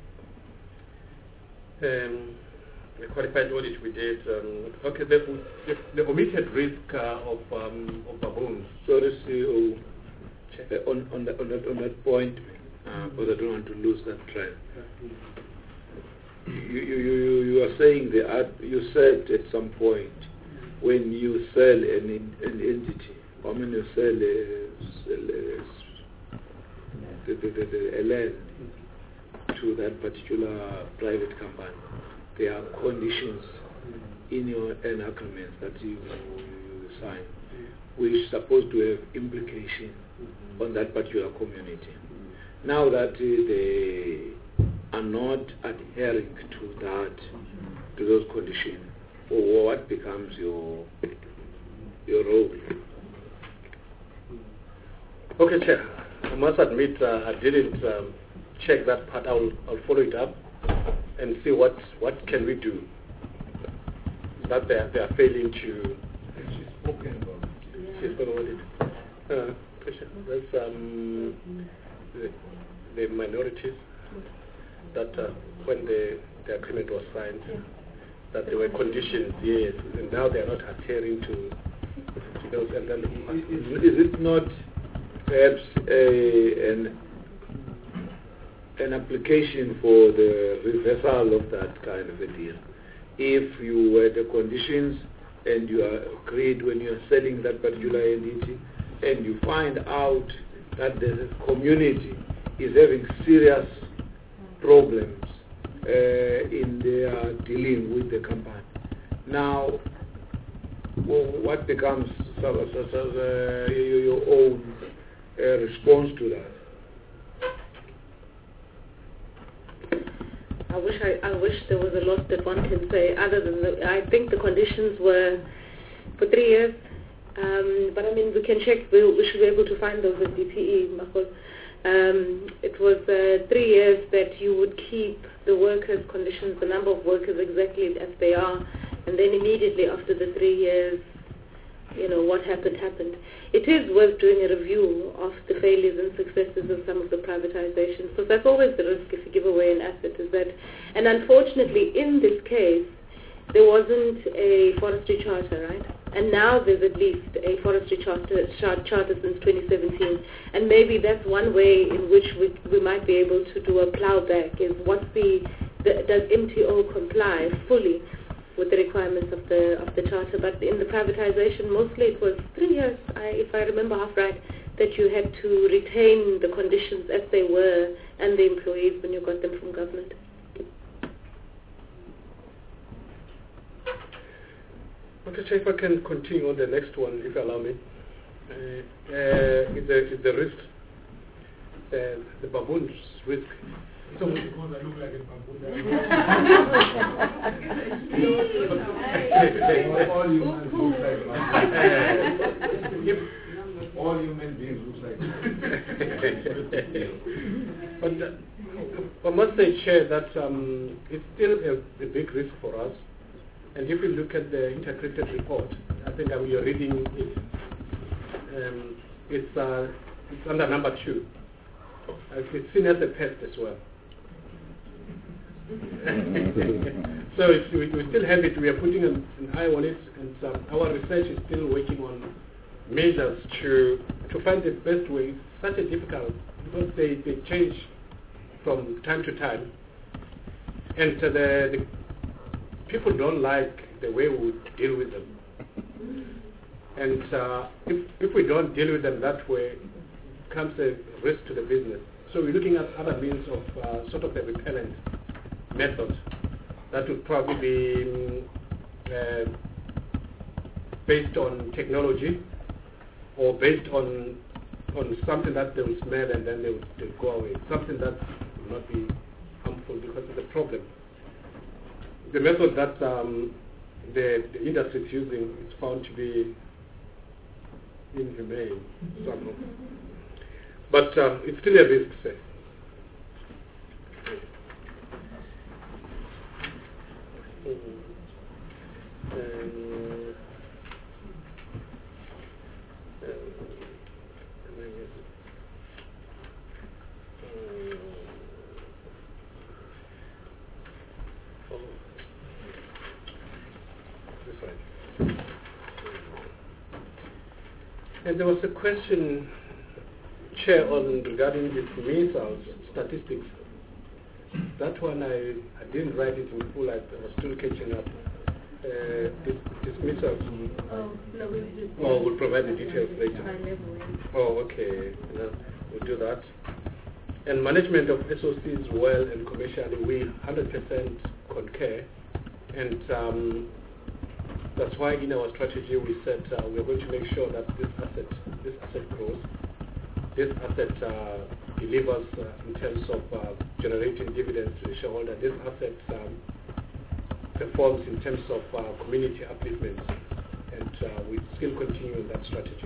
The qualified audit we did. Okay, the omitted risk of baboons. Sorry, CEO. On that point, because I don't want to lose that thread. You are saying you said at some point when you sell an entity, or when you sell a land to that particular private company, there are conditions in your agreements that you sign, which is supposed to have implication on that particular community. Now that they are not adhering to those conditions, or what becomes your role? Okay, Chair. I must admit I didn't check that part. I'll follow it up. and see what can we do that they are failing to. She's spoken about it. There's the minorities that when the agreement was signed, that there were conditions, yes, and now they are not adhering to those. And then is it not perhaps an application for the reversal of that kind of a deal? If you were the conditions and you are agreed when you are selling that particular entity, and you find out that the community is having serious problems in their dealing with the company. Now, what becomes your own response to that? I wish there was a lot that one can say other than I think the conditions were for 3 years. But I mean, we can check. We should be able to find those at DPE. It was 3 years that you would keep the workers' conditions, the number of workers exactly as they are, and then immediately after the 3 years, what happened. It is worth doing a review of the failures and successes of some of the privatizations, because that's always the risk if you give away an asset, is that, and unfortunately in this case, there wasn't a forestry charter, right? And now there's at least a forestry charter since 2017. And maybe that's one way in which we might be able to do a plowback, is does MTO comply fully with the requirements of the charter? But in the privatization, mostly it was 3 years, if I remember half right, that you had to retain the conditions as they were and the employees when you got them from government. Okay, Chair, if I can continue on the next one, if you allow me. It's the risk, the baboon's risk. So because I look like a baboon. All humans look like baboons. All human beings look like baboons. But I must say, Chair, that it's still a big risk for us. And if you look at the integrated report, I think we are reading it. It's under number 2. It's seen as a pest as well. So we still have it. We are putting an eye on it, and our research is still working on measures to find the best way. It's such a difficult, because they change from time to time, and the people don't like the way we deal with them. And if we don't deal with them that way, it becomes a risk to the business. So we're looking at other means of sort of a repellent method that would probably be based on technology, or based on something that they will smell and then they'll go away. Something that will not be harmful, because it's a problem. The method that the industry is using is found to be inhumane somehow. But it's still a risk, say. And there was a question, Chair, regarding the MESA's statistics. That one I didn't write it in full. I was still catching up. Dismissal. We'll provide the details later. Okay. We'll do that. And management of SOCs, well and commercially, we 100% concur. And that's why in our strategy we said we're going to make sure that this asset grows, this asset delivers in terms of generating dividends to the shareholder, this asset performs in terms of community upliftment, and we still continue in that strategy.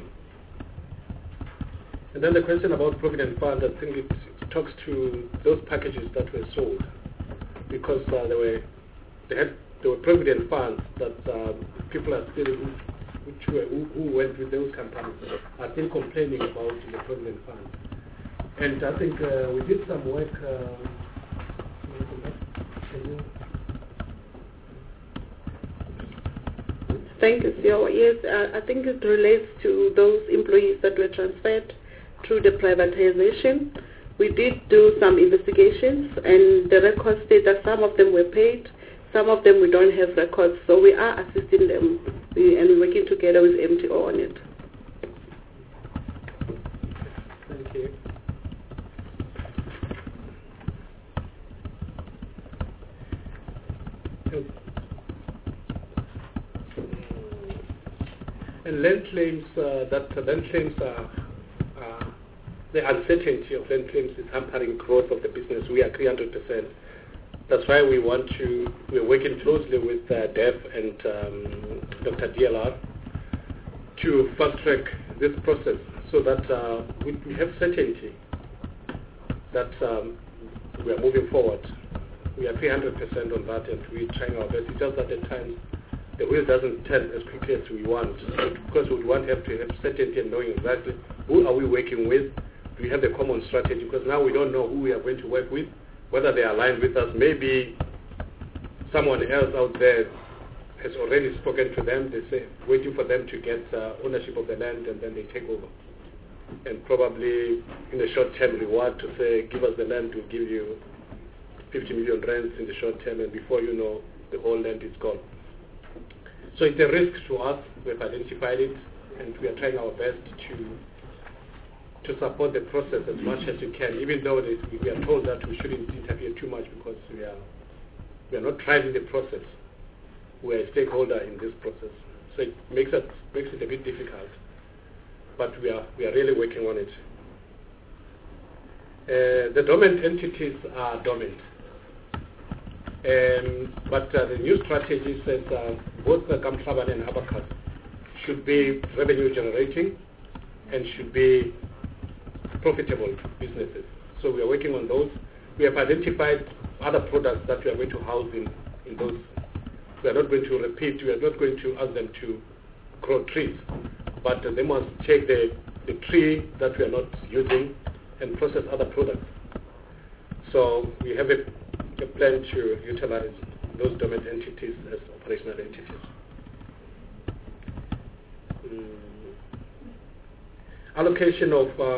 And then the question about Provident Fund, I think it talks to those packages that were sold. because there were provident funds that people are still who went with those companies are still complaining about the provident funds. And I think we did some work. Thank you, CEO. Yes, I think it relates to those employees that were transferred through the privatization. We did do some investigations, and the records state that some of them were paid, some of them we don't have records, so we are assisting them, and we're working together with MTO on it. Thank you. And land claims, the uncertainty of land claims is hampering growth of the business. We agree 100%. That's why we're working closely with DEF and Dr. DLR to fast track this process so that we have certainty that we are moving forward. We are 300% on that, and we're trying our best. It's just that at times the wheel doesn't turn as quickly as we want, because we want to have certainty and knowing exactly who are we working with. Do we have a common strategy? Because now we don't know who we are going to work with, whether they are aligned with us. Maybe someone else out there has already spoken to them. They say waiting for them to get ownership of the land, and then they take over. And probably in the short term reward to say, give us the land, we'll give you 50 million rands in the short term, and before you know, the whole land is gone. So it's a risk to us. We've identified it, and we are trying our best to support the process as much as we can, even though we are told that we shouldn't interfere too much because we are not driving the process. We are a stakeholder in this process. So it makes it a bit difficult, but we are really working on it. The dormant entities are dormant. But the new strategy says both the Kamhlabane and Abacus should be revenue generating and should be profitable businesses. So we are working on those. We have identified other products that we are going to house in those. We are not going to repeat, we are not going to ask them to grow trees, but they must take the tree that we are not using and process other products. So we have a plan to utilize those dormant entities as operational entities. Allocation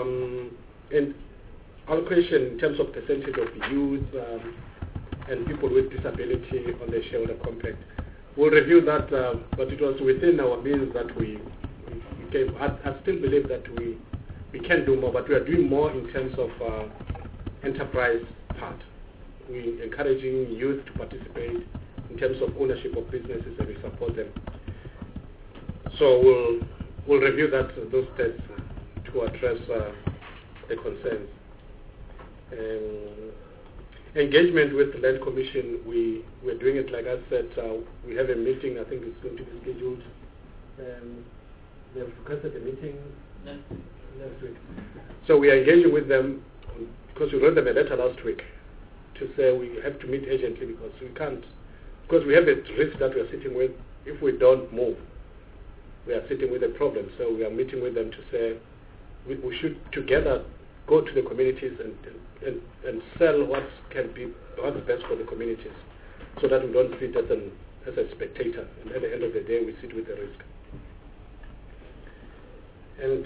in terms of percentage of youth and people with disability on the shareholder compact. We'll review that, but it was within our means that we gave. I still believe that we can do more, but we are doing more in terms of enterprise part. We're encouraging youth to participate in terms of ownership of businesses, and we support them. So we'll review those steps to address the concerns. Engagement with the Land Commission, we're doing it, like I said, we have a meeting, I think it's going to be scheduled. They have requested a meeting next week. So we are engaging with them because we wrote them a letter last week to say we have to meet urgently because we can't, because we have a risk that we are sitting with. If we don't move, we are sitting with a problem. So we are meeting with them to say we should together go to the communities and sell what's best for the communities, so that we don't sit as a spectator, and at the end of the day we sit with the risk. And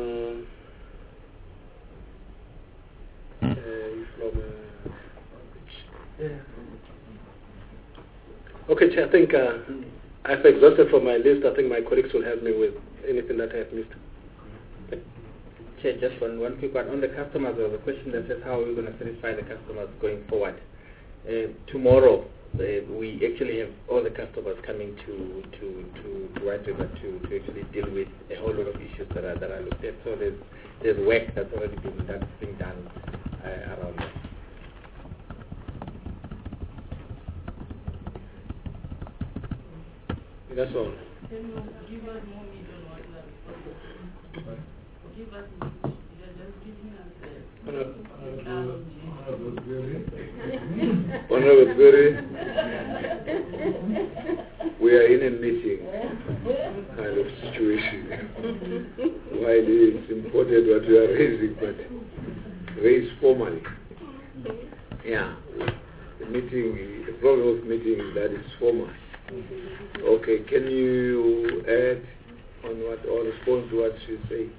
okay, Chair, I think I've exhausted from my list. I think my colleagues will help me with anything that I have missed. Chair, just one quick one. On the customers, there was a question that says how are we going to satisfy the customers going forward? Tomorrow, we actually have all the customers coming to White River to actually deal with a whole lot of issues that are looked at. So there's work that's already being done around that. That's all. Can you give us more meat on what you have? Give us meat. You're just giving us Honorable Ferry, we are in a meeting kind of situation. While it's important what you are raising, but raise formally. Yeah. The problem of meeting is that it's formal. Okay, can you add on what or respond to what she said?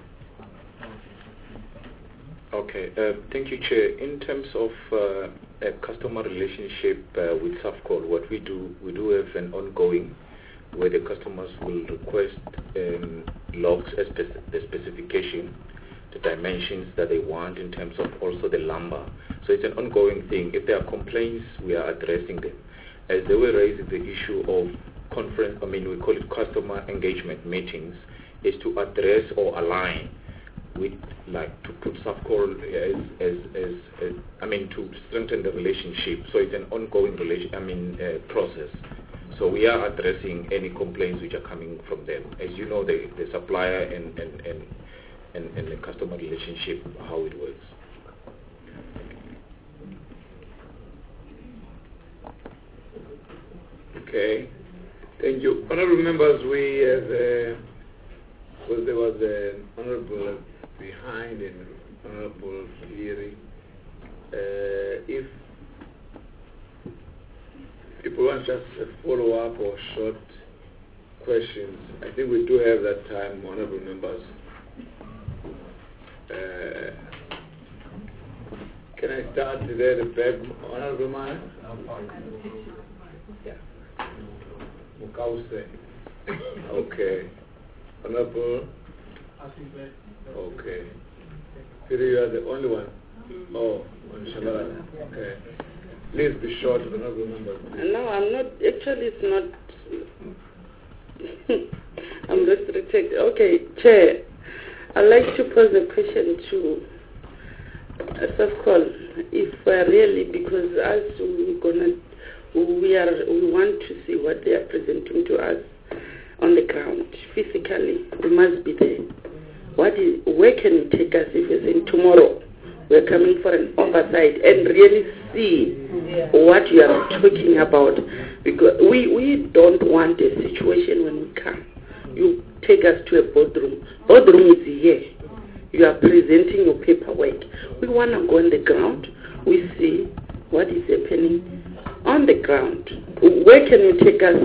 Okay, thank you, Chair. In terms of a customer relationship with Safcol, what we do have an ongoing where the customers will request logs as the specification, the dimensions that they want in terms of also the lumber. So it's an ongoing thing. If there are complaints, we are addressing them. As they were raising the issue of we call it customer engagement meetings, is to address or align with, like, to put Safcol to strengthen the relationship. So it's an ongoing process. So we are addressing any complaints which are coming from them. As you know, the supplier and the customer relationship, how it works. Okay, thank you. Honorable members, we have, there was an honorable behind and honorable hearing. If people want just a follow-up or short questions, I think we do have that time, honorable members. Can I start there, the back, honorable man? Yeah. Mukause. Okay. Honorable. Okay. Peter, you are the only one. Oh, Shabara. Okay. Please be short, honorable members. No, I'm not. Actually, it's not. I'm restricted. Okay, Chair. I'd like to pose a question to Safcol. If really, because as we want to see what they are presenting to us on the ground. Physically, we must be there. Where can you take us if it's in tomorrow? We're coming for an oversight and really see what you are talking about. Because we don't want a situation when we come. You take us to a boardroom. Boardroom is here. You are presenting your paperwork. We want to go on the ground. We see what is happening on the ground. Where can you take us?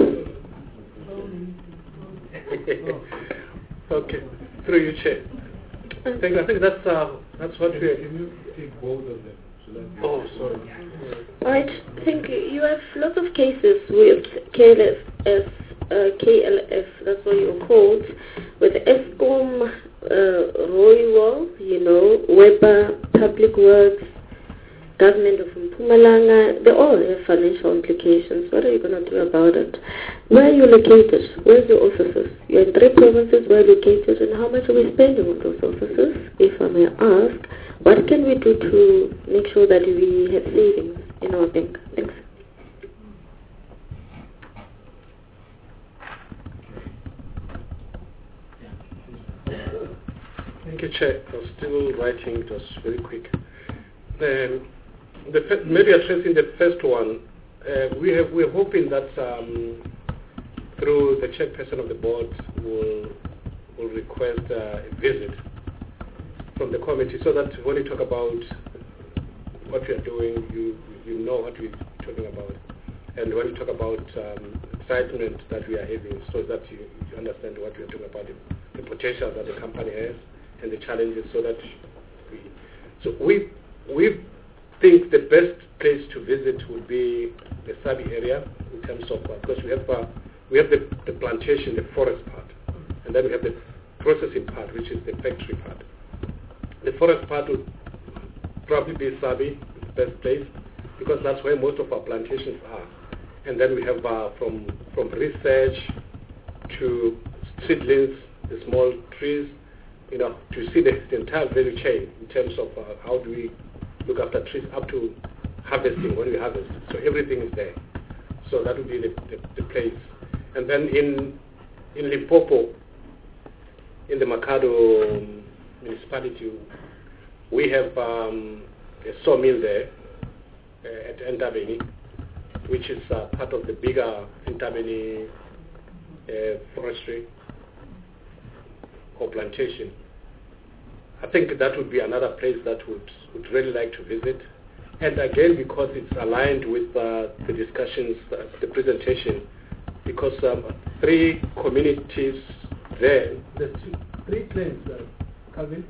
Okay, through you, Chair. I think that's what we. Can you take both of them? Sorry. Right. Thank you. You have lots of cases with KLF, that's what you're called, with Eskom, Royal, Weber, Public Works, Government of Mpumalanga. They all have financial implications. What are you going to do about it? Where are you located? Where's your offices? You're in 3 provinces. Where are you located? And how much are we spending on those offices? If I may ask, what can we do to make sure that we have savings in our bank? Thanks. Thank you, Chair. I was still writing. It was very quick. Maybe addressing the first one, we're hoping that through the chairperson of the board will request a visit from the committee, so that when you talk about what we are doing, you know what we're talking about, and when you talk about excitement that we are having, so that you understand what we are talking about, the potential that the company has and the challenges, so that we think the best place to visit would be the Sabi area in terms of because we have the plantation, the forest part, and then we have the processing part, which is the factory part. The forest part would probably be Sabi, the best place, because that's where most of our plantations are. And then we have from research to seedlings, the small trees, to see the entire value chain in terms of how do we look after trees up to harvesting when we harvest. So everything is there. So that would be the place. And then in Limpopo, in the Makado municipality, we have a sawmill there at Entabeni, which is part of the bigger Entabeni forestry or plantation. I think that would be another place that would really like to visit. And again, because it's aligned with the discussions, the presentation, because 3 communities there. There's 3 claims, Calvin.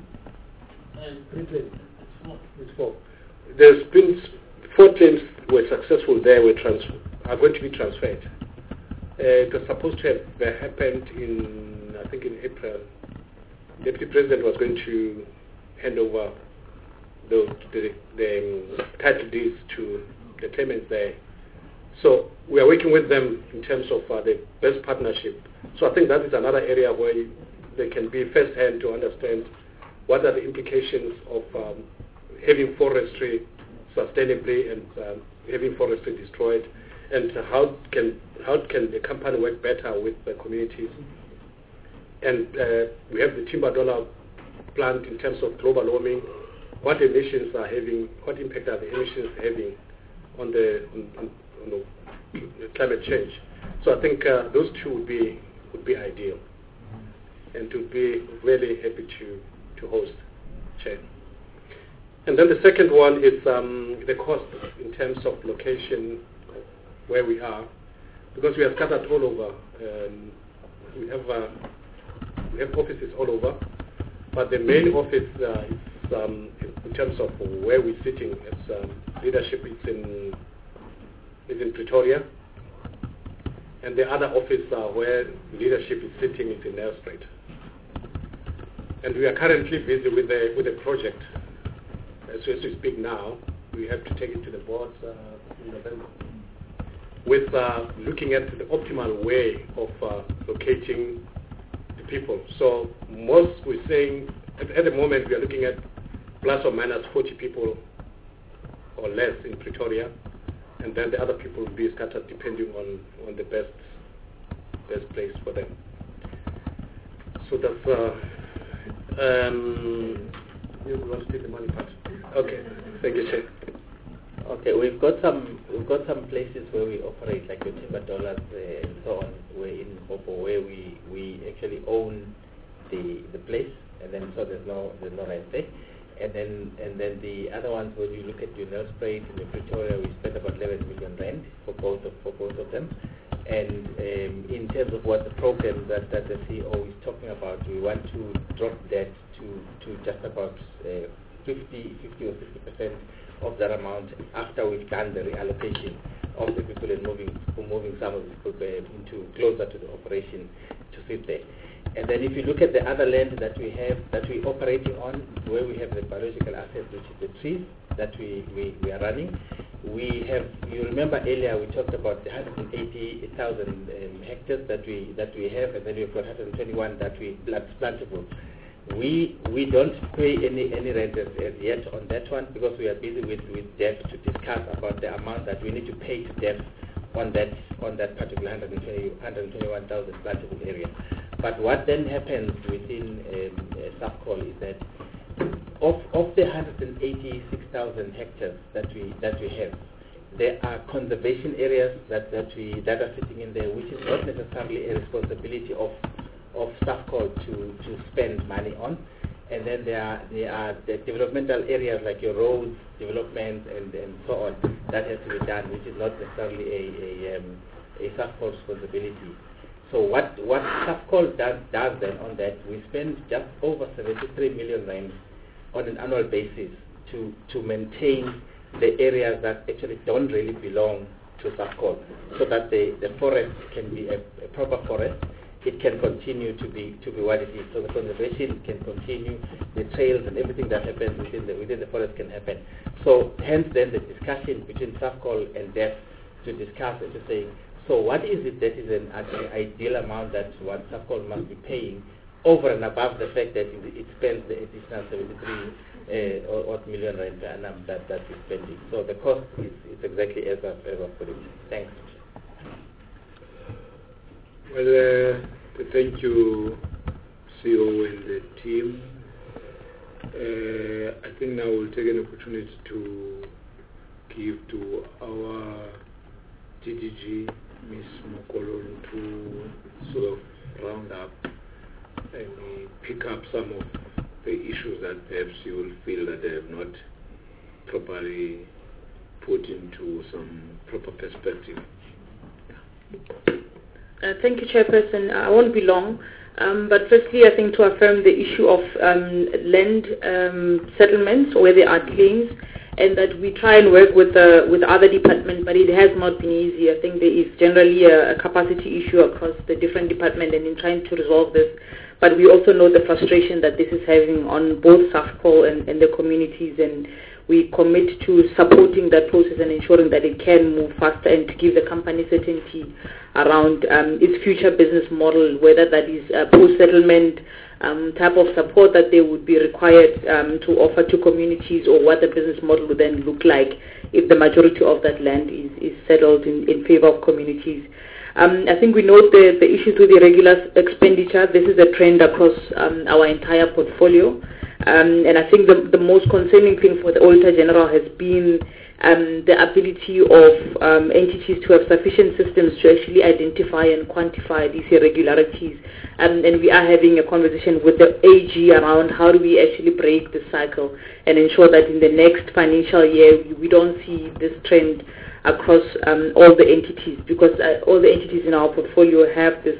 3 claims. It's 4. There's been 4 claims were successful there, are going to be transferred. It was supposed to have happened in, I think in April. The Deputy President was going to hand over the title deeds to the claimants there. So we are working with them in terms of the best partnership. So I think that is another area where they can be first-hand to understand what are the implications of having forestry sustainably and having forestry destroyed, and how can the company work better with the communities. And we have the Timbadola plant in terms of global warming. What emissions are having? What impact are the emissions having on the climate change? So I think those 2 would be ideal, and to be really happy to host, Chair. And then the second one is the cost in terms of location where we are, because we are scattered all over. We have offices all over, but the main office is in terms of where we're sitting as leadership is in Pretoria, and the other office where leadership is sitting is in Nelspruit. And we are currently busy with a project. As we speak now, we have to take it to the boards in November, with looking at the optimal way of locating the people. So most we're saying, at the moment we are looking at plus or minus 40 people or less in Pretoria, and then the other people will be scattered depending on the best place for them. So that's you want to take the money part? Okay, thank you, Chair. Okay, we've got some places where we operate, like the Timbadolas and so on, where we actually own the place, and then so there's no rent there. And then the other ones, when you look at your Nelspruit and the Pretoria, we spent about 11 million rand for both of them. And in terms of what the program that the CEO is talking about, we want to drop that to just about 50 or 60% of that amount after we've done the reallocation of the people and moving some of the people into closer to the operation to sit there. And then if you look at the other land that we're operating on, where we have the biological assets, which is the trees that we are running, we have, you remember earlier we talked about the 180,000 hectares that we have, and then we've got 121 that we plantable. We don't pay any rent as yet on that one, because we are busy with DEF to discuss about the amount that we need to pay to DEF on that particular 121,000 plantable area. But what then happens within SAFCOL is that of the 186,000 hectares that we have, there are conservation areas that are sitting in there, which is not necessarily a responsibility of SAFCOL to spend money on. And then there are the developmental areas like your roads, development, and so on, that has to be done, which is not necessarily a SAFCOL responsibility. So what SAFCOL does then on that, we spend just over 73 million rand on an annual basis to maintain the areas that actually don't really belong to SAFCOL, so that the forest can be a proper forest. It can continue to be what it is. So the conservation can continue, the trails and everything that happens within the forest can happen. So hence then the discussion between SAFCOL and DEF to discuss and to say, so what is it that is an ideal amount that one SAFCOL must be paying over and above the fact that it spends the additional 73 odd million rand per annum that we're spending. So the cost is exactly as I've put it. Thanks. Well, thank you, CEO and the team. I think now we'll take an opportunity to give to our DDG, Ms. Mokolon, to sort of round up and pick up some of the issues that perhaps you will feel that they have not properly put into some proper perspective. Thank you, Chairperson. I won't be long. But firstly, I think to affirm the issue of land settlements where there are claims, and that we try and work with other departments, but it has not been easy. I think there is generally a capacity issue across the different departments and in trying to resolve this. But we also know the frustration that this is having on both SAFCO and the communities, and we commit to supporting that process and ensuring that it can move faster and to give the company certainty around its future business model, whether that is post-settlement type of support that they would be required to offer to communities, or what the business model would then look like if the majority of that land is settled in favor of communities. I think we note the issues with irregular expenditure. This is a trend across our entire portfolio. And I think the most concerning thing for the Auditor General has been the ability of entities to have sufficient systems to actually identify and quantify these irregularities. And we are having a conversation with the AG around how do we actually break the cycle and ensure that in the next financial year we don't see this trend across all the entities, because all the entities in our portfolio have this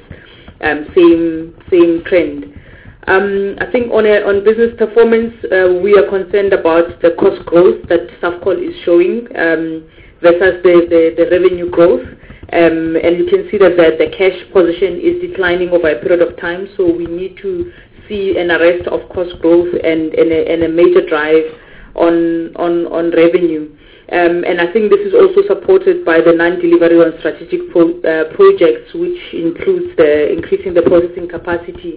same trend. I think on business performance, we are concerned about the cost growth that SAFCOL is showing versus the revenue growth. And you can see that the cash position is declining over a period of time, so we need to see an arrest of cost growth and a major drive on revenue. And I think this is also supported by the non-delivery on strategic projects, which includes increasing the processing capacity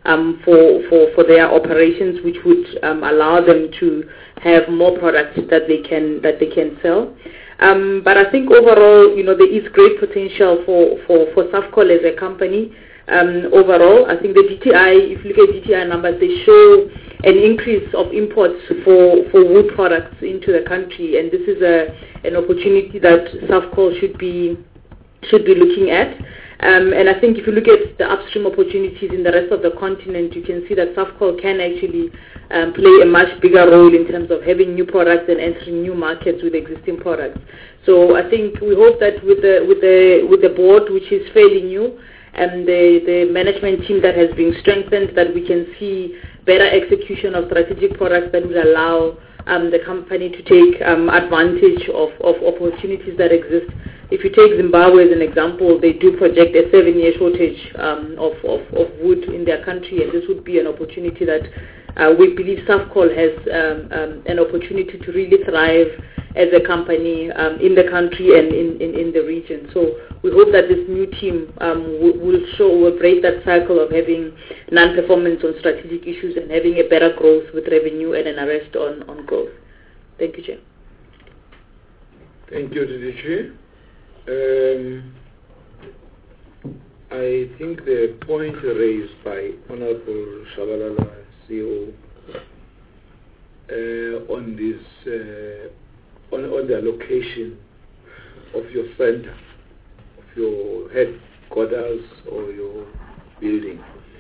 for their operations, which would allow them to have more products that they can sell. But I think overall, there is great potential for SAFCOL as a company. Overall, I think the DTI, if you look at DTI numbers, they show an increase of imports for wood products into the country, and this is an opportunity that SAFCOL should be looking at. And I think if you look at the upstream opportunities in the rest of the continent, you can see that SAFCOL can actually play a much bigger role in terms of having new products and entering new markets with existing products. So I think we hope that with the board, which is fairly new, and the management team that has been strengthened, that we can see better execution of strategic products that will allow the company to take advantage of opportunities that exist. If you take Zimbabwe as an example, they do project a 7-year shortage of wood in their country, and this would be an opportunity that we believe SAFCOL has an opportunity to really thrive as a company in the country and in the region. So we hope that this new team will break that cycle of having non-performance on strategic issues and having a better growth with revenue and an arrest on growth. Thank you, Chair. Thank you, DDG. I think the point raised by Honorable Shabalala, CEO, on this on the allocation of your center, of your headquarters or your building,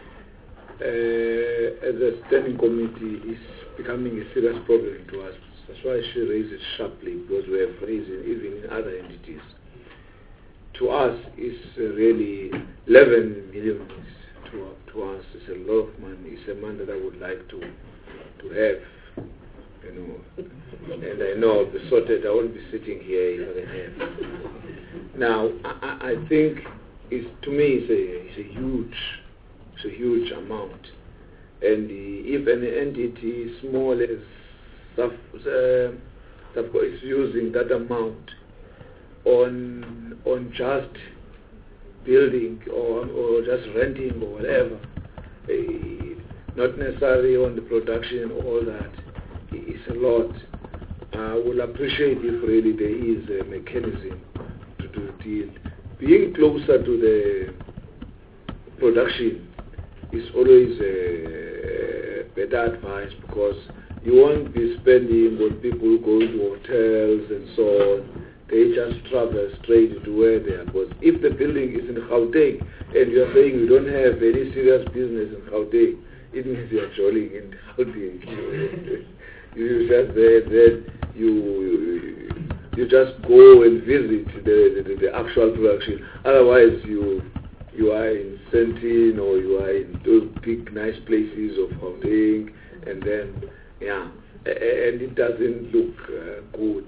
as a standing committee, is becoming a serious problem to us. That's why she raised it sharply, because we have raised it even in other entities. To us, it's really 11 million. To us, it's a lot of money. It's a money that I would like to have. And I know I'll be sorted. I won't be sitting here if I can have. Now, I think to me it's a huge amount. And if an entity small as SAFCO is using that amount on just building or just renting or whatever, not necessarily on the production, all that, it's a lot. I will appreciate if really there is a mechanism to do the deal. Being closer to the production is always a better advice, because You won't be spending on people going to hotels and so on. They just travel straight to where they are. Because if the building is in Gauteng and you are saying you don't have any serious business in Gauteng, it means you are jolling in Gauteng. You just then you just go and visit the actual production. Otherwise, you are in Sentin or you are in those big nice places of Gauteng, and then and it doesn't look good.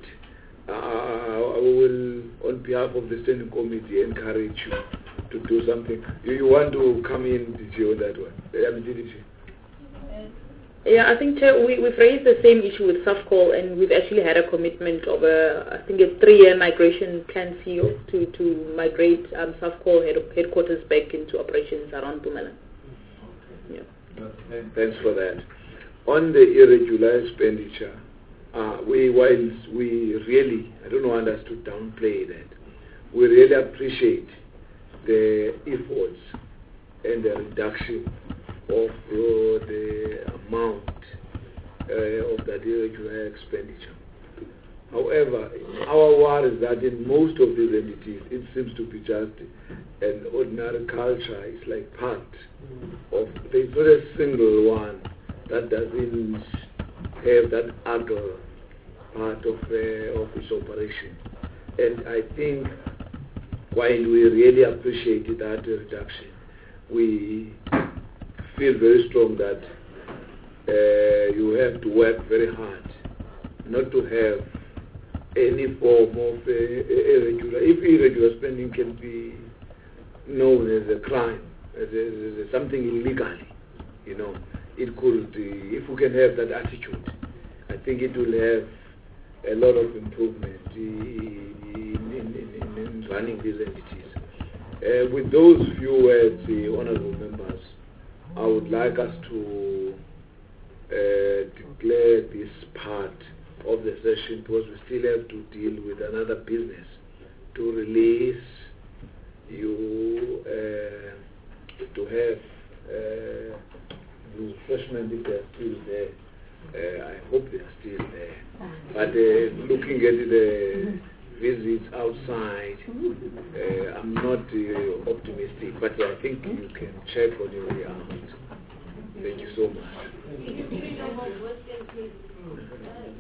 I will, on behalf of the Standing Committee, encourage you to do something. You want to come in, did you, on that one? Did you? Yeah, I think, Chair, we've raised the same issue with SAFCOL, and we've actually had a commitment of a 3-year migration plan CEO to migrate SAFCOL headquarters back into operations around Mpumalanga. Yeah. Thanks for that. On the irregular expenditure, we really, I don't want us to downplay that. We really appreciate the efforts and the reduction of the amount of that irregular expenditure. However, our worry is that in most of these entities, it seems to be just an ordinary culture. It's like part of, there's not a single one that doesn't have that other part of its operation. And I think while we really appreciate that reduction, we feel very strong that you have to work very hard not to have any form of irregular. If irregular spending can be known as a crime, as something illegally, it could, if we can have that attitude, I think it will have a lot of improvement in running these entities. With those few words, honorable members, I would like us to declare this part of the session, because we still have to deal with another business to release you to have refreshment if they are still there. I hope they are still there. But looking at the visits outside, I'm not optimistic, but I think you can check on your way out. Thank you so much.